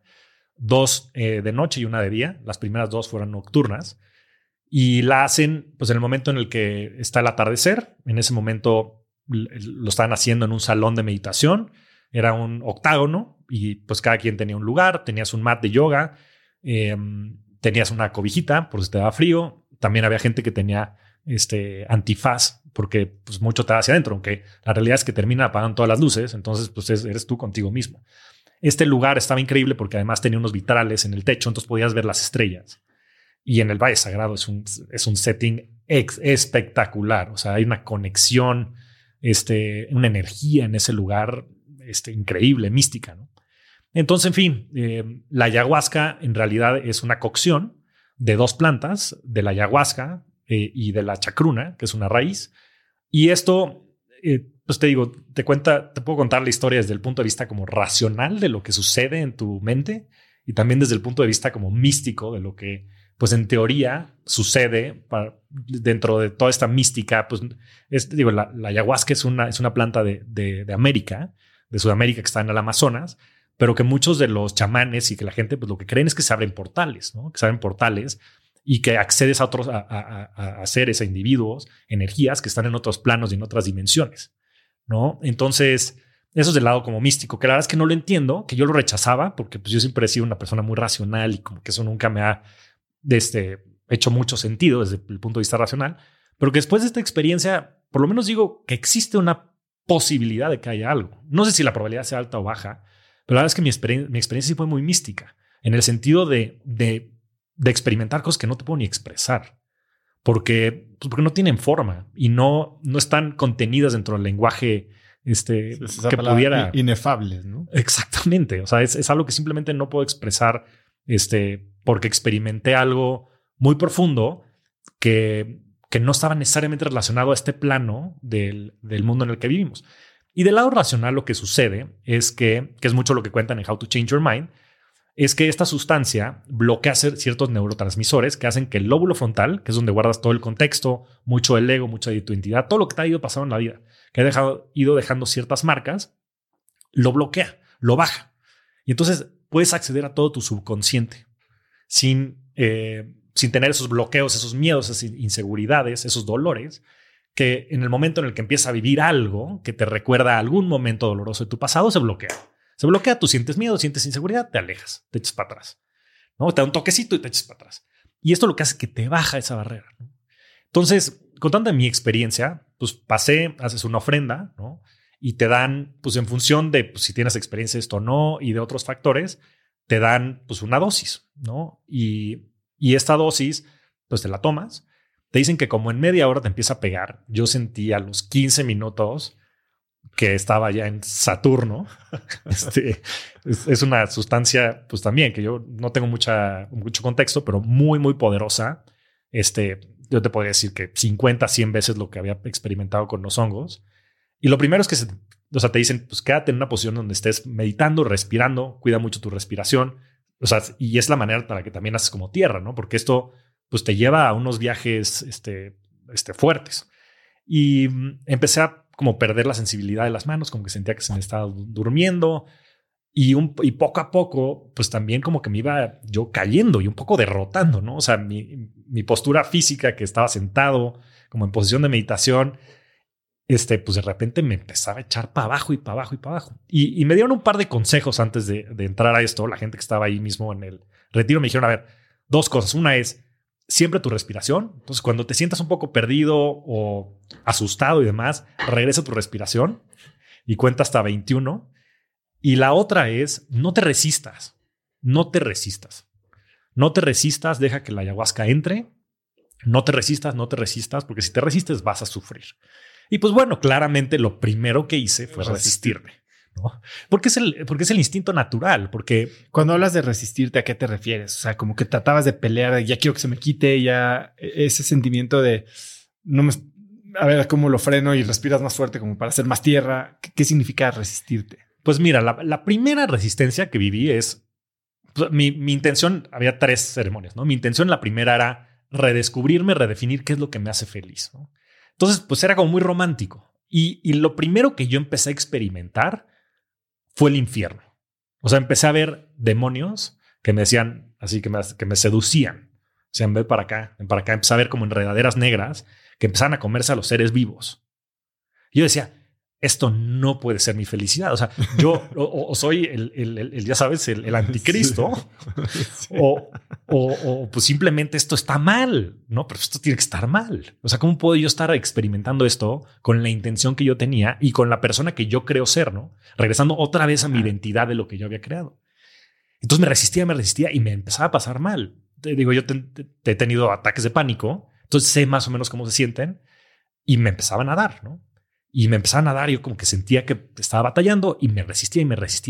2 de noche y 1 de día. Las primeras 2 fueron nocturnas. Y la hacen pues en el momento en el que está el atardecer. En ese momento lo estaban haciendo en un salón de meditación. Era un octágono y pues cada quien tenía un lugar. Tenías un mat de yoga. Tenías una cobijita por si te daba frío. También había gente que tenía antifaz porque pues mucho te da hacia adentro, aunque la realidad es que termina apagando todas las luces. Entonces pues eres tú contigo mismo. Este lugar estaba increíble porque además tenía unos vitrales en el techo, entonces podías ver las estrellas. Y en el Valle Sagrado es un setting espectacular. O sea, hay una conexión, una energía en ese lugar increíble, mística, ¿no? Entonces, en fin, la ayahuasca en realidad es una cocción de 2 plantas, de la ayahuasca y de la chacruna, que es una raíz. Y esto, pues te digo, te puedo contar la historia desde el punto de vista como racional de lo que sucede en tu mente y también desde el punto de vista como místico de lo que, pues en teoría, sucede dentro de toda esta mística. Pues la ayahuasca es una planta de América, de Sudamérica, que está en el Amazonas, pero que muchos de los chamanes y que la gente, pues lo que creen es que se abren portales, ¿no? Que se abren portales y que accedes a otros, a seres, a individuos, energías que están en otros planos y en otras dimensiones, ¿no? Entonces, eso es del lado como místico, que la verdad es que no lo entiendo, que yo lo rechazaba porque pues yo siempre he sido una persona muy racional y como que eso nunca me ha hecho mucho sentido desde el punto de vista racional, pero que después de esta experiencia, por lo menos digo que existe una posibilidad de que haya algo. No sé si la probabilidad sea alta o baja, pero la verdad es que mi experiencia sí fue muy mística, en el sentido de experimentar cosas que no te puedo ni expresar, porque no tienen forma y no están contenidas dentro del lenguaje que pudiera... Inefables, ¿no? Exactamente. O sea, es algo que simplemente no puedo expresar porque experimenté algo muy profundo que no estaba necesariamente relacionado a este plano del mundo en el que vivimos. Y del lado racional lo que sucede es que es mucho lo que cuentan en How to Change Your Mind, es que esta sustancia bloquea ciertos neurotransmisores que hacen que el lóbulo frontal, que es donde guardas todo el contexto, mucho del ego, mucha de tu identidad, todo lo que te ha ido pasando en la vida, que ha ido dejando ciertas marcas, lo bloquea, lo baja. Y entonces puedes acceder a todo tu subconsciente sin tener esos bloqueos, esos miedos, esas inseguridades, esos dolores, que en el momento en el que empiezas a vivir algo que te recuerda a algún momento doloroso de tu pasado, se bloquea. Se bloquea, tú sientes miedo, sientes inseguridad, te alejas, te echas para atrás, ¿no? Te da un toquecito y te echas para atrás. Y esto lo que hace es que te baja esa barrera, ¿no? Entonces, contando mi experiencia, pues haces una ofrenda, ¿no? Y te dan, pues en función de pues, si tienes experiencia de esto o no y de otros factores, te dan pues una dosis, ¿no? Y esta dosis, pues te la tomas. Te dicen que como en media hora te empieza a pegar. Yo sentí a los 15 minutos que estaba ya en Saturno. Es una sustancia, pues también, que yo no tengo mucho contexto, pero muy, muy poderosa. Yo te podría decir que 50, 100 veces lo que había experimentado con los hongos. Y lo primero es que O sea, te dicen, pues quédate en una posición donde estés meditando, respirando, cuida mucho tu respiración. O sea, y es la manera para que también haces como tierra, ¿no? Porque esto pues te lleva a unos viajes fuertes. Y empecé a como perder la sensibilidad de las manos, como que sentía que se me estaba durmiendo. Y poco a poco, pues también como que me iba yo cayendo y un poco derrotando, ¿no? O sea, mi postura física, que estaba sentado como en posición de meditación, pues de repente me empezaba a echar para abajo y para abajo y para abajo. Y me dieron un par de consejos antes de entrar a esto. La gente que estaba ahí mismo en el retiro me dijeron, a ver, dos cosas. Una es siempre tu respiración. Entonces, cuando te sientas un poco perdido o asustado y demás, regresa a tu respiración y cuenta hasta 21. Y la otra es, no te resistas. No te resistas. No te resistas, deja que la ayahuasca entre. No te resistas, porque si te resistes vas a sufrir. Y pues bueno, claramente lo primero que hice fue resistirme, ¿no? Porque es el instinto natural, porque... Cuando hablas de resistirte, ¿a qué te refieres? O sea, como que tratabas de pelear, ya quiero que se me quite, ya ese sentimiento de a ver cómo lo freno y respiras más fuerte como para hacer más tierra. ¿Qué significa resistirte? Pues mira, la primera resistencia que viví es... Pues, mi intención, había 3 ceremonias, ¿no? Mi intención, la primera era redescubrirme, redefinir qué es lo que me hace feliz, ¿no? Entonces, pues era como muy romántico. Y lo primero que yo empecé a experimentar fue el infierno. O sea, empecé a ver demonios que me decían así, que me seducían. O sea, ven para acá, empecé a ver como enredaderas negras que empezaban a comerse a los seres vivos. Y yo decía, esto no puede ser mi felicidad. O sea, yo o soy el ya sabes, el anticristo, sí. o pues simplemente esto está mal, ¿no? Pero esto tiene que estar mal. O sea, ¿cómo puedo yo estar experimentando esto con la intención que yo tenía y con la persona que yo creo ser, ¿no? Regresando otra vez a mi identidad de lo que yo había creado. Entonces me resistía y me empezaba a pasar mal. Te digo, yo he tenido ataques de pánico, entonces sé más o menos cómo se sienten y me empezaban a dar, ¿no? Y me empezaban a dar, yo como que sentía que estaba batallando y me resistía,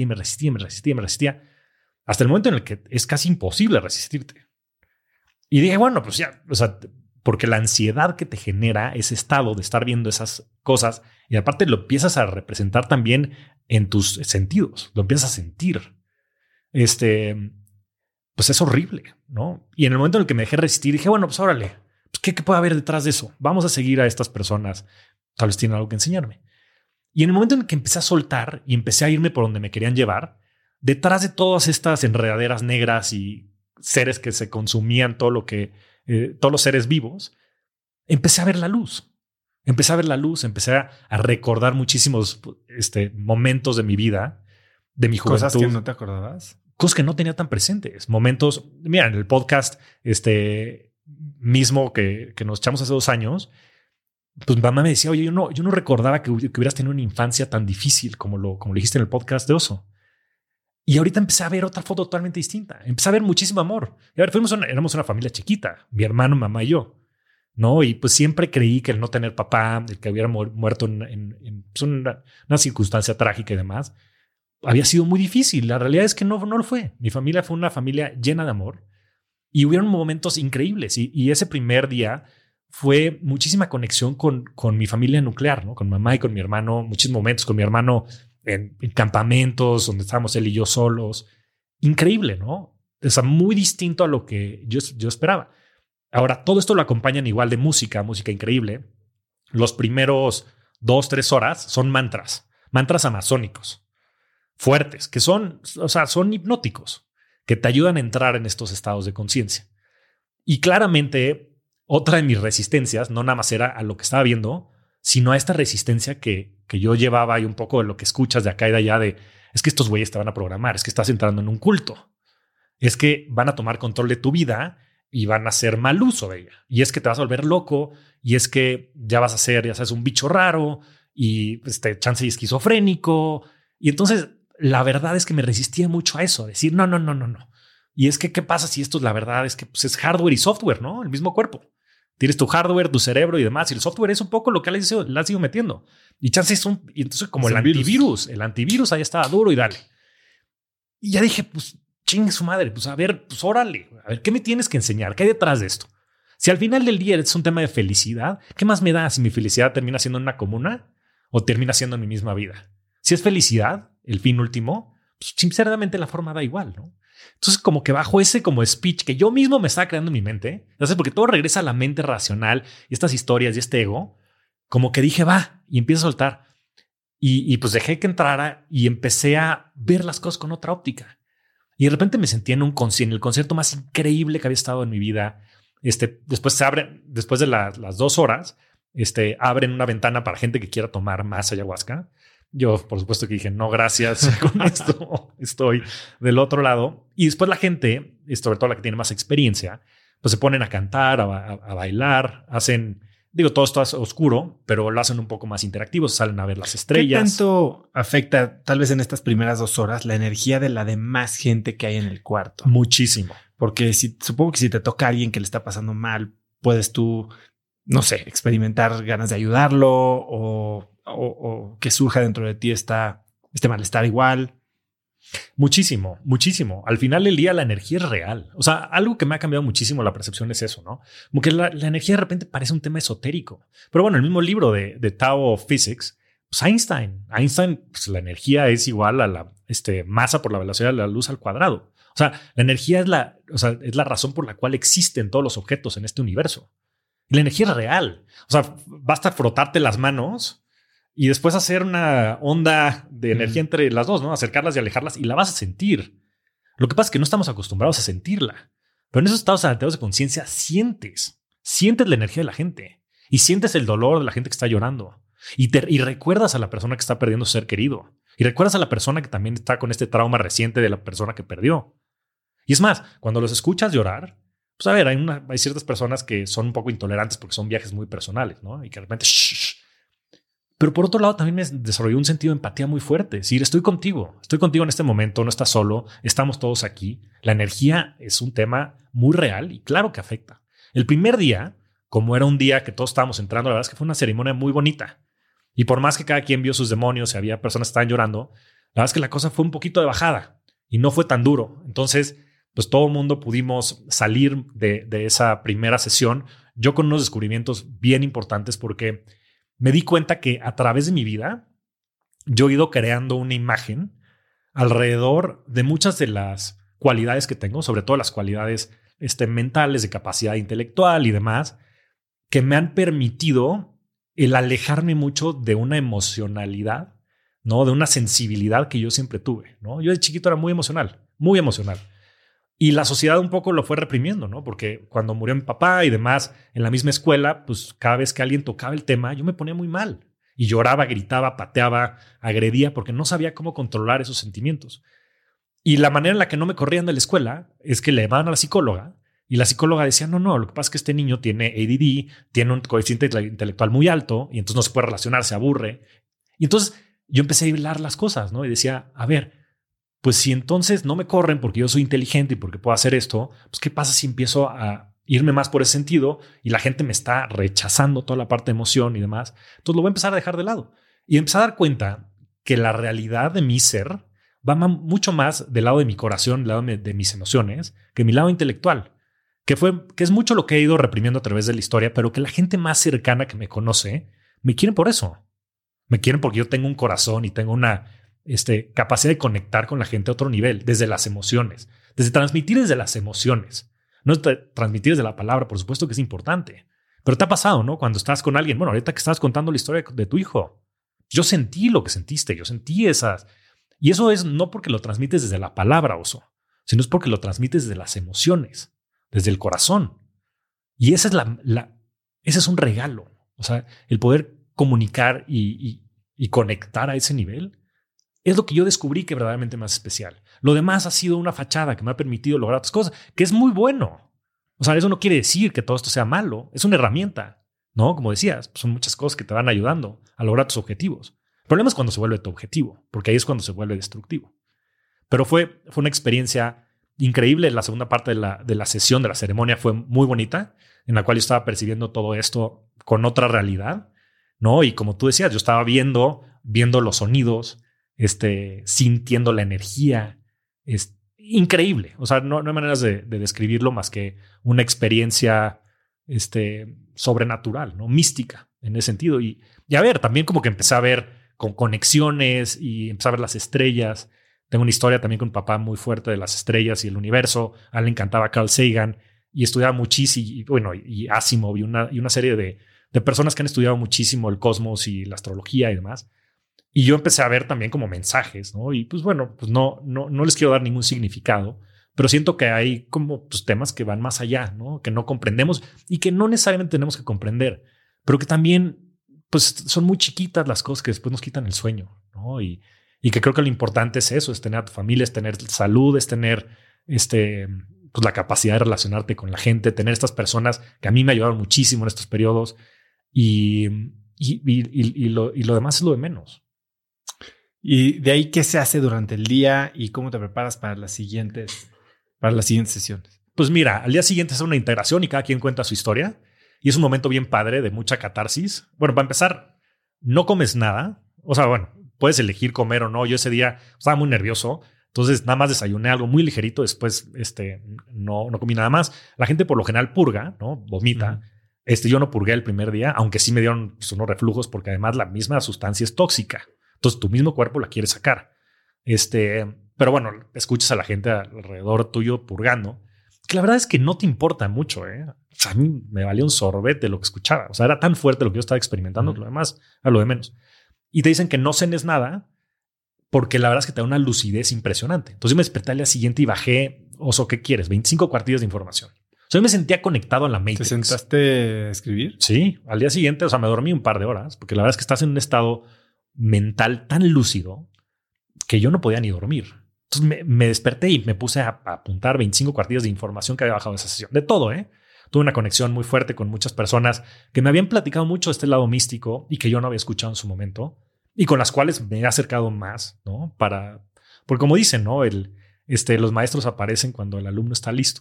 hasta el momento en el que es casi imposible resistirte. Y dije, bueno, pues ya, o sea, porque la ansiedad que te genera ese estado de estar viendo esas cosas y aparte lo empiezas a representar también en tus sentidos, lo empiezas a sentir. Pues es horrible, ¿no? Y en el momento en el que me dejé resistir, dije, bueno, pues órale, pues ¿qué puede haber detrás de eso? Vamos a seguir a estas personas. Tal vez tienen algo que enseñarme. Y en el momento en el que empecé a soltar y empecé a irme por donde me querían llevar, detrás de todas estas enredaderas negras y seres que se consumían todos los seres vivos, empecé a ver la luz. Empecé a recordar muchísimos momentos de mi vida, de mi juventud. ¿Cosas que no te acordabas? Cosas que no tenía tan presentes. Momentos, mira, en el podcast mismo que nos echamos hace 2 años, pues mamá me decía, oye, yo no recordaba que hubieras tenido una infancia tan difícil como lo dijiste en el podcast de Oso. Y ahorita empecé a ver otra foto totalmente distinta. Empecé a ver muchísimo amor. Y a ver, éramos una familia chiquita, mi hermano, mamá y yo, ¿no? Y pues siempre creí que el no tener papá, el que hubiera muerto en una circunstancia trágica y demás, había sido muy difícil. La realidad es que no lo fue. Mi familia fue una familia llena de amor y hubieron momentos increíbles. Y ese primer día fue muchísima conexión con mi familia nuclear, ¿no? Con mamá y con mi hermano, muchísimos momentos con mi hermano en campamentos donde estábamos él y yo solos. Increíble, ¿no? O sea, muy distinto a lo que yo esperaba. Ahora, todo esto lo acompañan igual de música increíble. Los primeros 2-3 horas son mantras amazónicos, fuertes, que son hipnóticos, que te ayudan a entrar en estos estados de conciencia. Y claramente, otra de mis resistencias no nada más era a lo que estaba viendo, sino a esta resistencia que yo llevaba y un poco de lo que escuchas de acá y de allá de es que estos güeyes te van a programar, es que estás entrando en un culto, es que van a tomar control de tu vida y van a hacer mal uso de ella. Y es que te vas a volver loco y es que ya vas a ser, ya sabes, un bicho raro y chance y esquizofrénico. Y entonces la verdad es que me resistía mucho a eso, a decir no. Y es que, ¿qué pasa si esto es la verdad? Es que pues, es hardware y software, ¿no? El mismo cuerpo. Tienes tu hardware, tu cerebro y demás. Y el software es un poco lo que le has ido metiendo. Y chances y entonces como el antivirus ahí estaba duro y dale. Y ya dije, pues chingue su madre. Pues a ver, pues órale. A ver, ¿qué me tienes que enseñar? ¿Qué hay detrás de esto? Si al final del día es un tema de felicidad, ¿qué más me da si mi felicidad termina siendo en una comuna o termina siendo en mi misma vida? Si es felicidad, el fin último, pues sinceramente la forma da igual, ¿no? Entonces como que bajo ese como speech que yo mismo me estaba creando en mi mente, ¿sabes? Porque todo regresa a la mente racional y estas historias y este ego, como que dije, va, y empiezo a soltar. Y pues dejé que entrara y empecé a ver las cosas con otra óptica. Y de repente me sentí en el concierto más increíble que había estado en mi vida. Después se abre, después de las 2 horas, abren una ventana para gente que quiera tomar más ayahuasca. Yo, por supuesto que dije, no, gracias, con esto estoy del otro lado. Y después la gente, sobre todo la que tiene más experiencia, pues se ponen a cantar, a bailar, hacen... Digo, todo esto es oscuro, pero lo hacen un poco más interactivo, salen a ver las estrellas. ¿Qué tanto afecta, tal vez en estas primeras 2 horas, la energía de la demás gente que hay en el cuarto? Muchísimo. Porque supongo que si te toca a alguien que le está pasando mal, puedes tú, no sé, experimentar ganas de ayudarlo o que surja dentro de ti este malestar igual. Muchísimo, muchísimo. Al final del día la energía es real. O sea, algo que me ha cambiado muchísimo la percepción es eso, ¿no? Como que la energía de repente parece un tema esotérico. Pero bueno, el mismo libro de Tao of Physics, pues Einstein, pues la energía es igual a la masa por la velocidad de la luz al cuadrado. O sea, la energía es la razón por la cual existen todos los objetos en este universo. Y la energía es real. O sea, basta frotarte las manos y después hacer una onda de energía entre las dos, ¿no? Acercarlas y alejarlas y la vas a sentir. Lo que pasa es que no estamos acostumbrados a sentirla. Pero en esos estados alterados de conciencia sientes la energía de la gente y sientes el dolor de la gente que está llorando y recuerdas a la persona que está perdiendo su ser querido y recuerdas a la persona que también está con este trauma reciente de la persona que perdió. Y es más, cuando los escuchas llorar, pues a ver, hay ciertas personas que son un poco intolerantes porque son viajes muy personales, ¿no? Y que de repente... Pero por otro lado, también me desarrolló un sentido de empatía muy fuerte. Es decir, estoy contigo en este momento, no estás solo, estamos todos aquí. La energía es un tema muy real y claro que afecta. El primer día, como era un día que todos estábamos entrando, la verdad es que fue una ceremonia muy bonita. Y por más que cada quien vio sus demonios y había personas que estaban llorando, la verdad es que la cosa fue un poquito de bajada y no fue tan duro. Entonces, pues todo el mundo pudimos salir de esa primera sesión, yo con unos descubrimientos bien importantes porque me di cuenta que a través de mi vida yo he ido creando una imagen alrededor de muchas de las cualidades que tengo, sobre todo las cualidades mentales, de capacidad intelectual y demás, que me han permitido el alejarme mucho de una emocionalidad, ¿no? De una sensibilidad que yo siempre tuve, ¿no? Yo de chiquito era muy emocional, muy emocional. Y la sociedad un poco lo fue reprimiendo, ¿no? Porque cuando murió mi papá y demás, en la misma escuela, pues cada vez que alguien tocaba el tema, yo me ponía muy mal. Y lloraba, gritaba, pateaba, agredía, porque no sabía cómo controlar esos sentimientos. Y la manera en la que no me corrían de la escuela es que le llamaban a la psicóloga y la psicóloga decía, no, lo que pasa es que este niño tiene ADD, tiene un coeficiente intelectual muy alto y entonces no se puede relacionar, se aburre. Y entonces yo empecé a hilar las cosas, ¿no? Y decía, a ver, pues si entonces no me corren porque yo soy inteligente y porque puedo hacer esto, pues ¿qué pasa si empiezo a irme más por ese sentido y la gente me está rechazando toda la parte de emoción y demás? Entonces lo voy a empezar a dejar de lado y empezar a dar cuenta que la realidad de mi ser va mucho más del lado de mi corazón, del lado de mis emociones, que mi lado intelectual, que es mucho lo que he ido reprimiendo a través de la historia, pero que la gente más cercana que me conoce me quieren por eso. Me quieren porque yo tengo un corazón y tengo una capacidad de conectar con la gente a otro nivel, desde las emociones, desde transmitir desde las emociones, no transmitir desde la palabra, por supuesto que es importante, pero te ha pasado, ¿no? Cuando estás con alguien, bueno, ahorita que estabas contando la historia de tu hijo, yo sentí lo que sentiste, yo sentí esas, y eso es no porque lo transmites desde la palabra, Oso, sino es porque lo transmites desde las emociones, desde el corazón, y esa es ese es un regalo, o sea, el poder comunicar y conectar a ese nivel. Es lo que yo descubrí que verdaderamente más especial. Lo demás ha sido una fachada que me ha permitido lograr otras cosas, que es muy bueno. O sea, eso no quiere decir que todo esto sea malo. Es una herramienta, ¿no? Como decías, son muchas cosas que te van ayudando a lograr tus objetivos. El problema es cuando se vuelve tu objetivo, porque ahí es cuando se vuelve destructivo. Pero fue una experiencia increíble. La segunda parte de la sesión, de la ceremonia, fue muy bonita, en la cual yo estaba percibiendo todo esto con otra realidad, ¿no? Y como tú decías, yo estaba viendo los sonidos, sintiendo la energía. Es increíble. O sea, no hay maneras de describirlo más que una experiencia sobrenatural, ¿no? Mística en ese sentido. Y a ver, también como que empecé a ver con conexiones y empecé a ver las estrellas. Tengo una historia también con mi papá muy fuerte de las estrellas y el universo. A él le encantaba Carl Sagan y estudiaba muchísimo, y Asimov y una serie de personas que han estudiado muchísimo el cosmos y la astrología y demás. Y yo empecé a ver también como mensajes, ¿no? Y pues bueno, pues no les quiero dar ningún significado, pero siento que hay como pues, temas que van más allá, ¿no? Que no comprendemos y que no necesariamente tenemos que comprender, pero que también pues son muy chiquitas las cosas que después nos quitan el sueño, ¿no? Y que creo que lo importante es eso, es tener a tu familia, es tener salud, es tener pues la capacidad de relacionarte con la gente, tener estas personas que a mí me ayudaron muchísimo en estos periodos y lo demás es lo de menos. Y de ahí, ¿qué se hace durante el día y cómo te preparas para las siguientes sesiones? Pues mira, al día siguiente es una integración y cada quien cuenta su historia y es un momento bien padre de mucha catarsis. Bueno, para empezar, no comes nada. O sea, bueno, puedes elegir comer o no. Yo ese día estaba muy nervioso, entonces nada más desayuné algo muy ligerito. Después no comí nada más. La gente por lo general purga, ¿no? Vomita. Yo no purgué el primer día, aunque sí me dieron pues, unos reflujos porque además la misma sustancia es tóxica. Entonces tu mismo cuerpo la quiere sacar. Pero bueno, escuchas a la gente alrededor tuyo purgando, que la verdad es que no te importa mucho, ¿eh? O sea, a mí me valía un sorbete lo que escuchaba. O sea, era tan fuerte lo que yo estaba experimentando que lo demás era lo de menos. Y te dicen que no cenes nada porque la verdad es que te da una lucidez impresionante. Entonces yo me desperté al día siguiente y bajé, oso, ¿qué quieres? 25 cuartillas de información. O sea, yo me sentía conectado a la Matrix. ¿Te sentaste a escribir? Sí, al día siguiente, o sea, me dormí un par de horas porque la verdad es que estás en un estado mental tan lúcido que yo no podía ni dormir. Entonces me desperté y me puse a apuntar 25 cuartillas de información que había bajado de esa sesión. De todo, ¿eh? Tuve una conexión muy fuerte con muchas personas que me habían platicado mucho de este lado místico y que yo no había escuchado en su momento y con las cuales me he acercado más, ¿no? Porque como dicen, ¿no? Los maestros aparecen cuando el alumno está listo.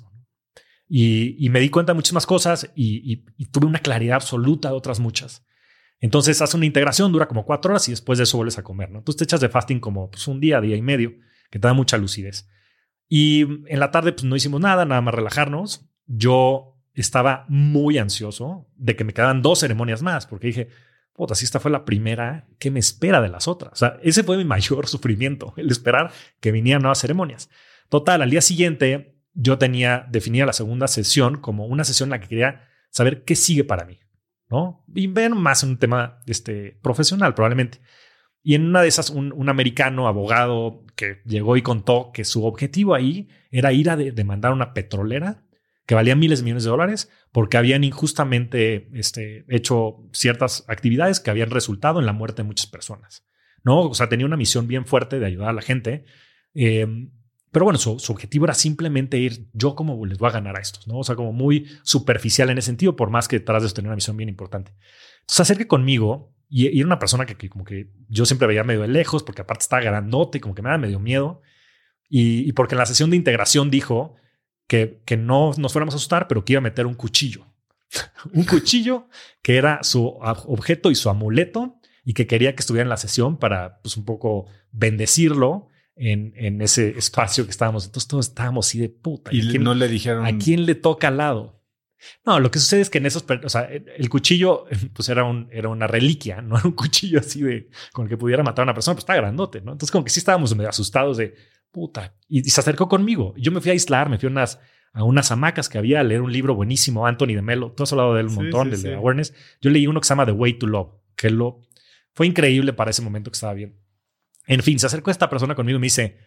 Y me di cuenta de muchísimas cosas y tuve una claridad absoluta de otras muchas. Entonces hace una integración, dura como 4 horas y después de eso vuelves a comer, ¿no? Entonces te echas de fasting como pues, un día y medio, que te da mucha lucidez. Y en la tarde pues no hicimos nada más relajarnos. Yo estaba muy ansioso de que me quedaran 2 ceremonias más, porque dije, puta, si esta fue la primera, ¿qué me espera de las otras? O sea, ese fue mi mayor sufrimiento, el esperar que vinieran nuevas ceremonias. Total, al día siguiente yo tenía definida la segunda sesión como una sesión en la que quería saber qué sigue para mí, ¿no? Y ver más en un tema profesional probablemente. Y en una de esas, un americano abogado que llegó y contó que su objetivo ahí era ir a demandar una petrolera que valía miles de millones de dólares porque habían injustamente hecho ciertas actividades que habían resultado en la muerte de muchas personas, ¿no? O sea, tenía una misión bien fuerte de ayudar a la gente. Pero bueno, su objetivo era simplemente ir, yo como les voy a ganar a estos, ¿no? O sea, como muy superficial en ese sentido, por más que detrás de eso tenía una misión bien importante. Entonces se acerca conmigo y era una persona que como que yo siempre veía medio de lejos porque aparte estaba grandote y como que me daba medio miedo. Y porque en la sesión de integración dijo que no nos fuéramos a asustar, pero que iba a meter un cuchillo. Un cuchillo que era su objeto y su amuleto y que quería que estuviera en la sesión para pues un poco bendecirlo en ese espacio que estábamos. Entonces todos estábamos así de puta. Y no le dijeron ¿a quién le toca al lado? No, lo que sucede es que en esos, o sea, el cuchillo pues era una reliquia, no era un cuchillo así con el que pudiera matar a una persona, pues está grandote, ¿no? Entonces como que sí estábamos medio asustados de puta. Y se acercó conmigo. Yo me fui a aislar, me fui a unas hamacas que había a leer un libro buenísimo, Anthony de Mello. Tú has hablado de él un montón, del de Awareness. Yo leí uno que se llama The Way to Love, que fue increíble para ese momento que estaba bien. En fin, se acercó esta persona conmigo y me dice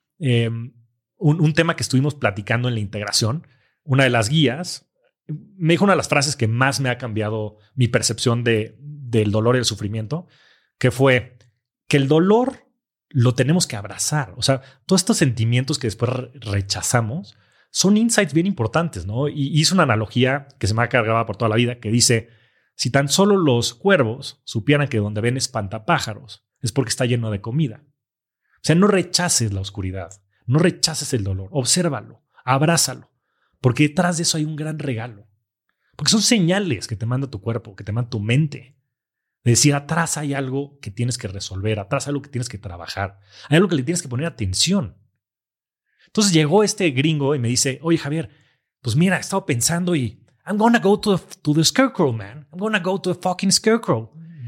un tema que estuvimos platicando en la integración. Una de las guías me dijo una de las frases que más me ha cambiado mi percepción del dolor y el sufrimiento, que fue que el dolor lo tenemos que abrazar. O sea, todos estos sentimientos que después rechazamos son insights bien importantes, ¿no? Y hizo una analogía que se me ha cargado por toda la vida que dice, si tan solo los cuervos supieran que donde ven espantapájaros es porque está lleno de comida. O sea, no rechaces la oscuridad, no rechaces el dolor, obsérvalo, abrázalo, porque detrás de eso hay un gran regalo. Porque son señales que te manda tu cuerpo, que te manda tu mente. De decir, atrás hay algo que tienes que resolver, atrás hay algo que tienes que trabajar, hay algo que le tienes que poner atención. Entonces llegó este gringo y me dice, oye Javier, pues mira, he estado pensando y I'm gonna go to the scarecrow, man. I'm gonna go to the fucking scarecrow.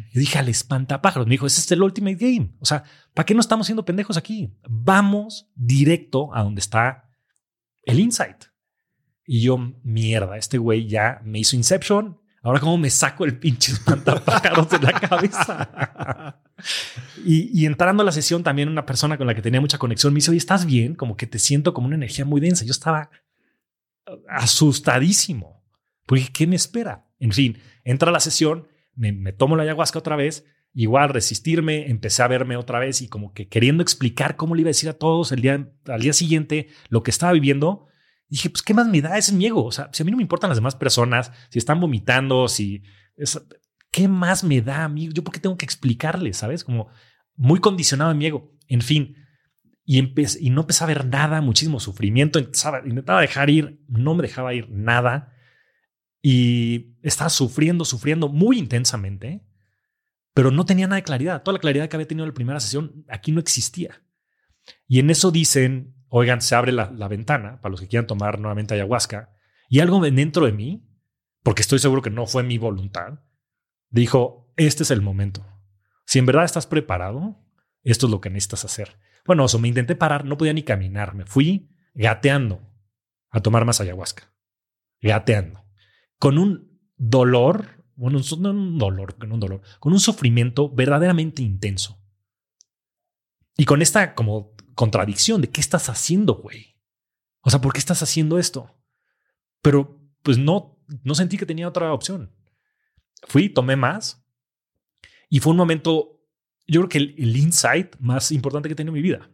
Yo dije al espantapájaros. Me dijo, ese es el Ultimate Game. O sea, ¿para qué no estamos siendo pendejos aquí? Vamos directo a donde está el insight. Y yo, mierda, este güey ya me hizo Inception. Ahora, ¿cómo me saco el pinche espantapájaros de la cabeza? Y entrando a la sesión, también una persona con la que tenía mucha conexión me dice, oye, ¿estás bien? Como que te siento como una energía muy densa. Yo estaba asustadísimo. Porque, ¿qué me espera? En fin, entra a la sesión, me tomo la ayahuasca otra vez, igual resistirme, empecé a verme otra vez y como que queriendo explicar cómo le iba a decir a todos al día siguiente lo que estaba viviendo. Dije, pues, ¿qué más me da? Ese es mi ego. O sea, si a mí no me importan las demás personas, si están vomitando, ¿qué más me da a mí? ¿Yo por qué tengo que explicarles? ¿Sabes? Como muy condicionado a mi ego. En fin, y no empecé a ver nada, muchísimo sufrimiento. Intentaba dejar ir, no me dejaba ir nada. Y estaba sufriendo muy intensamente, pero no tenía nada de claridad. Toda la claridad que había tenido en la primera sesión aquí no existía. Y en eso dicen, oigan, se abre la ventana para los que quieran tomar nuevamente ayahuasca. Y algo dentro de mí, porque estoy seguro que no fue mi voluntad, dijo, este es el momento. Si en verdad estás preparado, esto es lo que necesitas hacer. Bueno, me intenté parar, no podía ni caminar. Me fui gateando a tomar más ayahuasca. Gateando. Con un dolor, con un sufrimiento verdaderamente intenso. Y con esta como contradicción de qué estás haciendo, güey. O sea, ¿por qué estás haciendo esto? Pero pues no sentí que tenía otra opción. Fui, tomé más y fue un momento, yo creo que el insight más importante que he tenido en mi vida.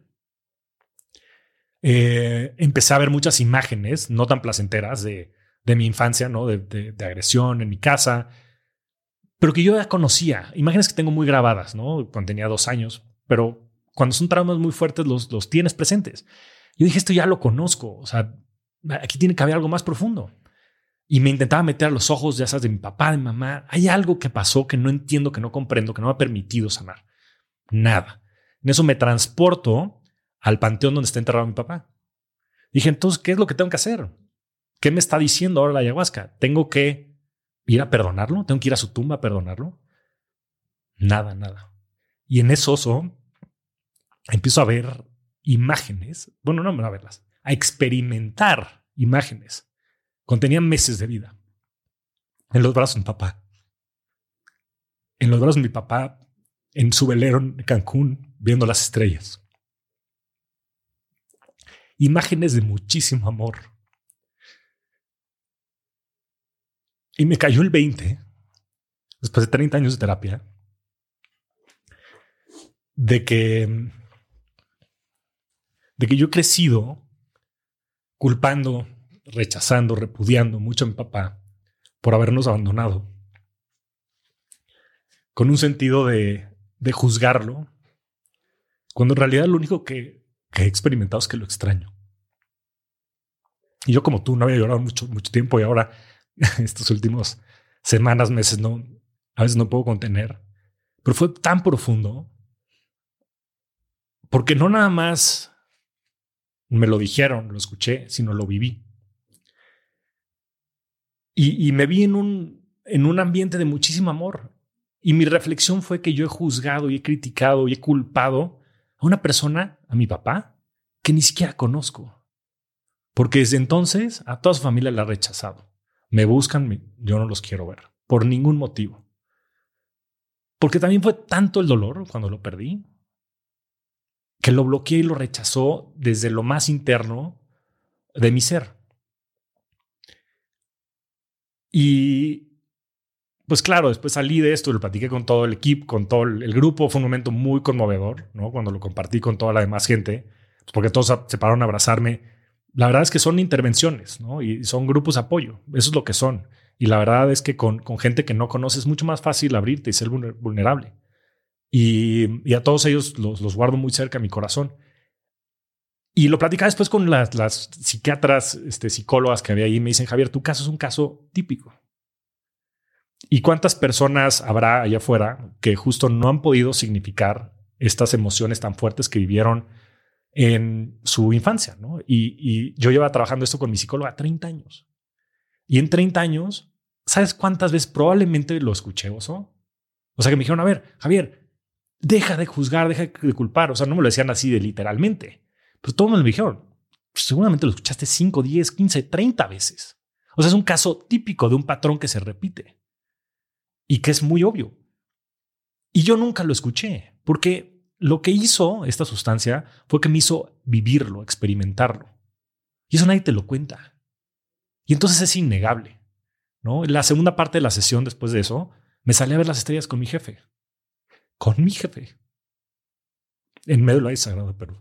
Empecé a ver muchas imágenes no tan placenteras de mi infancia, ¿no? De agresión en mi casa, pero que yo ya conocía. Imágenes que tengo muy grabadas, ¿no? Cuando tenía 2 años, pero cuando son traumas muy fuertes los tienes presentes. Yo dije, esto ya lo conozco. O sea, aquí tiene que haber algo más profundo. Y me intentaba meter a los ojos, ya sabes, de mi papá, de mi mamá. Hay algo que pasó que no entiendo, que no comprendo, que no me ha permitido sanar. Nada. En eso me transporto al panteón donde está enterrado mi papá. Dije, entonces, ¿qué es lo que tengo que hacer? ¿Qué me está diciendo ahora la ayahuasca? ¿Tengo que ir a perdonarlo? ¿Tengo que ir a su tumba a perdonarlo? Nada. Y en eso empiezo a ver imágenes. Bueno, no a verlas. A experimentar imágenes. Cuando tenía meses de vida. En los brazos de mi papá. En los brazos de mi papá. En su velero en Cancún. Viendo las estrellas. Imágenes de muchísimo amor. Y me cayó el 20, después de 30 años de terapia, de que yo he crecido culpando, rechazando, repudiando mucho a mi papá por habernos abandonado, con un sentido de juzgarlo, cuando en realidad lo único que he experimentado es que lo extraño. Y yo, como tú, no había llorado mucho tiempo y ahora estas últimas semanas, meses, a veces no puedo contener, pero fue tan profundo porque no nada más me lo dijeron, lo escuché, sino lo viví. Y me vi en un ambiente de muchísimo amor. Y mi reflexión fue que yo he juzgado y he criticado y he culpado a una persona, a mi papá, que ni siquiera conozco. Porque desde entonces a toda su familia la ha rechazado. Me buscan, yo no los quiero ver. Por ningún motivo. Porque también fue tanto el dolor cuando lo perdí, que lo bloqueé y lo rechazó desde lo más interno de mi ser. Y pues claro, después salí de esto y lo platiqué con todo el equipo, con todo el grupo. Fue un momento muy conmovedor, ¿no? Cuando lo compartí con toda la demás gente, pues porque todos se pararon a abrazarme. La verdad es que son intervenciones, ¿no? Y son grupos de apoyo. Eso es lo que son. Y la verdad es que con gente que no conoces es mucho más fácil abrirte y ser vulnerable. Y a todos ellos los guardo muy cerca de mi corazón. Y lo platicaba después con las psiquiatras, psicólogas que había ahí. Me dicen, Javier, tu caso es un caso típico. ¿Y cuántas personas habrá allá afuera que justo no han podido significar estas emociones tan fuertes que vivieron en su infancia, ¿no? Y yo llevaba trabajando esto con mi psicóloga 30 años. Y en 30 años, ¿sabes cuántas veces probablemente lo escuché, Oso? O sea, que me dijeron, a ver, Javier, deja de juzgar, deja de culpar. O sea, no me lo decían así de literalmente. Pero todos me lo dijeron. Pues seguramente lo escuchaste 5, 10, 15, 30 veces. O sea, es un caso típico de un patrón que se repite y que es muy obvio. Y yo nunca lo escuché, porque lo que hizo esta sustancia fue que me hizo vivirlo, experimentarlo. Y eso nadie te lo cuenta. Y entonces es innegable, ¿no? En la segunda parte de la sesión, después de eso, me salí a ver las estrellas con mi jefe. Con mi jefe. En medio del Valle Sagrado de Perú.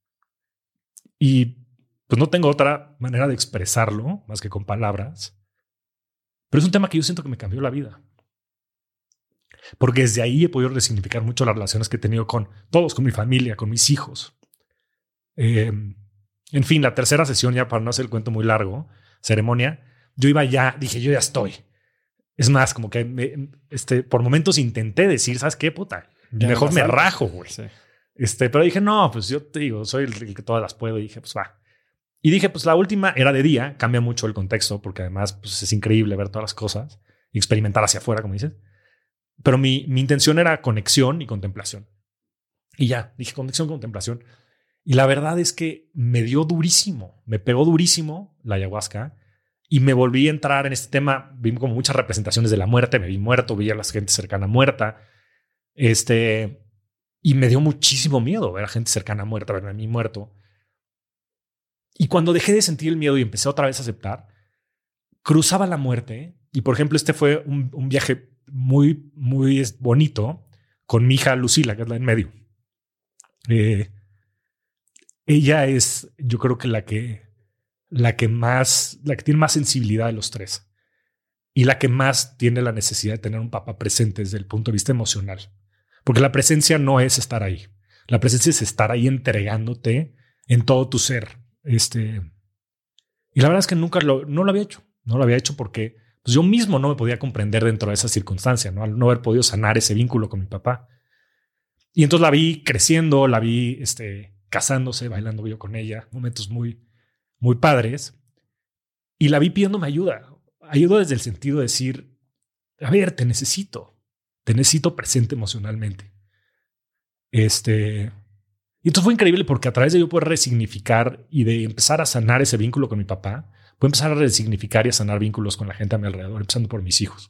Y pues no tengo otra manera de expresarlo más que con palabras. Pero es un tema que yo siento que me cambió la vida. Porque desde ahí he podido resignificar mucho las relaciones que he tenido con todos, con mi familia, con mis hijos. En fin, la tercera sesión, ya para no hacer el cuento muy largo, ceremonia, yo iba ya, dije, yo ya estoy. Es más, como que por momentos intenté decir, ¿sabes qué, puta? Ya mejor me rajo, güey. Sí. Pero dije, no, pues yo te digo, soy el que todas las puedo. Y dije, pues va. Y dije, pues la última era de día, cambia mucho el contexto, porque además pues, es increíble ver todas las cosas y experimentar hacia afuera, como dices. Pero mi intención era conexión y contemplación. Y ya, dije conexión, contemplación. Y la verdad es que me dio durísimo, me pegó durísimo la ayahuasca y me volví a entrar en este tema. Vi como muchas representaciones de la muerte, me vi muerto, vi a la gente cercana muerta. Y me dio muchísimo miedo ver a gente cercana muerta, verme a mí muerto. Y cuando dejé de sentir el miedo y empecé otra vez a aceptar, cruzaba la muerte. Y por ejemplo, fue un viaje muy, muy bonito con mi hija Lucila, que es la en medio. Ella es, yo creo que la que tiene más sensibilidad de los tres y la que más tiene la necesidad de tener un papá presente desde el punto de vista emocional. Porque la presencia no es estar ahí. La presencia es estar ahí entregándote en todo tu ser. Y la verdad es que nunca no lo había hecho. No lo había hecho porque pues yo mismo no me podía comprender dentro de esa circunstancia, ¿no? Al no haber podido sanar ese vínculo con mi papá. Y entonces la vi creciendo, la vi casándose, bailando yo con ella, momentos muy, muy padres. Y la vi pidiéndome ayuda. Ayuda desde el sentido de decir, a ver, te necesito presente emocionalmente. Y entonces fue increíble porque a través de yo poder resignificar y de empezar a sanar ese vínculo con mi papá, puedo empezar a resignificar y a sanar vínculos con la gente a mi alrededor, empezando por mis hijos.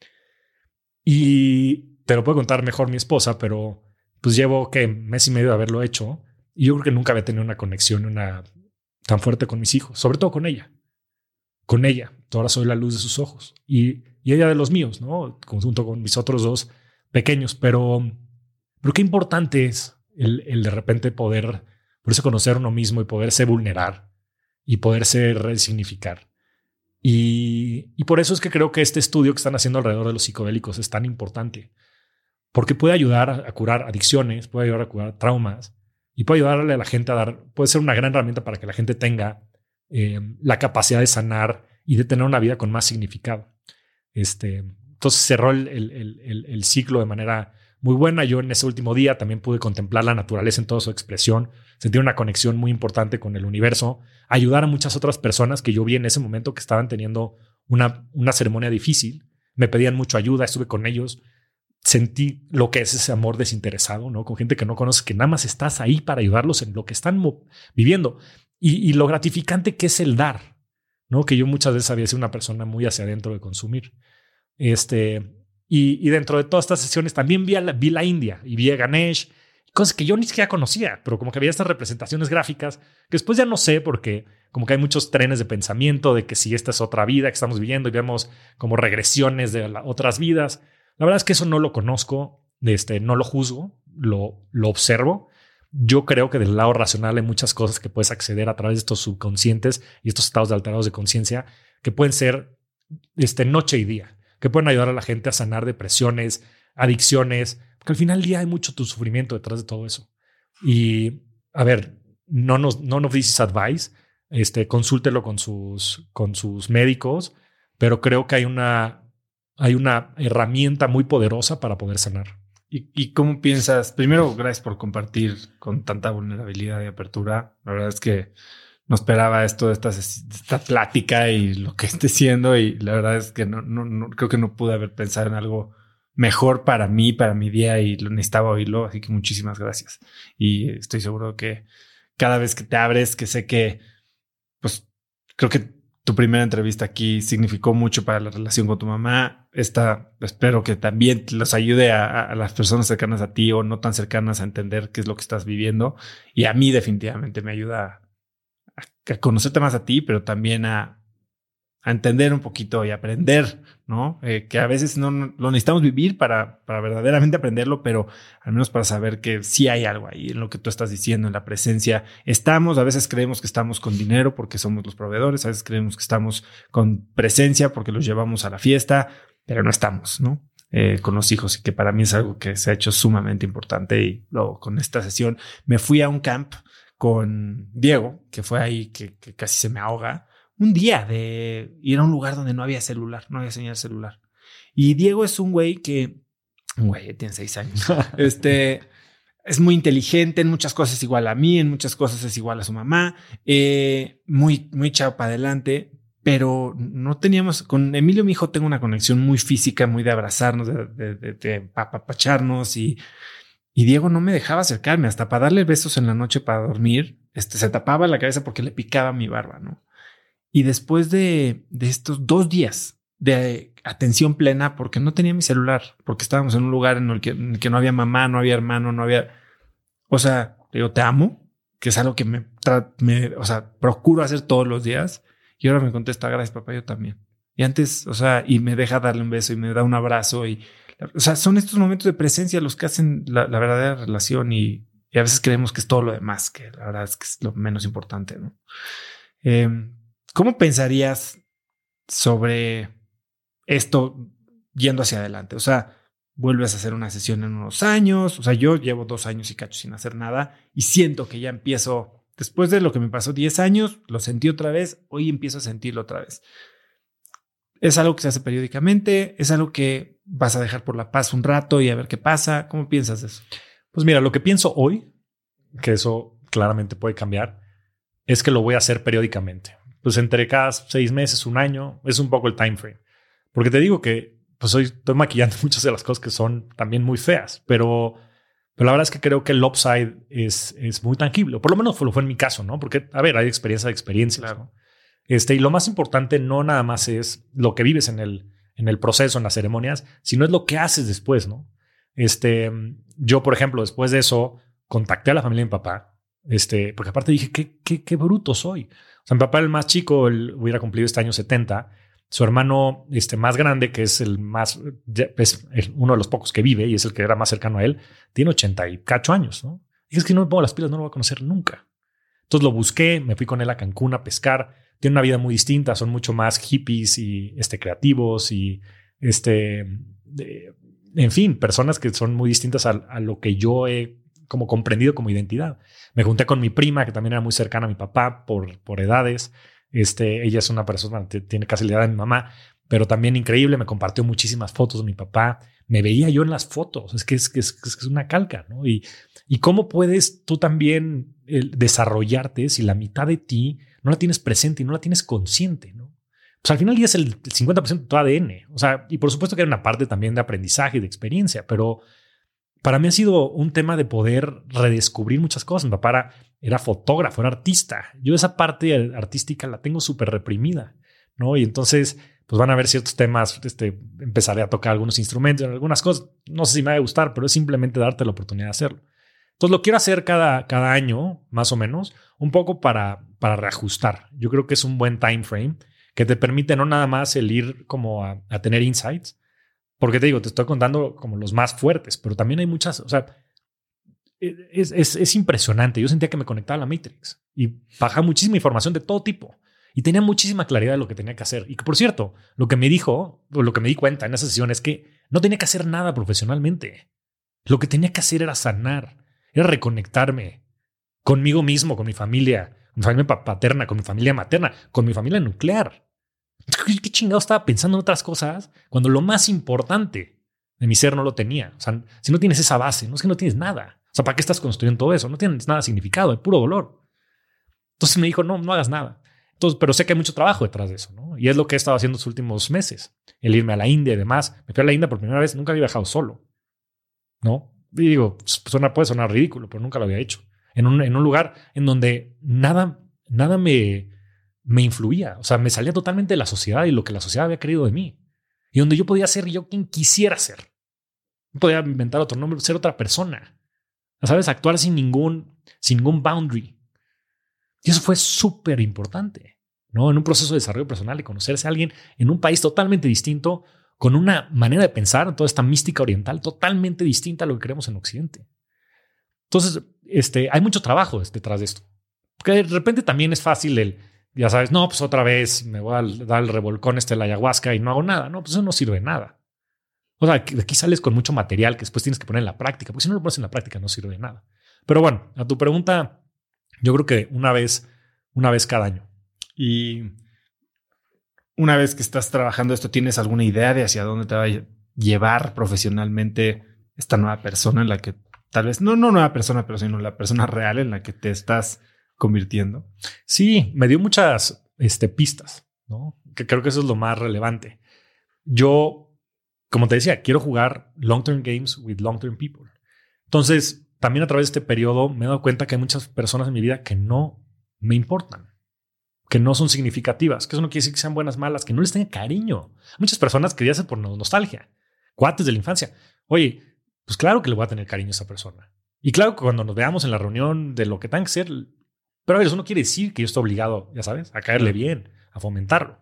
Y te lo puedo contar mejor mi esposa, pero pues llevo mes y medio de haberlo hecho y yo creo que nunca había tenido una conexión tan fuerte con mis hijos, sobre todo con ella. Con ella, ahora soy la luz de sus ojos y ella de los míos, ¿no? Junto con mis otros dos pequeños, pero qué importante es el de repente poderse conocer uno mismo y poderse vulnerar y poderse resignificar. Y por eso es que creo que este estudio que están haciendo alrededor de los psicodélicos es tan importante, porque puede ayudar a curar adicciones, puede ayudar a curar traumas y puede ayudarle a la gente puede ser una gran herramienta para que la gente tenga la capacidad de sanar y de tener una vida con más significado. Entonces cerró el ciclo de manera muy buena. Yo en ese último día también pude contemplar la naturaleza en toda su expresión, sentir una conexión muy importante con el universo, ayudar a muchas otras personas que yo vi en ese momento que estaban teniendo una ceremonia difícil. Me pedían mucha ayuda, estuve con ellos, sentí lo que es ese amor desinteresado, ¿no? Con gente que no conoces, que nada más estás ahí para ayudarlos en lo que están viviendo. Y lo gratificante que es el dar, ¿no? Que yo muchas veces había sido una persona muy hacia adentro de consumir. Y dentro de todas estas sesiones también vi la India y vi a Ganesh, cosas que yo ni siquiera conocía, pero como que había estas representaciones gráficas que después ya no sé porque como que hay muchos trenes de pensamiento de que si esta es otra vida que estamos viviendo y vemos como regresiones de otras vidas. La verdad es que eso no lo conozco, no lo juzgo, lo observo. Yo creo que del lado racional hay muchas cosas que puedes acceder a través de estos subconscientes y estos estados de alterados de conciencia que pueden ser noche y día, que pueden ayudar a la gente a sanar depresiones, adicciones, porque al final del día hay mucho tu sufrimiento detrás de todo eso. Y a ver, none of this is advice, consúltelo con sus médicos, pero creo que hay una herramienta muy poderosa para poder sanar. ¿Y cómo piensas? Primero, gracias por compartir con tanta vulnerabilidad y apertura. La verdad es que no esperaba esto de esta plática y lo que esté siendo. Y la verdad es que no creo que no pude haber pensado en algo mejor para mí, para mi día, y lo necesitaba oírlo. Así que muchísimas gracias. Y estoy seguro que cada vez que te abres, que sé que, pues, creo que tu primera entrevista aquí significó mucho para la relación con tu mamá. Espero que también los ayude a las personas cercanas a ti o no tan cercanas a entender qué es lo que estás viviendo. Y a mí definitivamente me ayuda a conocerte más a ti, pero también a entender un poquito y aprender, ¿no? Que a veces no lo necesitamos vivir para verdaderamente aprenderlo, pero al menos para saber que sí hay algo ahí en lo que tú estás diciendo, en la presencia. A veces creemos que estamos con dinero porque somos los proveedores, a veces creemos que estamos con presencia porque los llevamos a la fiesta, pero no estamos, ¿no? Con los hijos, y que para mí es algo que se ha hecho sumamente importante. Y luego con esta sesión me fui a un camp con Diego, que fue ahí que casi se me ahoga. Un día de ir a un lugar donde no había celular, no había señal celular. Y Diego es un güey tiene 6 años. Es muy inteligente, en muchas cosas es igual a mí, en muchas cosas es igual a su mamá, muy echado para adelante, pero no teníamos, con Emilio, mi hijo, tengo una conexión muy física, muy de abrazarnos, de apapacharnos, y Diego no me dejaba acercarme, hasta para darle besos en la noche para dormir, se tapaba la cabeza porque le picaba mi barba, ¿no? Y después de estos 2 días de atención plena, porque no tenía mi celular, porque estábamos en un lugar en el que no había mamá, no había hermano, no había... O sea, digo, te amo, que es algo que procuro hacer todos los días. Y ahora me contesta, gracias papá, yo también. Y antes, y me deja darle un beso y me da un abrazo. Son estos momentos de presencia los que hacen la verdadera relación, y a veces creemos que es todo lo demás, que la verdad es que es lo menos importante, ¿no? ¿Cómo pensarías sobre esto yendo hacia adelante? O sea, vuelves a hacer una sesión en unos años. O sea, yo llevo 2 años y cacho sin hacer nada y siento que ya empiezo, después de lo que me pasó 10 años, lo sentí otra vez. Hoy empiezo a sentirlo otra vez. ¿Es algo que se hace periódicamente? ¿Es algo que vas a dejar por la paz un rato y a ver qué pasa? ¿Cómo piensas de eso? Pues mira, lo que pienso hoy, que eso claramente puede cambiar, es que lo voy a hacer periódicamente. Pues entre cada 6 meses, 1 año, es un poco el time frame. Porque te digo que pues hoy estoy maquillando muchas de las cosas que son también muy feas, pero la verdad es que creo que el upside es muy tangible. Por lo menos lo fue en mi caso, ¿no? Porque, a ver, hay experiencias, claro, ¿no? Y lo más importante no nada más es lo que vives en el proceso, en las ceremonias, sino es lo que haces después, ¿no? Yo, por ejemplo, después de eso, contacté a la familia de mi papá, porque aparte dije, qué bruto soy. O sea, mi papá, el más chico, él hubiera cumplido este año 70. Su hermano más grande, que es uno de los pocos que vive y es el que era más cercano a él, tiene 80 y cacho años, ¿no? Y es que no me pongo las pilas, no lo voy a conocer nunca. Entonces lo busqué, me fui con él a Cancún a pescar. Tiene una vida muy distinta, son mucho más hippies y creativos y en fin, personas que son muy distintas a lo que yo he como comprendido como identidad. Me junté con mi prima, que también era muy cercana a mi papá por edades. Ella es una persona, tiene casi la edad de mi mamá, pero también increíble. Me compartió muchísimas fotos de mi papá. Me veía yo en las fotos. Es que es una calca, ¿no? Y cómo puedes tú también desarrollarte si la mitad de ti no la tienes presente y no la tienes consciente, ¿no? Pues al final ya es el 50% de tu ADN. O sea, y por supuesto que hay una parte también de aprendizaje y de experiencia, pero para mí ha sido un tema de poder redescubrir muchas cosas. Mi papá era fotógrafo, era artista. Yo esa parte artística la tengo súper reprimida, ¿no? Y entonces, pues van a haber ciertos temas. Empezaré a tocar algunos instrumentos, algunas cosas. No sé si me va a gustar, pero es simplemente darte la oportunidad de hacerlo. Entonces lo quiero hacer cada año, más o menos, un poco para reajustar. Yo creo que es un buen time frame que te permite no nada más el ir como a tener insights, porque te digo, te estoy contando como los más fuertes, pero también hay muchas, o sea, es impresionante. Yo sentía que me conectaba a la Matrix y bajaba muchísima información de todo tipo y tenía muchísima claridad de lo que tenía que hacer. Y que, por cierto, lo que me dijo, o lo que me di cuenta en esa sesión es que no tenía que hacer nada profesionalmente. Lo que tenía que hacer era sanar, era reconectarme conmigo mismo, con mi familia paterna, con mi familia materna, con mi familia nuclear. ¿Qué chingado estaba pensando en otras cosas cuando lo más importante de mi ser no lo tenía? O sea, si no tienes esa base, no es que no tienes nada. O sea, ¿para qué estás construyendo todo eso? No tienes nada de significado, es puro dolor. Entonces me dijo, no hagas nada. Entonces, pero sé que hay mucho trabajo detrás de eso, ¿no? Y es lo que he estado haciendo los últimos meses. El irme a la India y demás. Me fui a la India por primera vez. Nunca había viajado solo, ¿no? Y digo, puede sonar ridículo, pero nunca lo había hecho. En un lugar en donde nada me influía. O sea, me salía totalmente de la sociedad y lo que la sociedad había querido de mí. Y donde yo podía ser yo quien quisiera ser. No podía inventar otro nombre, ser otra persona. ¿Sabes? Actuar sin ningún boundary. Y eso fue súper importante, ¿no? En un proceso de desarrollo personal y conocerse a alguien en un país totalmente distinto, con una manera de pensar, toda esta mística oriental totalmente distinta a lo que queremos en Occidente. Entonces, hay mucho trabajo detrás de esto. Porque de repente también es fácil ya sabes, no, pues otra vez me voy a dar el revolcón de la ayahuasca y no hago nada. No, pues eso no sirve de nada. O sea, de aquí sales con mucho material que después tienes que poner en la práctica, porque si no lo pones en la práctica no sirve de nada. Pero bueno, a tu pregunta, yo creo que una vez cada año. Y una vez que estás trabajando esto, ¿tienes alguna idea de hacia dónde te va a llevar profesionalmente esta nueva persona en la que tal vez, no nueva persona, pero sino la persona real en la que te estás convirtiendo? Sí, me dio muchas pistas, ¿no? Que creo que eso es lo más relevante. Yo, como te decía, quiero jugar long-term games with long-term people. Entonces, también a través de este periodo me he dado cuenta que hay muchas personas en mi vida que no me importan, que no son significativas, que eso no quiere decir que sean buenas, malas, que no les tenga cariño. Muchas personas que ya hacen por nostalgia, cuates de la infancia. Oye, pues claro que le voy a tener cariño a esa persona. Y claro que cuando nos veamos en la reunión de lo que tenga que ser, pero a ver, eso no quiere decir que yo estoy obligado, ya sabes, a caerle bien, a fomentarlo.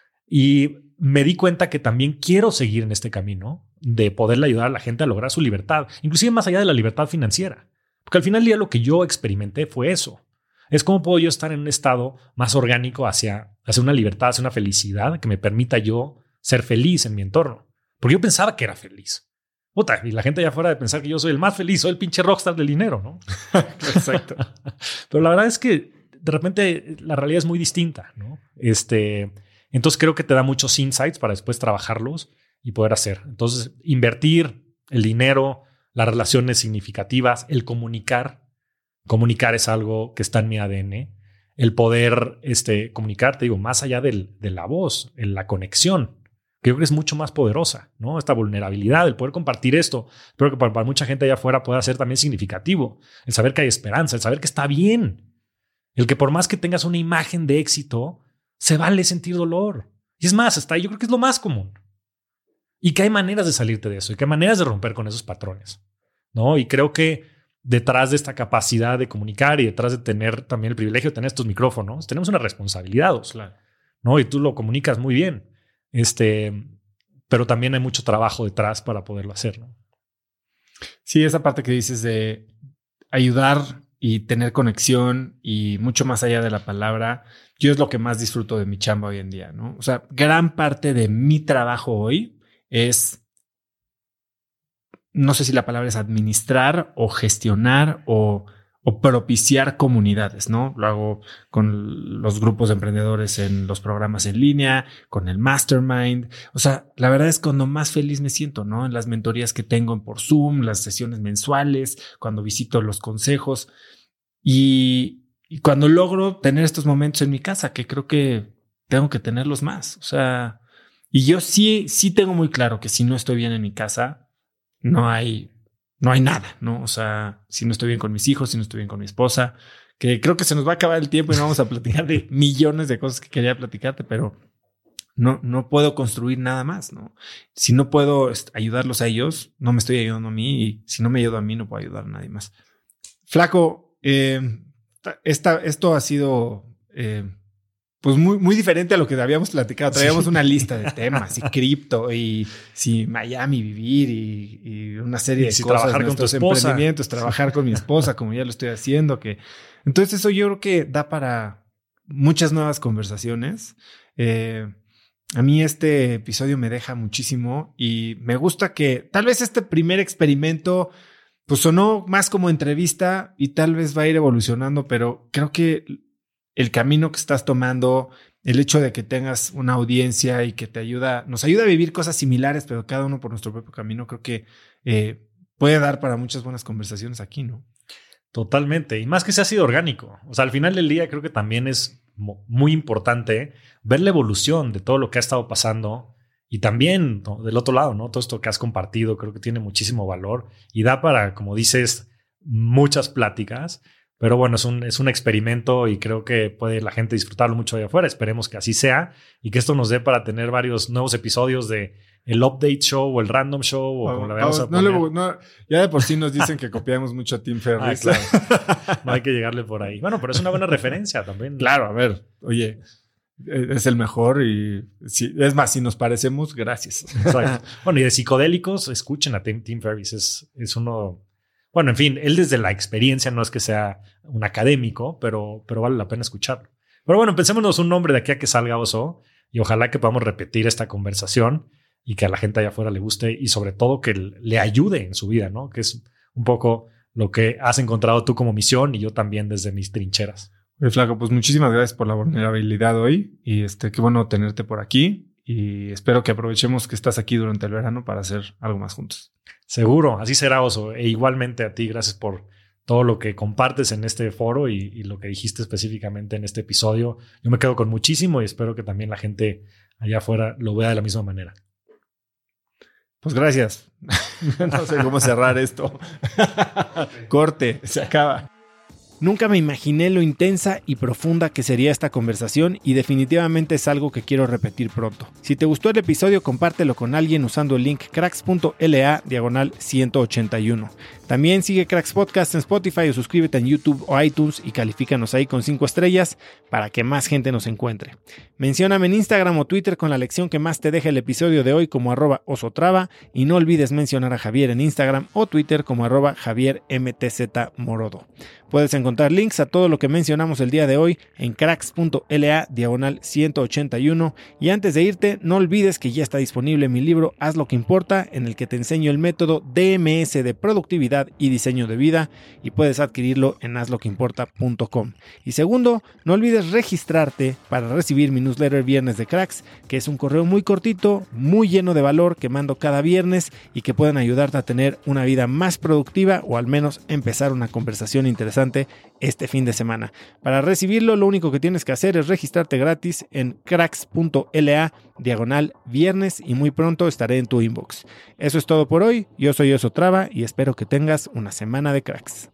Y me di cuenta que también quiero seguir en este camino de poderle ayudar a la gente a lograr su libertad, inclusive más allá de la libertad financiera. Porque al final del día lo que yo experimenté fue eso. Es cómo puedo yo estar en un estado más orgánico hacia una libertad, hacia una felicidad que me permita yo ser feliz en mi entorno. Porque yo pensaba que era feliz. Puta, y la gente allá afuera de pensar que yo soy el más feliz, soy el pinche rockstar del dinero, ¿no? Exacto. Pero la verdad es que de repente la realidad es muy distinta, ¿no? Entonces creo que te da muchos insights para después trabajarlos y poder hacer. Entonces, invertir el dinero, las relaciones significativas, el comunicar. Comunicar es algo que está en mi ADN. El poder comunicar, te digo, más allá de la voz, en la conexión, que yo creo que es mucho más poderosa, ¿no? Esta vulnerabilidad, el poder compartir esto. Espero que para mucha gente allá afuera pueda ser también significativo. El saber que hay esperanza, el saber que está bien. El que por más que tengas una imagen de éxito, se vale sentir dolor. Y es más, hasta ahí yo creo que es lo más común. Y que hay maneras de salirte de eso y que hay maneras de romper con esos patrones, ¿no? Y creo que detrás de esta capacidad de comunicar y detrás de tener también el privilegio de tener estos micrófonos, tenemos una responsabilidad, claro, ¿no? Y tú lo comunicas muy bien. Pero también hay mucho trabajo detrás para poderlo hacer, ¿no? Sí, esa parte que dices de ayudar y tener conexión y mucho más allá de la palabra, yo es lo que más disfruto de mi chamba hoy en día, ¿no? O sea, gran parte de mi trabajo hoy es, no sé si la palabra es administrar o gestionar o propiciar comunidades, ¿no? Lo hago con los grupos de emprendedores en los programas en línea, con el mastermind. O sea, la verdad es cuando más feliz me siento, ¿no? En las mentorías que tengo por Zoom, las sesiones mensuales, cuando visito los consejos y cuando logro tener estos momentos en mi casa, que creo que tengo que tenerlos más. O sea, y yo sí tengo muy claro que si no estoy bien en mi casa, no hay nada, ¿no? O sea, si no estoy bien con mis hijos, si no estoy bien con mi esposa, que creo que se nos va a acabar el tiempo y no vamos a platicar de millones de cosas que quería platicarte, pero no puedo construir nada más, ¿no? Si no puedo ayudarlos a ellos, no me estoy ayudando a mí, y si no me ayudo a mí, no puedo ayudar a nadie más. Flaco, esto ha sido pues muy diferente a lo que habíamos platicado. Traíamos una lista de temas y cripto y si Miami vivir y una serie de cosas. Trabajar con tu esposa. Emprendimientos, trabajar con mi esposa, como ya lo estoy haciendo. Entonces eso yo creo que da para muchas nuevas conversaciones. A mí este episodio me deja muchísimo y me gusta que tal vez este primer experimento pues sonó más como entrevista y tal vez va a ir evolucionando, pero creo que el camino que estás tomando, el hecho de que tengas una audiencia y que nos ayuda a vivir cosas similares, pero cada uno por nuestro propio camino, creo que puede dar para muchas buenas conversaciones aquí, ¿no? Totalmente. Y más que se ha sido orgánico. O sea, al final del día creo que también es muy importante ver la evolución de todo lo que ha estado pasando y también, ¿no?, del otro lado, ¿no? Todo esto que has compartido creo que tiene muchísimo valor y da para, como dices, muchas pláticas. Pero bueno, es un experimento y creo que puede la gente disfrutarlo mucho allá afuera. Esperemos que así sea y que esto nos dé para tener varios nuevos episodios de el Update Show o el Random Show o como la veamos a poner. Ya de por sí nos dicen que copiamos mucho a Tim Ferriss. Claro. No hay que llegarle por ahí. Bueno, pero es una buena referencia también. Claro, a ver, oye, es el mejor y es más, si nos parecemos, gracias. Exacto. Bueno, y de psicodélicos, escuchen a Tim Ferriss. Es uno... Bueno, en fin, él desde la experiencia no es que sea un académico, pero vale la pena escucharlo. Pero bueno, pensémonos un nombre de aquí a que salga Oso y ojalá que podamos repetir esta conversación y que a la gente allá afuera le guste y sobre todo que le ayude en su vida, ¿no? Que es un poco lo que has encontrado tú como misión y yo también desde mis trincheras. Oye, Flaco, pues muchísimas gracias por la vulnerabilidad hoy y qué bueno tenerte por aquí. Y espero que aprovechemos que estás aquí durante el verano para hacer algo más juntos. Seguro, así será, Oso. E igualmente a ti, gracias por todo lo que compartes en este foro y lo que dijiste específicamente en este episodio. Yo me quedo con muchísimo y espero que también la gente allá afuera lo vea de la misma manera. Pues gracias. No sé cómo cerrar esto. Corte, se acaba. Nunca me imaginé lo intensa y profunda que sería esta conversación y definitivamente es algo que quiero repetir pronto. Si te gustó el episodio, compártelo con alguien usando el link cracks.la/181. También sigue Cracks Podcast en Spotify o suscríbete en YouTube o iTunes y califícanos ahí con 5 estrellas para que más gente nos encuentre. Mencióname en Instagram o Twitter con la lección que más te deje el episodio de hoy como @osotrava y no olvides mencionar a Javier en Instagram o Twitter como @JavierMTZMorodo. Puedes encontrar links a todo lo que mencionamos el día de hoy en cracks.la/181 y antes de irte no olvides que ya está disponible mi libro Haz lo que importa, en el que te enseño el método DMS de productividad y diseño de vida y puedes adquirirlo en hazloqueimporta.com. Y segundo, no olvides registrarte para recibir mi newsletter Viernes de Cracks, que es un correo muy cortito, muy lleno de valor que mando cada viernes y que pueden ayudarte a tener una vida más productiva o al menos empezar una conversación interesante este fin de semana. Para recibirlo, lo único que tienes que hacer es registrarte gratis en cracks.la/viernes y muy pronto estaré en tu inbox. Eso es todo por hoy. Yo soy Oso Trava y espero que tengas una semana de cracks.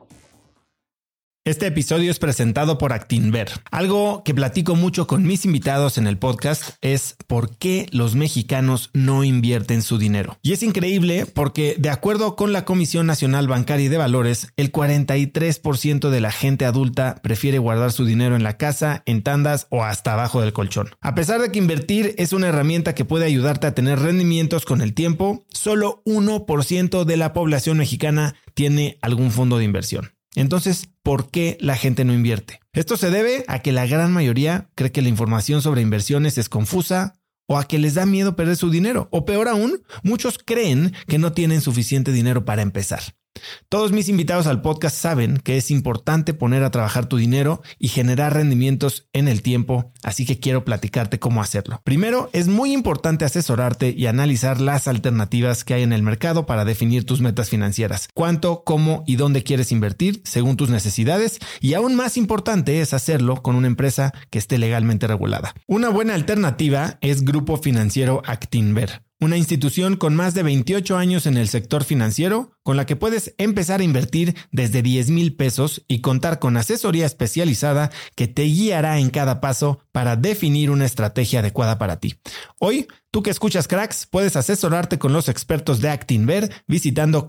Este episodio es presentado por Actinver. Algo que platico mucho con mis invitados en el podcast es por qué los mexicanos no invierten su dinero. Y es increíble porque, de acuerdo con la Comisión Nacional Bancaria y de Valores, el 43% de la gente adulta prefiere guardar su dinero en la casa, en tandas o hasta abajo del colchón. A pesar de que invertir es una herramienta que puede ayudarte a tener rendimientos con el tiempo, solo 1% de la población mexicana tiene algún fondo de inversión. Entonces, ¿por qué la gente no invierte? Esto se debe a que la gran mayoría cree que la información sobre inversiones es confusa o a que les da miedo perder su dinero. O peor aún, muchos creen que no tienen suficiente dinero para empezar. Todos mis invitados al podcast saben que es importante poner a trabajar tu dinero y generar rendimientos en el tiempo, así que quiero platicarte cómo hacerlo. Primero, es muy importante asesorarte y analizar las alternativas que hay en el mercado para definir tus metas financieras, cuánto, cómo y dónde quieres invertir según tus necesidades, y aún más importante es hacerlo con una empresa que esté legalmente regulada. Una buena alternativa es Grupo Financiero Actinver, una institución con más de 28 años en el sector financiero, con la que puedes empezar a invertir desde 10,000 pesos y contar con asesoría especializada que te guiará en cada paso para definir una estrategia adecuada para ti. Hoy, tú que escuchas Cracks, puedes asesorarte con los expertos de Actinver visitando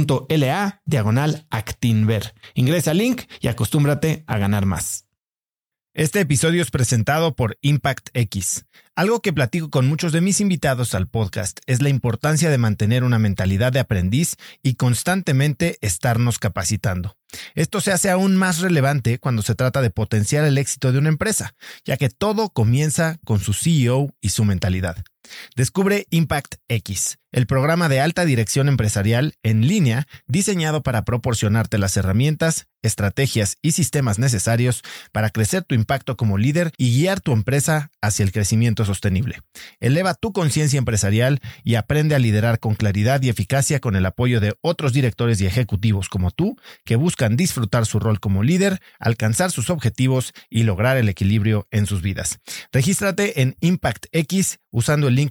cracks.la/Actinver. Ingresa al link y acostúmbrate a ganar más. Este episodio es presentado por Impact X. Algo que platico con muchos de mis invitados al podcast es la importancia de mantener una mentalidad de aprendiz y constantemente estarnos capacitando. Esto se hace aún más relevante cuando se trata de potenciar el éxito de una empresa, ya que todo comienza con su CEO y su mentalidad. Descubre Impact X, el programa de alta dirección empresarial en línea diseñado para proporcionarte las herramientas, estrategias y sistemas necesarios para crecer tu impacto como líder y guiar tu empresa hacia el crecimiento sostenible. Eleva tu conciencia empresarial y aprende a liderar con claridad y eficacia con el apoyo de otros directores y ejecutivos como tú que buscan disfrutar su rol como líder, alcanzar sus objetivos y lograr el equilibrio en sus vidas. Regístrate en ImpactX usando el link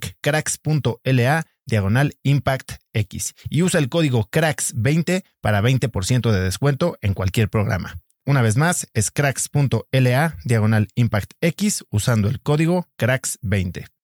cracks.la/ImpactX y usa el código CRACKS20 para 20% de descuento en cualquier programa. Una vez más, es cracks.la/ImpactX usando el código CRACKS20.